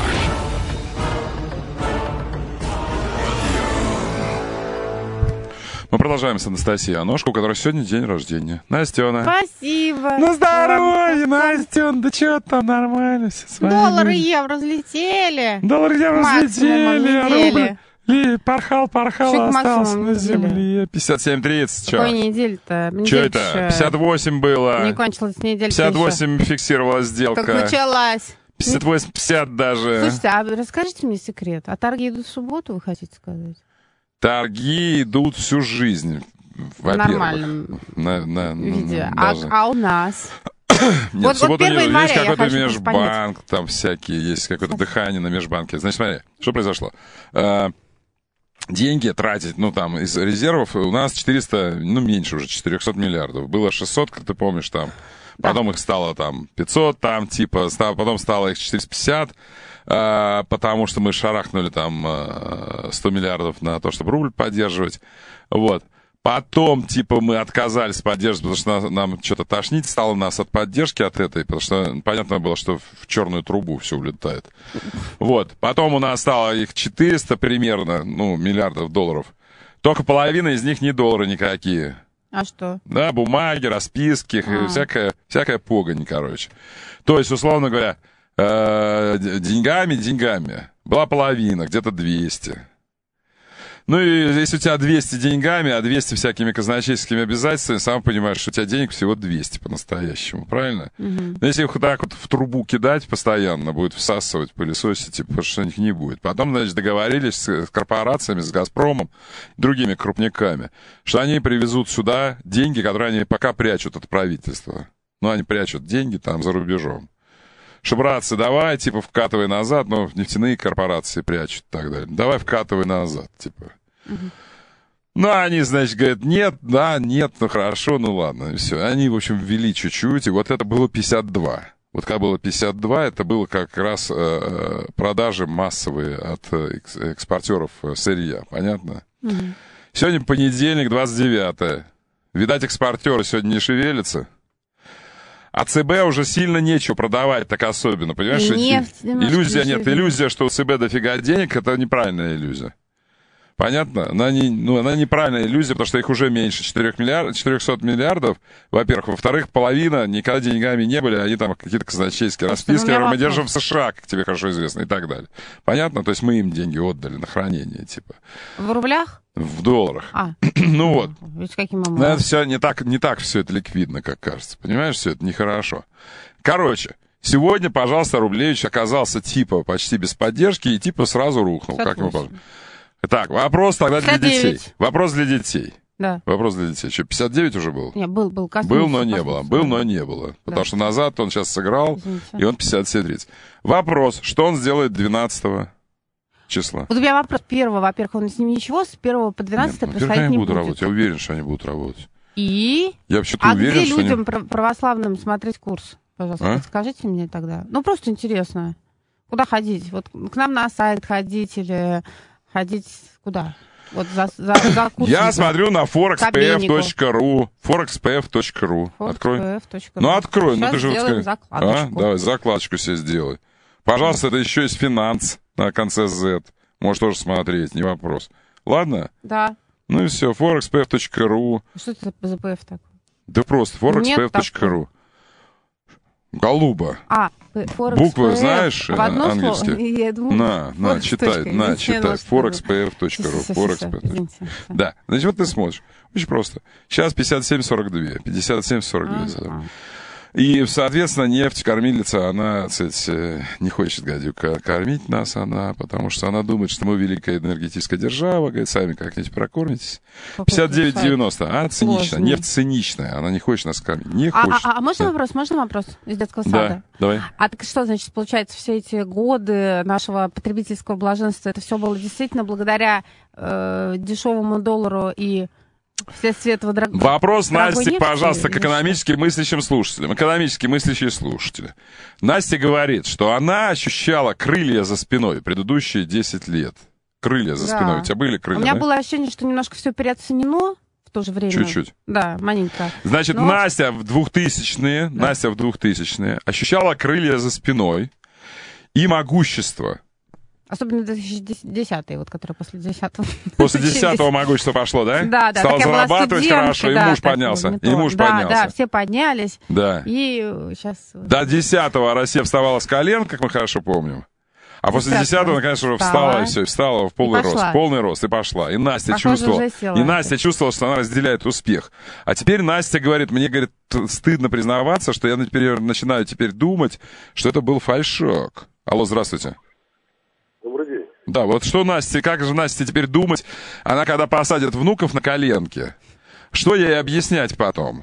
S1: Мы продолжаем с Анастасией Аношко, у которой сегодня день рождения. Настена.
S2: Спасибо.
S1: Ну, здоровье, Настен. Да что там, нормально все с вами.
S2: Доллары и евро взлетели.
S1: Доллары и евро взлетели. Ли, порхал, порхал,
S2: Чуть
S1: остался на земле. пятьдесят семь тридцать, что?
S2: Какой неделя-то?
S1: Что это? пятьдесят восемь было.
S2: Не кончилась неделя.
S1: пятьдесят восемь фиксировалась сделка.
S2: Как началась.
S1: пятьдесят восемь пятьдесят даже.
S2: Слушайте, а расскажите мне секрет. А торги идут в субботу, вы хотите сказать?
S1: Торги идут всю жизнь, во-первых.
S2: В нормальном
S1: на, на,
S2: виде. А, а у нас?
S1: Нет,
S2: вот,
S1: в субботу
S2: вот
S1: есть
S2: января
S1: какой-то
S2: я
S1: межбанк, там всякие, есть какое-то дыхание на межбанке. Значит, смотри, что произошло. Деньги тратить, ну, там, из резервов у нас четыреста, ну, меньше уже, четыреста миллиардов. Было шестьсот, как ты помнишь, там. Потом да. Их стало, там, пятьсот, там, типа, стало, потом стало их четыреста пятьдесят, э, потому что мы шарахнули, там, э, сто миллиардов на то, чтобы рубль поддерживать. Вот. Потом, типа, мы отказались поддерживать, потому что нам, нам что-то тошнить стало нас от поддержки от этой, потому что понятно было, что в черную трубу все улетает. Вот. Потом у нас стало их четыреста примерно, ну, миллиардов долларов. Только половина из них не доллары никакие.
S2: А что?
S1: Да, бумаги, расписки, а. всякая, всякая погонь, короче. То есть, условно говоря, э, деньгами, деньгами. Была половина, где-то двести. Ну и если у тебя двести деньгами, а двести всякими казначейскими обязательствами, сам понимаешь, что у тебя денег всего двести по-настоящему, правильно?
S2: Угу.
S1: Но если их вот так вот в трубу кидать постоянно, будет всасывать, пылесосить, типа, потому что их не будет. Потом, значит, договорились с корпорациями, с «Газпромом», другими крупняками, что они привезут сюда деньги, которые они пока прячут от правительства. Ну, они прячут деньги там за рубежом. Что, братцы, давай, типа, вкатывай назад, ну, нефтяные корпорации прячут и так далее. Давай вкатывай назад, типа. Угу. Ну, они, значит, говорят, нет, да, нет, ну, хорошо, ну, ладно, и все. Они, в общем, ввели чуть-чуть, и вот это было пятьдесят два. Вот когда было пятьдесят два, это было как раз э, продажи массовые от экспортеров сырья, понятно? Угу. Сегодня понедельник, двадцать девятое. Видать, экспортеры сегодня не шевелятся. А ЦБ уже сильно нечего продавать, так особенно, понимаешь?
S2: Нефть,
S1: иллюзия, нет, иллюзия, что у ЦБ дофига денег, это неправильная иллюзия. Понятно? Она, не, ну, она неправильная иллюзия, потому что их уже меньше, четыреста миллиардов, четыреста миллиардов, во-первых. Во-вторых, половина никогда деньгами не были, они там какие-то казначейские расписки, которые мы держим в США, как тебе хорошо известно, и так далее. Понятно? То есть мы им деньги отдали на хранение, типа.
S2: В рублях?
S1: В долларах.
S2: А.
S1: Ну вот.
S2: Ведь каким
S1: Но это все не так, не так все это ликвидно, как кажется. Понимаешь, все это нехорошо. Короче, сегодня, пожалуйста, Рублевич оказался типа почти без поддержки и типа сразу рухнул. Как ему положено. Так, вопрос тогда для детей. Вопрос для детей.
S2: Да.
S1: Вопрос для детей. Что, пятьдесят девять уже был?
S2: Нет, был, был. Коснулся,
S1: был, но не
S2: коснулся,
S1: было. Был,
S2: да.
S1: но не было. Потому
S2: да.
S1: что назад он сейчас сыграл,
S2: Извините.
S1: И он пятьдесят семь тридцать. Вопрос, что он сделает двенадцатого числа?
S2: Вот у меня вопрос. Первого, во-первых, он с ним ничего, с первого по двенадцатое
S1: Нет,
S2: происходить
S1: они
S2: не
S1: будут
S2: будет.
S1: работать. Я уверен, что они будут работать.
S2: И?
S1: Я вообще-то
S2: а
S1: уверен,
S2: где
S1: что
S2: людям
S1: они...
S2: православным смотреть курс? Пожалуйста,
S1: а?
S2: подскажите мне тогда. Ну, просто интересно. Куда ходить? Вот к нам на сайт ходить или ходить куда? Вот за, за, за курс.
S1: Я смотрю на форекс пи эф точка ру. форекс пи эф точка ру. Открой. Ну, открой.
S2: Сейчас
S1: ну, ты же
S2: сделаем
S1: вот
S2: закладочку.
S1: А? Давай, закладочку себе сделай. Пожалуйста, это еще есть финанс на конце Z. Можешь тоже смотреть, не вопрос. Ладно?
S2: Да.
S1: Ну и все, форекс пи эф точка ру.
S2: Что это за пи эф такое?
S1: Да просто, форекс пи эф точка ру. Голуба.
S2: А,
S1: буквы знаешь
S2: а
S1: английские?
S2: Я думаю,
S1: на, на, читай, на, читай. форекс пи эф точка ру. форекс пи эф. Да, значит, вот ты смотришь. Очень просто. Сейчас пятьдесят семь сорок два. пятьдесят семь сорок два. А-а-а. И, соответственно, нефть, кормилица, она, кстати, не хочет, гадюка, кормить нас, она, потому что она думает, что мы великая энергетическая держава, говорит, сами как-нибудь прокормитесь. пятьдесят девять девяносто, а, цинично, сложный. Нефть циничная, она не хочет нас кормить, не
S2: а,
S1: хочет.
S2: А, а можно
S1: да.
S2: вопрос, можно вопрос из детского сада?
S1: Да, давай.
S2: А так что, значит, получается, все эти годы нашего потребительского блаженства, это все было действительно благодаря э, дешевому доллару и... Вследствие этого драг...
S1: Вопрос, Насте,
S2: нефти,
S1: пожалуйста, к экономически мыслящим слушателям. Экономически мыслящие слушатели. Настя говорит, что она ощущала крылья за спиной предыдущие десять лет. Крылья за
S2: да.
S1: спиной. У тебя были крылья,
S2: У меня
S1: да?
S2: было ощущение, что немножко все переоценено в то же время.
S1: Чуть-чуть.
S2: Да, маленько.
S1: Значит,
S2: Но...
S1: Настя в двухтысячные, да. Настя в двухтысячные ощущала крылья за спиной и могущество.
S2: Особенно две тысячи десятый, вот, который после десятого.
S1: После десятого могущество пошло, да?
S2: Да, да.
S1: Стал зарабатывать хорошо,
S2: да,
S1: и муж поднялся. И муж
S2: да,
S1: поднялся.
S2: Да, все поднялись.
S1: Да.
S2: И сейчас...
S1: До десятого Россия вставала с колен, как мы хорошо помним. А после десятого, она, конечно, уже встала, и все, встала в полный рост. Полный рост, и пошла. И Настя
S2: Похоже,
S1: чувствовала. И Настя чувствовала, что она разделяет успех. А теперь Настя говорит, мне, говорит, стыдно признаваться, что я теперь, начинаю теперь думать, что это был фальшок. Алло, здравствуйте.
S12: Добрый день.
S1: Да, вот что Настя, как же Настя теперь думать, она когда посадит внуков на коленки, что ей объяснять потом?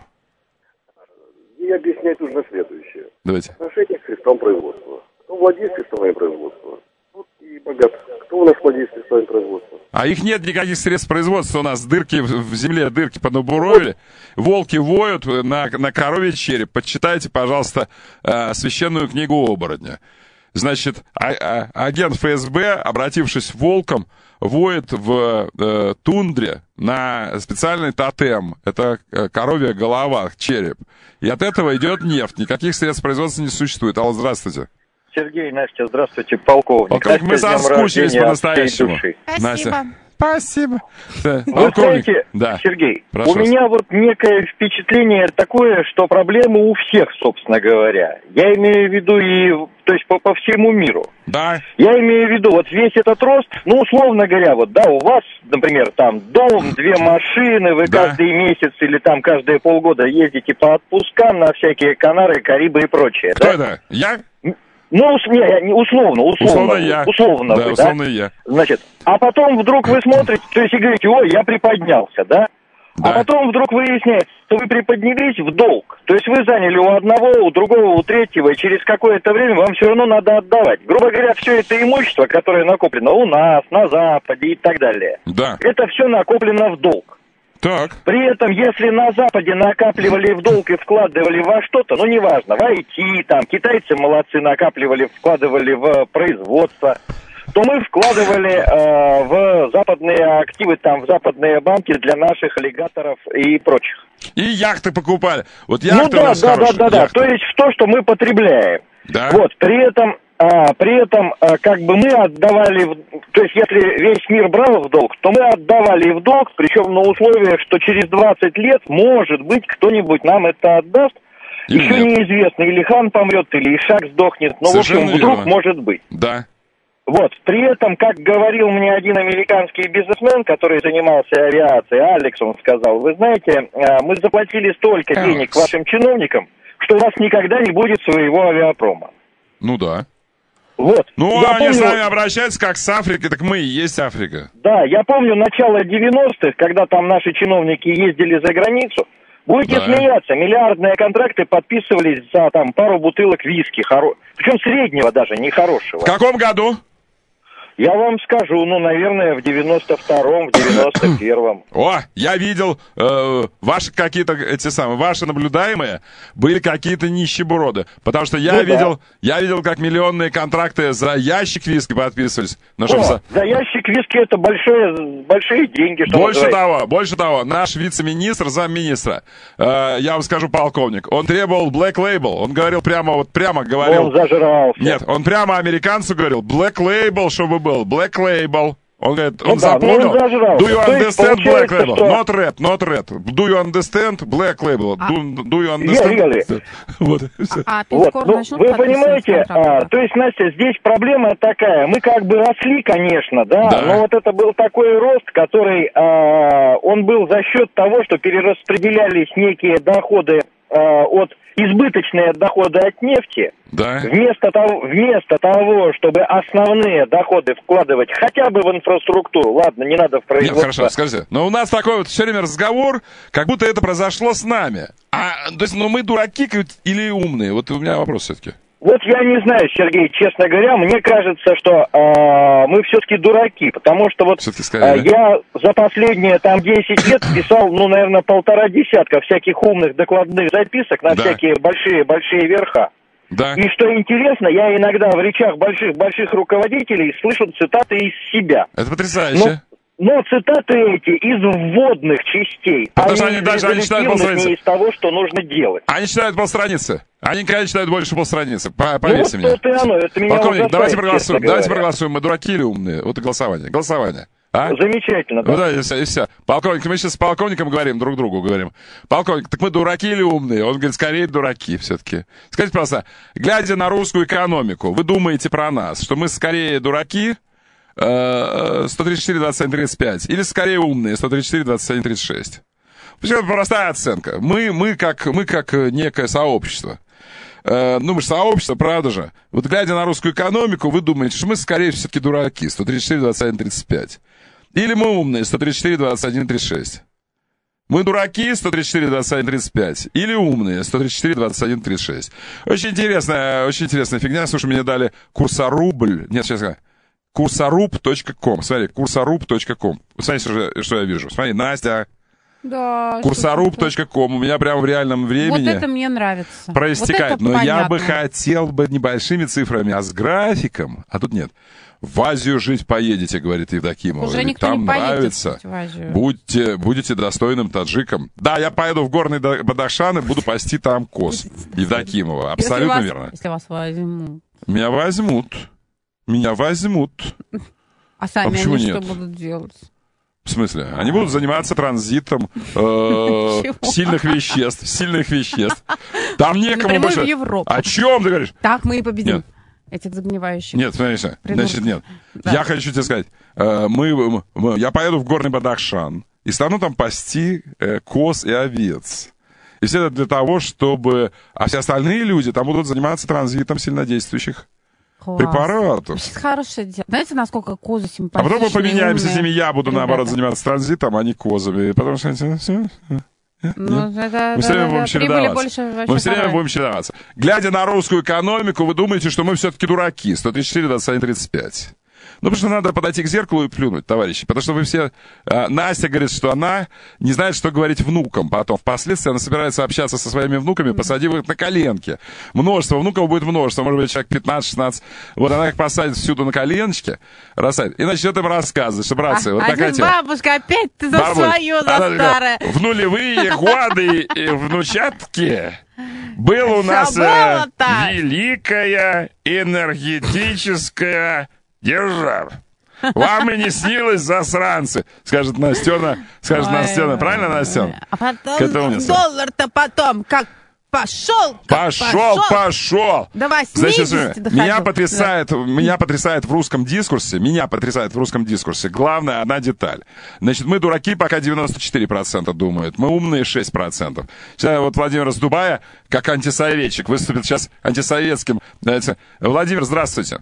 S12: Ей объяснять нужно следующее.
S1: Давайте.
S12: Отношение к средствам производства. Кто владеет средствами производства, тот и богат. Кто у нас владеет средствами производства?
S1: А их нет никаких средств производства у нас. Дырки в земле, дырки понабуровили. Волки воют на, на корове череп. Почитайте, пожалуйста, священную книгу оборотня. Значит, а, а, агент эф эс бэ, обратившись волком, воет в э, тундре на специальный тотем. Это коровья голова, череп. И от этого идет нефть. Никаких средств производства не существует. Алло, здравствуйте.
S13: Сергей, Настя, здравствуйте, полковник.
S1: Полковник, мы соскучились по-настоящему.
S2: Спасибо.
S1: Настя. Спасибо. Да.
S13: Вы знаете, да. Сергей, Прошу. у меня вот некое впечатление такое, что проблемы у всех, собственно говоря. Я имею в виду и, то есть по, по всему миру.
S1: Да.
S13: Я имею в виду, вот весь этот рост, ну, условно говоря, вот, да, у вас, например, там дом, две машины, вы да. каждый месяц или там каждые полгода ездите по отпускам на всякие Канары, Карибы и прочее.
S1: Кто
S13: да?
S1: это? Я?
S13: Ну, не, условно, условно.
S1: Условно я.
S13: Условно
S1: да,
S13: вы,
S1: условно
S13: да?
S1: я.
S13: Значит, а потом вдруг вы смотрите, то есть и говорите, ой, я приподнялся, да? Да. А потом вдруг выясняется, что вы приподнялись в долг. То есть вы заняли у одного, у другого, у третьего, и через какое-то время вам все равно надо отдавать. Грубо говоря, все это имущество, которое накоплено у нас, на Западе и так далее,
S1: да.
S13: это все накоплено в долг.
S1: Так.
S13: При этом, если на Западе накапливали в долг и вкладывали во что-то, ну, неважно, в ай ти, там, китайцы молодцы, накапливали, вкладывали в производство, то мы вкладывали э, в западные активы, там, в западные банки для наших аллигаторов и прочих.
S1: И яхты покупали. Вот яхты
S13: ну, да,
S1: у нас
S13: да,
S1: хорошие.
S13: да, да, да, то есть в то, что мы потребляем.
S1: Да.
S13: Вот, при этом... А, при этом, а, как бы мы отдавали, в, то есть если весь мир брал в долг, то мы отдавали в долг, причем на условиях, что через двадцать лет, может быть, кто-нибудь нам это отдаст. Или Еще нет. неизвестно, или хан помрет, или Ишак сдохнет, но, Совершенно в общем, вдруг верно. Может быть.
S1: Да.
S13: Вот, при этом, как говорил мне один американский бизнесмен, который занимался авиацией, Алекс, он сказал, вы знаете, мы заплатили столько Алекс. денег вашим чиновникам, что у вас никогда не будет своего авиапрома.
S1: Ну да.
S13: Вот.
S1: Ну,
S13: я
S1: они
S13: помню...
S1: с нами обращаются как с Африкой, так мы и есть Африка.
S13: Да, я помню начало девяностых, когда там наши чиновники ездили за границу. Будете да. смеяться, миллиардные контракты подписывались за там пару бутылок виски, хоро... причем среднего даже, не хорошего.
S1: В каком году?
S13: Я вам скажу, ну, наверное, в девяносто втором, в девяносто первом.
S1: О, я видел, э, ваши какие-то, эти самые, ваши наблюдаемые были какие-то нищеброды. Потому что я ну, видел, да. я видел, как миллионные контракты за ящик виски подписывались. Ну,
S13: О, за... за ящик виски это большие, большие деньги. Что
S1: больше
S13: называется.
S1: того, больше того, наш вице-министр, замминистра, э, я вам скажу, полковник, он требовал Black Label. Он говорил прямо, вот прямо говорил.
S13: Он зажрался.
S1: Нет, он прямо американцу говорил, Black Label, чтобы был Black Label. Он говорит, он
S13: ну,
S1: запомнил.
S13: Да, ну,
S1: do you understand Black Label?
S13: Что...
S1: Not red, not red. Do you understand Black Label?
S13: А...
S1: Do, do you understand?
S13: Yeah,
S1: вот,
S2: а, а
S13: вот. Ну, вы понимаете, а, то есть, Настя, здесь проблема такая. Мы как бы росли, конечно, да, да. но вот это был такой рост, который, а, он был за счет того, что перераспределялись некие доходы а, от избыточные доходы от нефти,
S1: да.
S13: вместо того, вместо того, чтобы основные доходы вкладывать хотя бы в инфраструктуру, ладно, не надо в производство.
S1: Нет, хорошо, скажите, но у нас такой вот все время разговор, как будто это произошло с нами. А, то есть, ну мы дураки или умные? Вот у меня вопрос все-таки.
S13: Вот я не знаю, Сергей, честно говоря, мне кажется, что э, мы все-таки дураки, потому что вот э, я за последние там десять лет писал, ну, наверное, полтора десятка всяких умных докладных записок на да. всякие большие-большие верха.
S1: Да.
S13: И что интересно, я иногда в речах больших-больших руководителей слышу цитаты из себя.
S1: Это потрясающе.
S13: Но, но цитаты эти из вводных частей,
S1: потому что они даже они читают полстраницы.
S13: Не из того, что нужно делать.
S1: Они читают полстраницы. Они никогда читают больше полстраницы. Поверьте
S13: ну,
S1: мне.
S13: Вот оно, это меня
S1: полковник, давайте проголосуем. Давайте проголосуем. Мы дураки или умные? Вот и голосование. Голосование. А?
S13: Замечательно, да?
S1: Ну да, и все, и все. Полковник, мы сейчас с полковником говорим, друг другу говорим. Полковник, так мы дураки или умные? Он говорит, скорее дураки все-таки. Скажите, пожалуйста, глядя на русскую экономику, вы думаете про нас, что мы скорее дураки, сто тридцать четыре двадцать один тридцать пять, или скорее умные, сто тридцать четыре двадцать один тридцать шесть? Это простая оценка. Мы, мы, как, мы как некое сообщество. Ну, мы же сообщество, правда же? Вот глядя на русскую экономику, вы думаете, что мы скорее все-таки дураки, сто тридцать четыре двадцать один тридцать пять. Или мы умные, сто тридцать четыре двадцать один тридцать шесть. Мы дураки, сто тридцать четыре двадцать один тридцать пять. Или умные, сто тридцать четыре двадцать один тридцать шесть. Очень интересная, очень интересная фигня. Слушай, мне дали курсорубль. Нет, сейчас я курсоруб точка ком. Смотри, курсоруб точка ком. Смотри, что, что я вижу. Смотри, Настя.
S2: Да.
S1: курсоруб точка ком. У меня прямо в реальном времени.
S2: Вот это мне нравится.
S1: Проистекает.
S2: Вот
S1: Но
S2: понятно.
S1: Я бы хотел бы небольшими цифрами, а с графиком. А тут нет. В Азию жить поедете, говорит Евдокимова.
S2: Уже никто
S1: там
S2: не
S1: нравится.
S2: В Азию.
S1: Будьте, будете достойным таджиком. Да, я поеду в горный Бадахшан и буду пасти там коз. Евдокимова. Абсолютно
S2: если вас,
S1: верно.
S2: Если вас возьмут.
S1: Меня возьмут. Меня возьмут.
S2: А сами
S1: а почему
S2: они
S1: нет?
S2: что будут делать?
S1: В смысле? Они будут заниматься транзитом э, сильных веществ. Сильных веществ. Там некому больше...
S2: в Европу.
S1: О чем ты говоришь?
S2: Так мы и победим.
S1: Нет.
S2: Этих загнивающих.
S1: Нет, смотри, значит, нет. Да. Я хочу тебе сказать, э, мы, мы, я поеду в горный Бадахшан и стану там пасти э, коз и овец. И все это для того, чтобы... А все остальные люди там будут заниматься транзитом сильнодействующих
S2: Класс.
S1: препаратов.
S2: Сейчас хорошее дело. Знаете, насколько козы симпатичные?
S1: А потом мы поменяемся
S2: умные.
S1: с ними, я буду,
S2: Ребята.
S1: наоборот, заниматься транзитом, а не козами. Потому что...
S2: Ну, это,
S1: мы все время будем чередоваться.
S2: Больше,
S1: мы все время будем чередоваться. Глядя на русскую экономику, вы думаете, что мы все-таки дураки. сто тридцать четыре, двадцать один, тридцать пять. Ну, потому что надо подойти к зеркалу и плюнуть, товарищи. Потому что вы все... А, Настя говорит, что она не знает, что говорить внукам. Потом, впоследствии, она собирается общаться со своими внуками, посадив их на коленки. Множество внуков будет множество. Может быть, человек пятнадцать-шестнадцать. Вот она их посадит всюду на коленочки, рассадит, и начнет им рассказывать, что, братцы,
S2: а,
S1: вот
S2: один
S1: такая тема.
S2: бабушка, опять ты за
S1: Бабуль,
S2: свое, за
S1: она,
S2: старое.
S1: В нулевые годы и внучатки был у нас
S2: Что было так?
S1: великая энергетическая держава. Вам и не снилось, засранцы, скажет Настена, скажет Настена. Правильно, Настена?
S2: А потом доллар-то потом как пошел, как
S1: пошел,
S2: пошел.
S1: пошел.
S2: До
S1: Значит,
S2: восьмидесяти
S1: меня
S2: доходил.
S1: потрясает,
S2: Да.
S1: меня потрясает в русском дискурсе, меня потрясает в русском дискурсе главная одна деталь. Значит, мы дураки, пока девяносто четыре процента думают, мы умные шесть процентов. Сейчас вот Владимир из Дубая, как антисоветчик, выступит сейчас антисоветским. Знаете. Владимир, здравствуйте.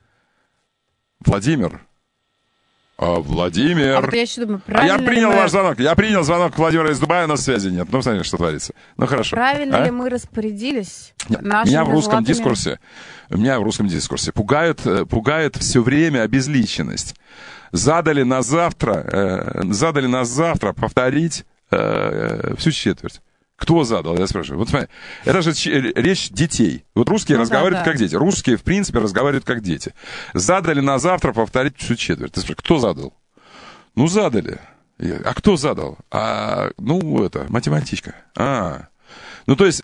S1: Владимир. А, Владимир.
S2: А вот я еще думаю,
S1: а я
S2: правильно
S1: принял
S2: ли мы...
S1: ваш звонок. Я принял звонок Владимира из Дубая, но связи нет. Ну, смотрите, что творится. Ну, хорошо.
S2: Правильно
S1: а?
S2: ли мы распорядились?
S1: Нет,
S2: нашими
S1: меня в русском
S2: золотыми...
S1: дискурсе, меня в русском дискурсе пугает, пугает все время обезличенность. Задали на завтра, э, задали на завтра повторить э, всю четверть. Кто задал, я спрашиваю. Вот смотри, это же ч- речь детей. Вот русские ну, разговаривают да, да. как дети. Русские, в принципе, разговаривают как дети. Задали на завтра повторить всю четверть. Ты спрашиваешь, кто задал? Ну, задали. А кто задал? А, ну, это, математичка. А, ну, то есть,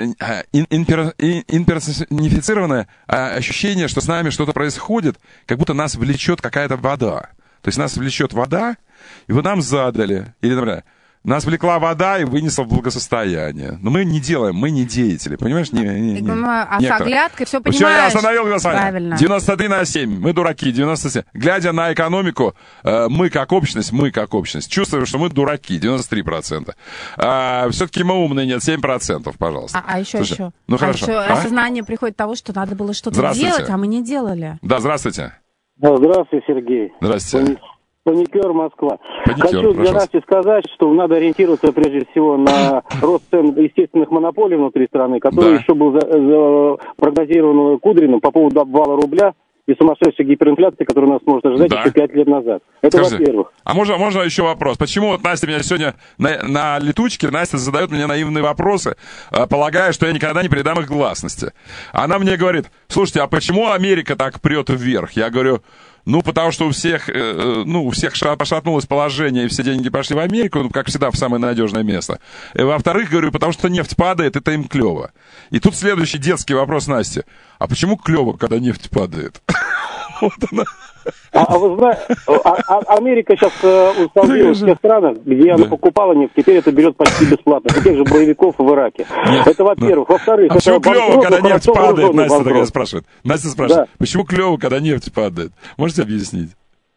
S1: имперсонифицированное ощущение, что с нами что-то происходит, как будто нас влечет какая-то вода. То есть, нас влечет вода, и вот нам задали. Или, например, нас влекла вода и вынесла в благосостояние. Но мы не делаем, мы не деятели, понимаешь? Не, не, не,
S2: а с оглядкой все понимаешь.
S1: Все, я остановил голосование.
S2: Правильно.
S1: девяносто три на семь. Мы дураки, девяносто семь. Глядя на экономику, э, мы как общность, мы как общность. Чувствуем, что мы дураки, девяносто три процента. А, все-таки мы умные, нет, семь процентов, пожалуйста.
S2: А, а еще,
S1: Слушай,
S2: еще.
S1: Ну,
S2: а
S1: хорошо.
S2: еще
S1: а?
S2: осознание приходит того, что надо было что-то делать, а мы не делали.
S1: Да, здравствуйте.
S9: Здравствуйте, Сергей.
S1: Здравствуйте.
S9: Паникер Москва.
S1: Паникер,
S9: Хочу для
S1: пожалуйста.
S9: Насти сказать, что надо ориентироваться прежде всего на рост цен естественных монополий внутри страны, который
S1: да.
S9: еще был за, за, прогнозирован Кудриным по поводу обвала рубля и сумасшедшей гиперинфляции, которая нас может ожидать да. еще пять лет назад. Это
S1: Скажите,
S9: во-первых.
S1: А можно, можно еще вопрос? Почему вот Настя меня сегодня на, на летучке, Настя задает мне наивные вопросы, полагая, что я никогда не передам их гласности. Она мне говорит, слушайте, а почему Америка так прет вверх? Я говорю... Ну, потому что у всех, э, ну, у всех пошатнулось положение, и все деньги пошли в Америку, ну, как всегда, в самое надежное место. И, во-вторых, говорю, потому что нефть падает, это им клево. И тут следующий детский вопрос Насти. А почему клево, когда нефть падает? Вот она.
S9: А, а вы знаете, а, а Америка сейчас э, установила в тех странах, где да. она покупала нефть, теперь это берет почти бесплатно. У тех же боевиков в Ираке. Нет. Это во-первых.
S1: Ну.
S9: Во-вторых,
S1: а
S9: это
S1: почему клево, когда нефть падает? Настя
S9: банкрот.
S1: такая спрашивает. Настя спрашивает,
S9: да.
S1: почему клево, когда нефть падает? Можете объяснить?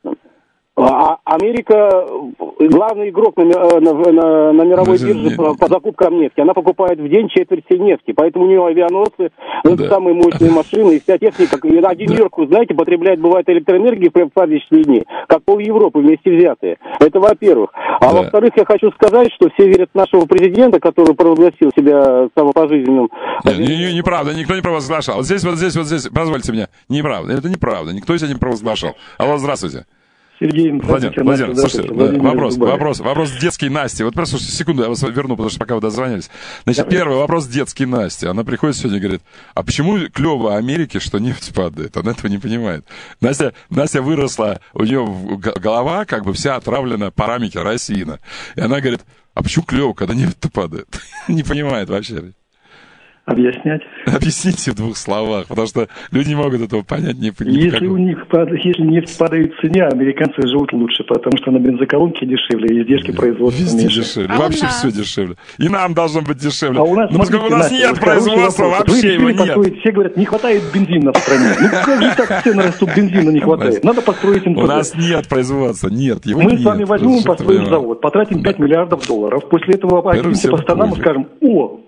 S9: А Америка главный игрок на, на, на, на мировой Значит, бирже по, по закупкам нефти. Она покупает в день четверть всей нефти. Поэтому у нее авианосцы, да. самые мощные машины и вся техника. И один да. Нью-Йорк, знаете, потребляет, бывает, электроэнергии в праздничные дни, как пол Европы вместе взятые. Это во-первых. А да. во-вторых, я хочу сказать, что все верят в нашего президента, который провозгласил себя самопожизненным.
S1: Нет, не, не, неправда, никто не провозглашал. Вот здесь, вот здесь, вот здесь, позвольте мне, неправда. Это неправда, никто себя не провозглашал. Алло, здравствуйте.
S14: Сергей,
S1: Владимир, Владимир, слушайте, вопрос, вопрос, вопрос детский Насти. Вот просто секунду, я вас верну, потому что пока вы дозвонились. Значит, Давай. Первый вопрос детский Насти. Она приходит сегодня и говорит, а почему клево Америке, что нефть падает? Она этого не понимает. Настя, Настя выросла, у нее голова как бы вся отравлена парами керосина. И она говорит, а почему клево, когда нефть падает? Не понимает вообще.
S14: Объяснять?
S1: Объясните в двух словах, потому что люди не могут этого понять. Не,
S14: если, как... у них, если нефть падает в цене, американцы живут лучше, потому что на бензоколонке дешевле, и издержки производства
S1: Везде
S14: меньше.
S1: дешевле,
S14: а
S1: вообще все дешевле. И нам должно быть дешевле.
S14: А у нас,
S1: ну,
S14: смотрите,
S1: у нас
S14: Настя,
S1: нет производства, вообще его нет.
S14: Построить, все говорят, не хватает бензина в стране. Ну как же так цены растут, бензина не хватает? Надо построить МТЗ.
S1: У нас нет производства, нет, его
S14: Мы
S1: нет.
S14: с вами возьмем и построим завод, потратим пять миллиардов долларов, после этого обратимся по сторонам и скажем, о,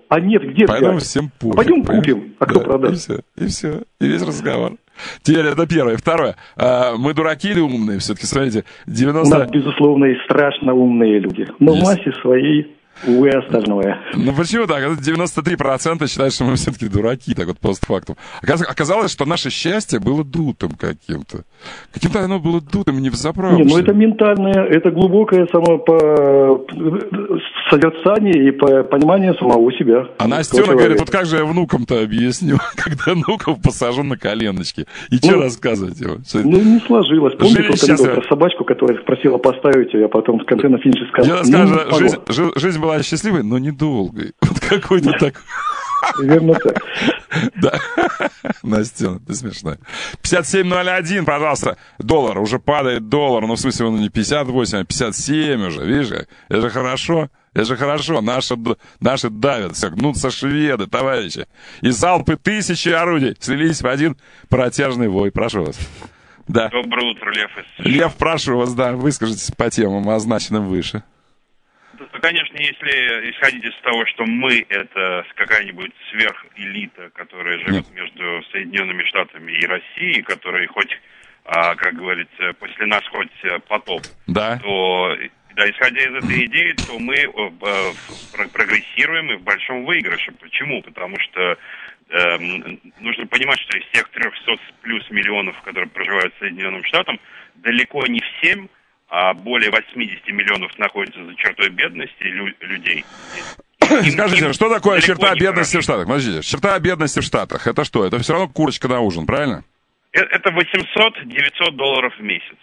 S14: а нет, где
S1: Поэтому
S14: взять?
S1: всем пофиг.
S14: Пойдем купим, а кто
S1: да,
S14: продаст?
S1: И все, и все, и весь разговор. Теперь это первое. Второе. А, мы дураки или умные? Все-таки, смотрите, девяносто...
S14: У нас, безусловно, и страшно умные люди. Но в массе своей, увы, остальное.
S1: Ну почему так? девяносто три процента считают, что мы все-таки дураки, так вот постфактум. Оказалось, что наше счастье было дутым каким-то. Каким-то оно было дутым, не взаправду.
S14: Не, ну это ментальное, это глубокое само по... созерцание и по понимание самого себя.
S1: А Настена говорит, вот как же я внукам-то объясню, когда внуков посажу на коленочки. И ну, что рассказывать его?
S14: Ну, не сложилось. Помните вот анекдот про собачку, которая спросила поставить ее, а потом в конце на финише сказала.
S1: Я расскажу, ну, жизнь, жизнь, жизнь была счастливой, но недолгой. Вот какой-то такой...
S14: Верно так.
S1: Да. Настя, ты смешная. пятьдесят семь ноль один, пожалуйста. Доллар. Уже падает доллар. Ну, в смысле, он не пятьдесят восемь, а пятьдесят семь уже. Видишь как? Это же хорошо. Это же хорошо. Наши, наши давят. Все, гнутся шведы, товарищи. И залпы тысячи орудий слились в один протяжный вой. Прошу вас. Да.
S15: Доброе утро, Лев.
S1: Лев, прошу вас, да, выскажитесь по темам, означенным выше.
S15: Ну, конечно, если исходить из того, что мы — это какая-нибудь сверхэлита, которая живет Нет. между Соединенными Штатами и Россией, которая хоть, а, как говорится, после нас хоть потоп,
S1: да.
S15: то, да, исходя из этой идеи, то мы э, прогрессируем и в большом выигрыше. Почему? Потому что э, нужно понимать, что из тех трехсот плюс миллионов, которые проживают в Соединенных Штатах, далеко не всем, а более восемьдесят миллионов находятся за чертой бедности лю- людей.
S1: Им, Скажите, им что такое черта бедности в Штатах? Подождите, черта бедности в Штатах, это что? Это все равно курочка на ужин, правильно?
S15: Это восемьсот-девятьсот долларов в месяц.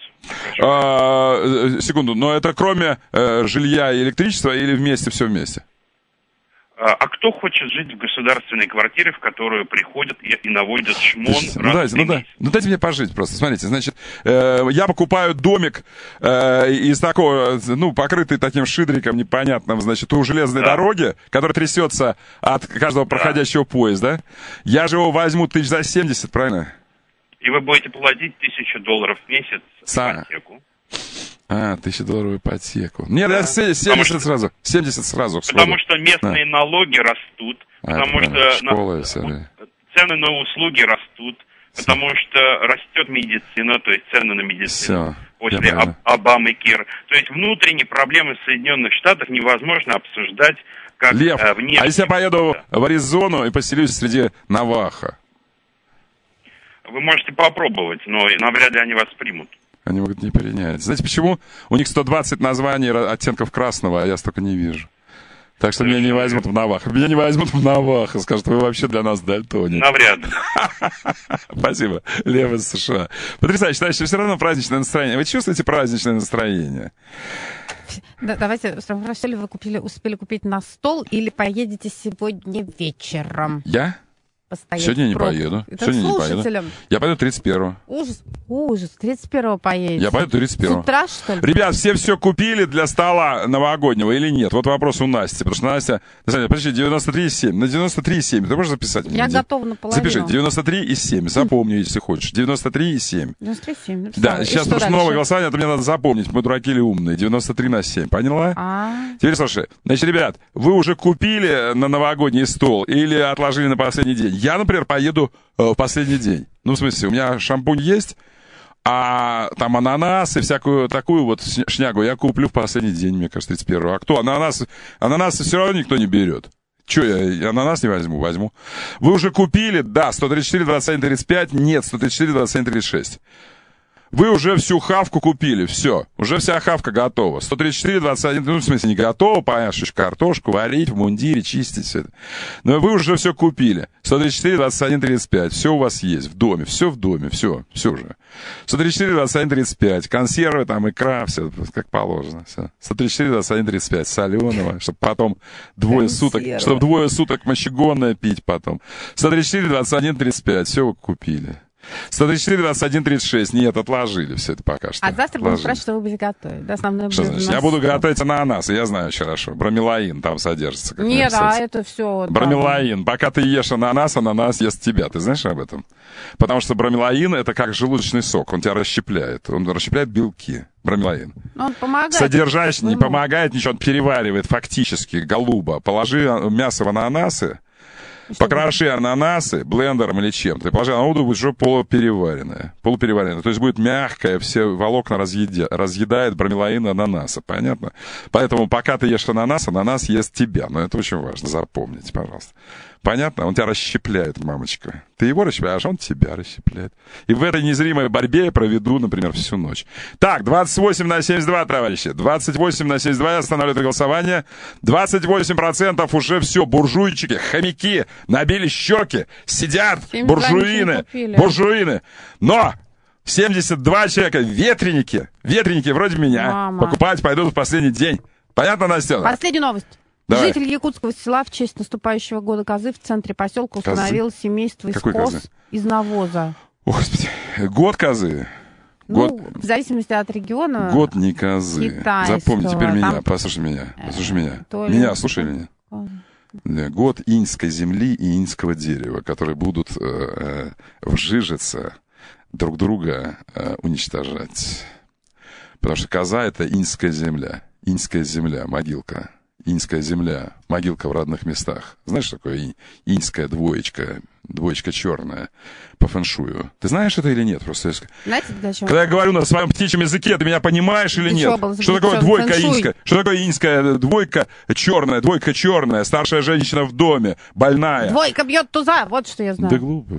S1: А, секунду, но это кроме э, жилья и электричества или вместе, все вместе?
S15: А кто хочет жить в государственной квартире, в которую приходят и, и наводят шмон?
S1: Ну дайте, ну, да, ну дайте мне пожить просто. Смотрите, значит, э, я покупаю домик э, из такого, ну, покрытый таким шидриком непонятным, значит, у железной да. дороги, который трясется от каждого проходящего да. поезда. Я же его возьму тысяч за семьдесят, правильно?
S15: И вы будете платить тысячу долларов в месяц за ипотеку.
S1: А, тысяча долларов ипотеку. Нет, да. семьдесят что, сразу. семьдесят сразу.
S15: Потому что местные да. налоги растут, а, потому да, что
S1: школы,
S15: на,
S1: все, да.
S15: цены на услуги растут, все. Потому что растет медицина, то есть цены на медицину все. После Об- Обамакер. То есть внутренние проблемы Соединенных Штатов невозможно обсуждать как
S1: Лев,
S15: э, внешне.
S1: А если я поеду да. в Аризону и поселюсь среди навахо?
S15: Вы можете попробовать, но навряд ли они вас примут.
S1: Они могут не принять. Знаете, почему? У них сто двадцать названий оттенков красного, а я столько не вижу. Так что меня не возьмут в Навахо. Меня не возьмут в Навахо. Скажут, вы вообще для нас дальтоник.
S15: Навряд ли.
S1: Спасибо. Лев из США. Потрясающе. Значит, все равно праздничное настроение. Вы чувствуете праздничное настроение?
S2: Да, давайте спросили, вы купили, успели купить на стол или поедете сегодня вечером?
S1: Я? Сегодня не поеду.
S2: Это
S1: Сегодня не
S2: поеду.
S1: Я пойду тридцать первого.
S2: Ужас, ужас. тридцать первого поедете.
S1: Я пойду тридцать первого.
S2: С утра, что ли?
S1: Ребят, все все купили для стола новогоднего или нет? Вот вопрос у Насти. Потому что Настя... Подожди, девяносто три и семь. На девяносто три и семь. Ты можешь записать?
S2: Я готова наполовину.
S1: Запиши. девяносто три и семь. Запомни, если хочешь. девяносто три и семь.
S2: девяносто три и семь.
S1: Да, и сейчас, потому что новое голосование, это мне надо запомнить. Мы дураки или умные. девяносто три на семь. Поняла?
S2: А-а-а.
S1: Теперь слушай. Значит, ребят, вы уже купили на новогодний стол или отложили на последний день? Я, например, поеду в последний день. Ну, в смысле, у меня шампунь есть, а там ананас и всякую такую вот шнягу я куплю в последний день, мне кажется, тридцать первого. А кто? Ананас, ананасы все равно никто не берет. Че, я ананас не возьму? Возьму. Вы уже купили? Да, сто тридцать четыре, двадцать один, тридцать пять. Нет, сто тридцать четыре, двадцать один, тридцать шесть. Вы уже всю хавку купили, все, уже вся хавка готова. сто тридцать четыре, двадцать один, ну, в смысле, не готова, понятно, что картошку варить в мундире, чистить все это. Но вы уже все купили. сто тридцать четыре, двадцать один, тридцать пять, все у вас есть в доме, все в доме, все, все уже. сто тридцать четыре, двадцать один, тридцать пять, консервы, там, икра, все, как положено, все. сто тридцать четыре, двадцать один, тридцать пять, соленого, чтобы потом двое суток, чтобы двое суток мочегонное пить потом. сто тридцать четыре, двадцать один, тридцать пять, все вы купили. сто тридцать четыре двадцать один тридцать шесть. Нет, отложили все это пока что.
S2: А завтра будем спрашивать, что вы будете готовить. Да, основное
S1: что
S2: блюдо.
S1: Значит? Я буду готовить ананасы, я знаю очень хорошо. Бромелаин там содержится.
S2: Нет, а это все...
S1: Бромелаин. Да. Пока ты ешь ананас, ананас ест тебя. Ты знаешь об этом? Потому что бромелаин — это как желудочный сок. Он тебя расщепляет. Он расщепляет белки. Бромелаин.
S2: Но он помогает.
S1: Содержащий не помогает ничего, он переваривает фактически, голубо. Положи мясо в ананасы, покроши ананасы блендером или чем-то. И положи, оно будет уже полупереваренное. Полупереваренное. То есть будет мягкое, все волокна разъедя, разъедает бромелаин ананаса. Понятно? Поэтому пока ты ешь ананас, ананас ест тебя. Но это очень важно. Запомните, пожалуйста. Понятно? Он тебя расщепляет, мамочка. Ты его расщепляешь, а он тебя расщепляет. И в этой незримой борьбе я проведу, например, всю ночь. Так, двадцать восемь на семьдесят два, товарищи. двадцать восемь на семьдесят два, я останавливаю голосование. двадцать восемь процентов уже все, буржуйчики, хомяки, набили щеки, сидят, буржуины, буржуины. Но семьдесят два человека, ветреники, ветреники вроде меня, Мама. покупать пойдут в последний день. Понятно, Настя?
S2: Последняя новость.
S1: Давай.
S2: Житель якутского села в честь наступающего года козы в центре поселка установил козы? семейство из
S1: Какой
S2: коз
S1: козы?
S2: из навоза.
S1: Господи, год козы. Год...
S2: Ну, в зависимости от региона.
S1: Год не козы.
S2: Китайского.
S1: Запомни теперь меня,
S2: Там...
S1: послушай меня, послушай меня.
S2: То
S1: меня,
S2: ли...
S1: слушай меня. Год иньской земли и иньского дерева, которые будут э, э, вжижиться, друг друга э, уничтожать. Потому что коза — это иньская земля. Иньская земля, могилка. Иньская земля, могилка в родных местах. Знаешь, что такое инь? Иньская двоечка, двоечка черная по фэншую. Ты знаешь это или нет? Просто
S2: знаете, для чего?
S1: Когда я говорю на своем птичьем языке, ты меня понимаешь или нет?
S2: Что,
S1: что такое двойка фэншуй? Иньская? Что такое иньская двойка черная, двойка черная, старшая женщина в доме, больная?
S2: Двойка бьет туза, вот что я знаю.
S1: Да глупо.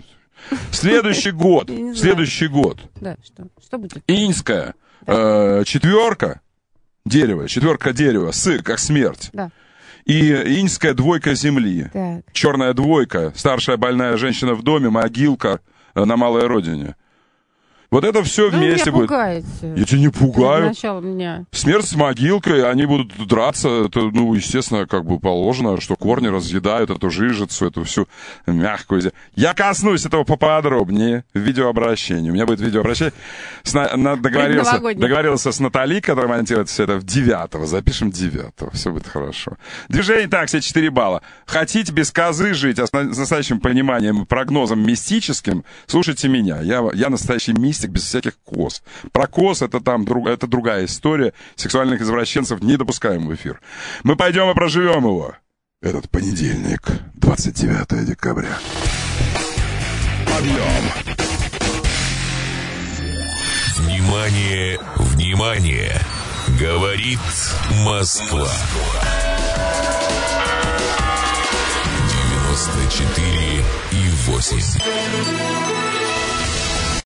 S1: Следующий год, следующий год.
S2: Да, что? Что будет?
S1: Иньская четверка. Дерево, четверка дерева, с, как смерть.
S2: Да.
S1: И иньская двойка земли.
S2: Так.
S1: Черная двойка, старшая больная женщина в доме, могилка на малой родине. Вот это все вместе будет.
S2: Пугаете.
S1: Я тебя не пугаю.
S2: Сначала меня.
S1: Смерть с могилкой, они будут драться. Это, ну, естественно, как бы положено, что корни разъедают эту жижицу, эту всю мягкую. Я коснусь этого поподробнее в видеообращении. У меня будет видеообращение. С, на, на, договорился, договорился с Натали, которая монтирует все это в девятого. Запишем девятого. Все будет хорошо. Движение так, все четыре балла. Хотите без козы жить, а с настоящим пониманием и прогнозом мистическим, слушайте меня. Я, я настоящий мистик без всяких коз. Про коз это там друг, это другая история. Сексуальных извращенцев не допускаем в эфир. Мы пойдем и проживем его. Этот понедельник, двадцать девятого декабря. Подъем.
S10: Внимание, внимание. Говорит Москва. девяносто четыре и восемь.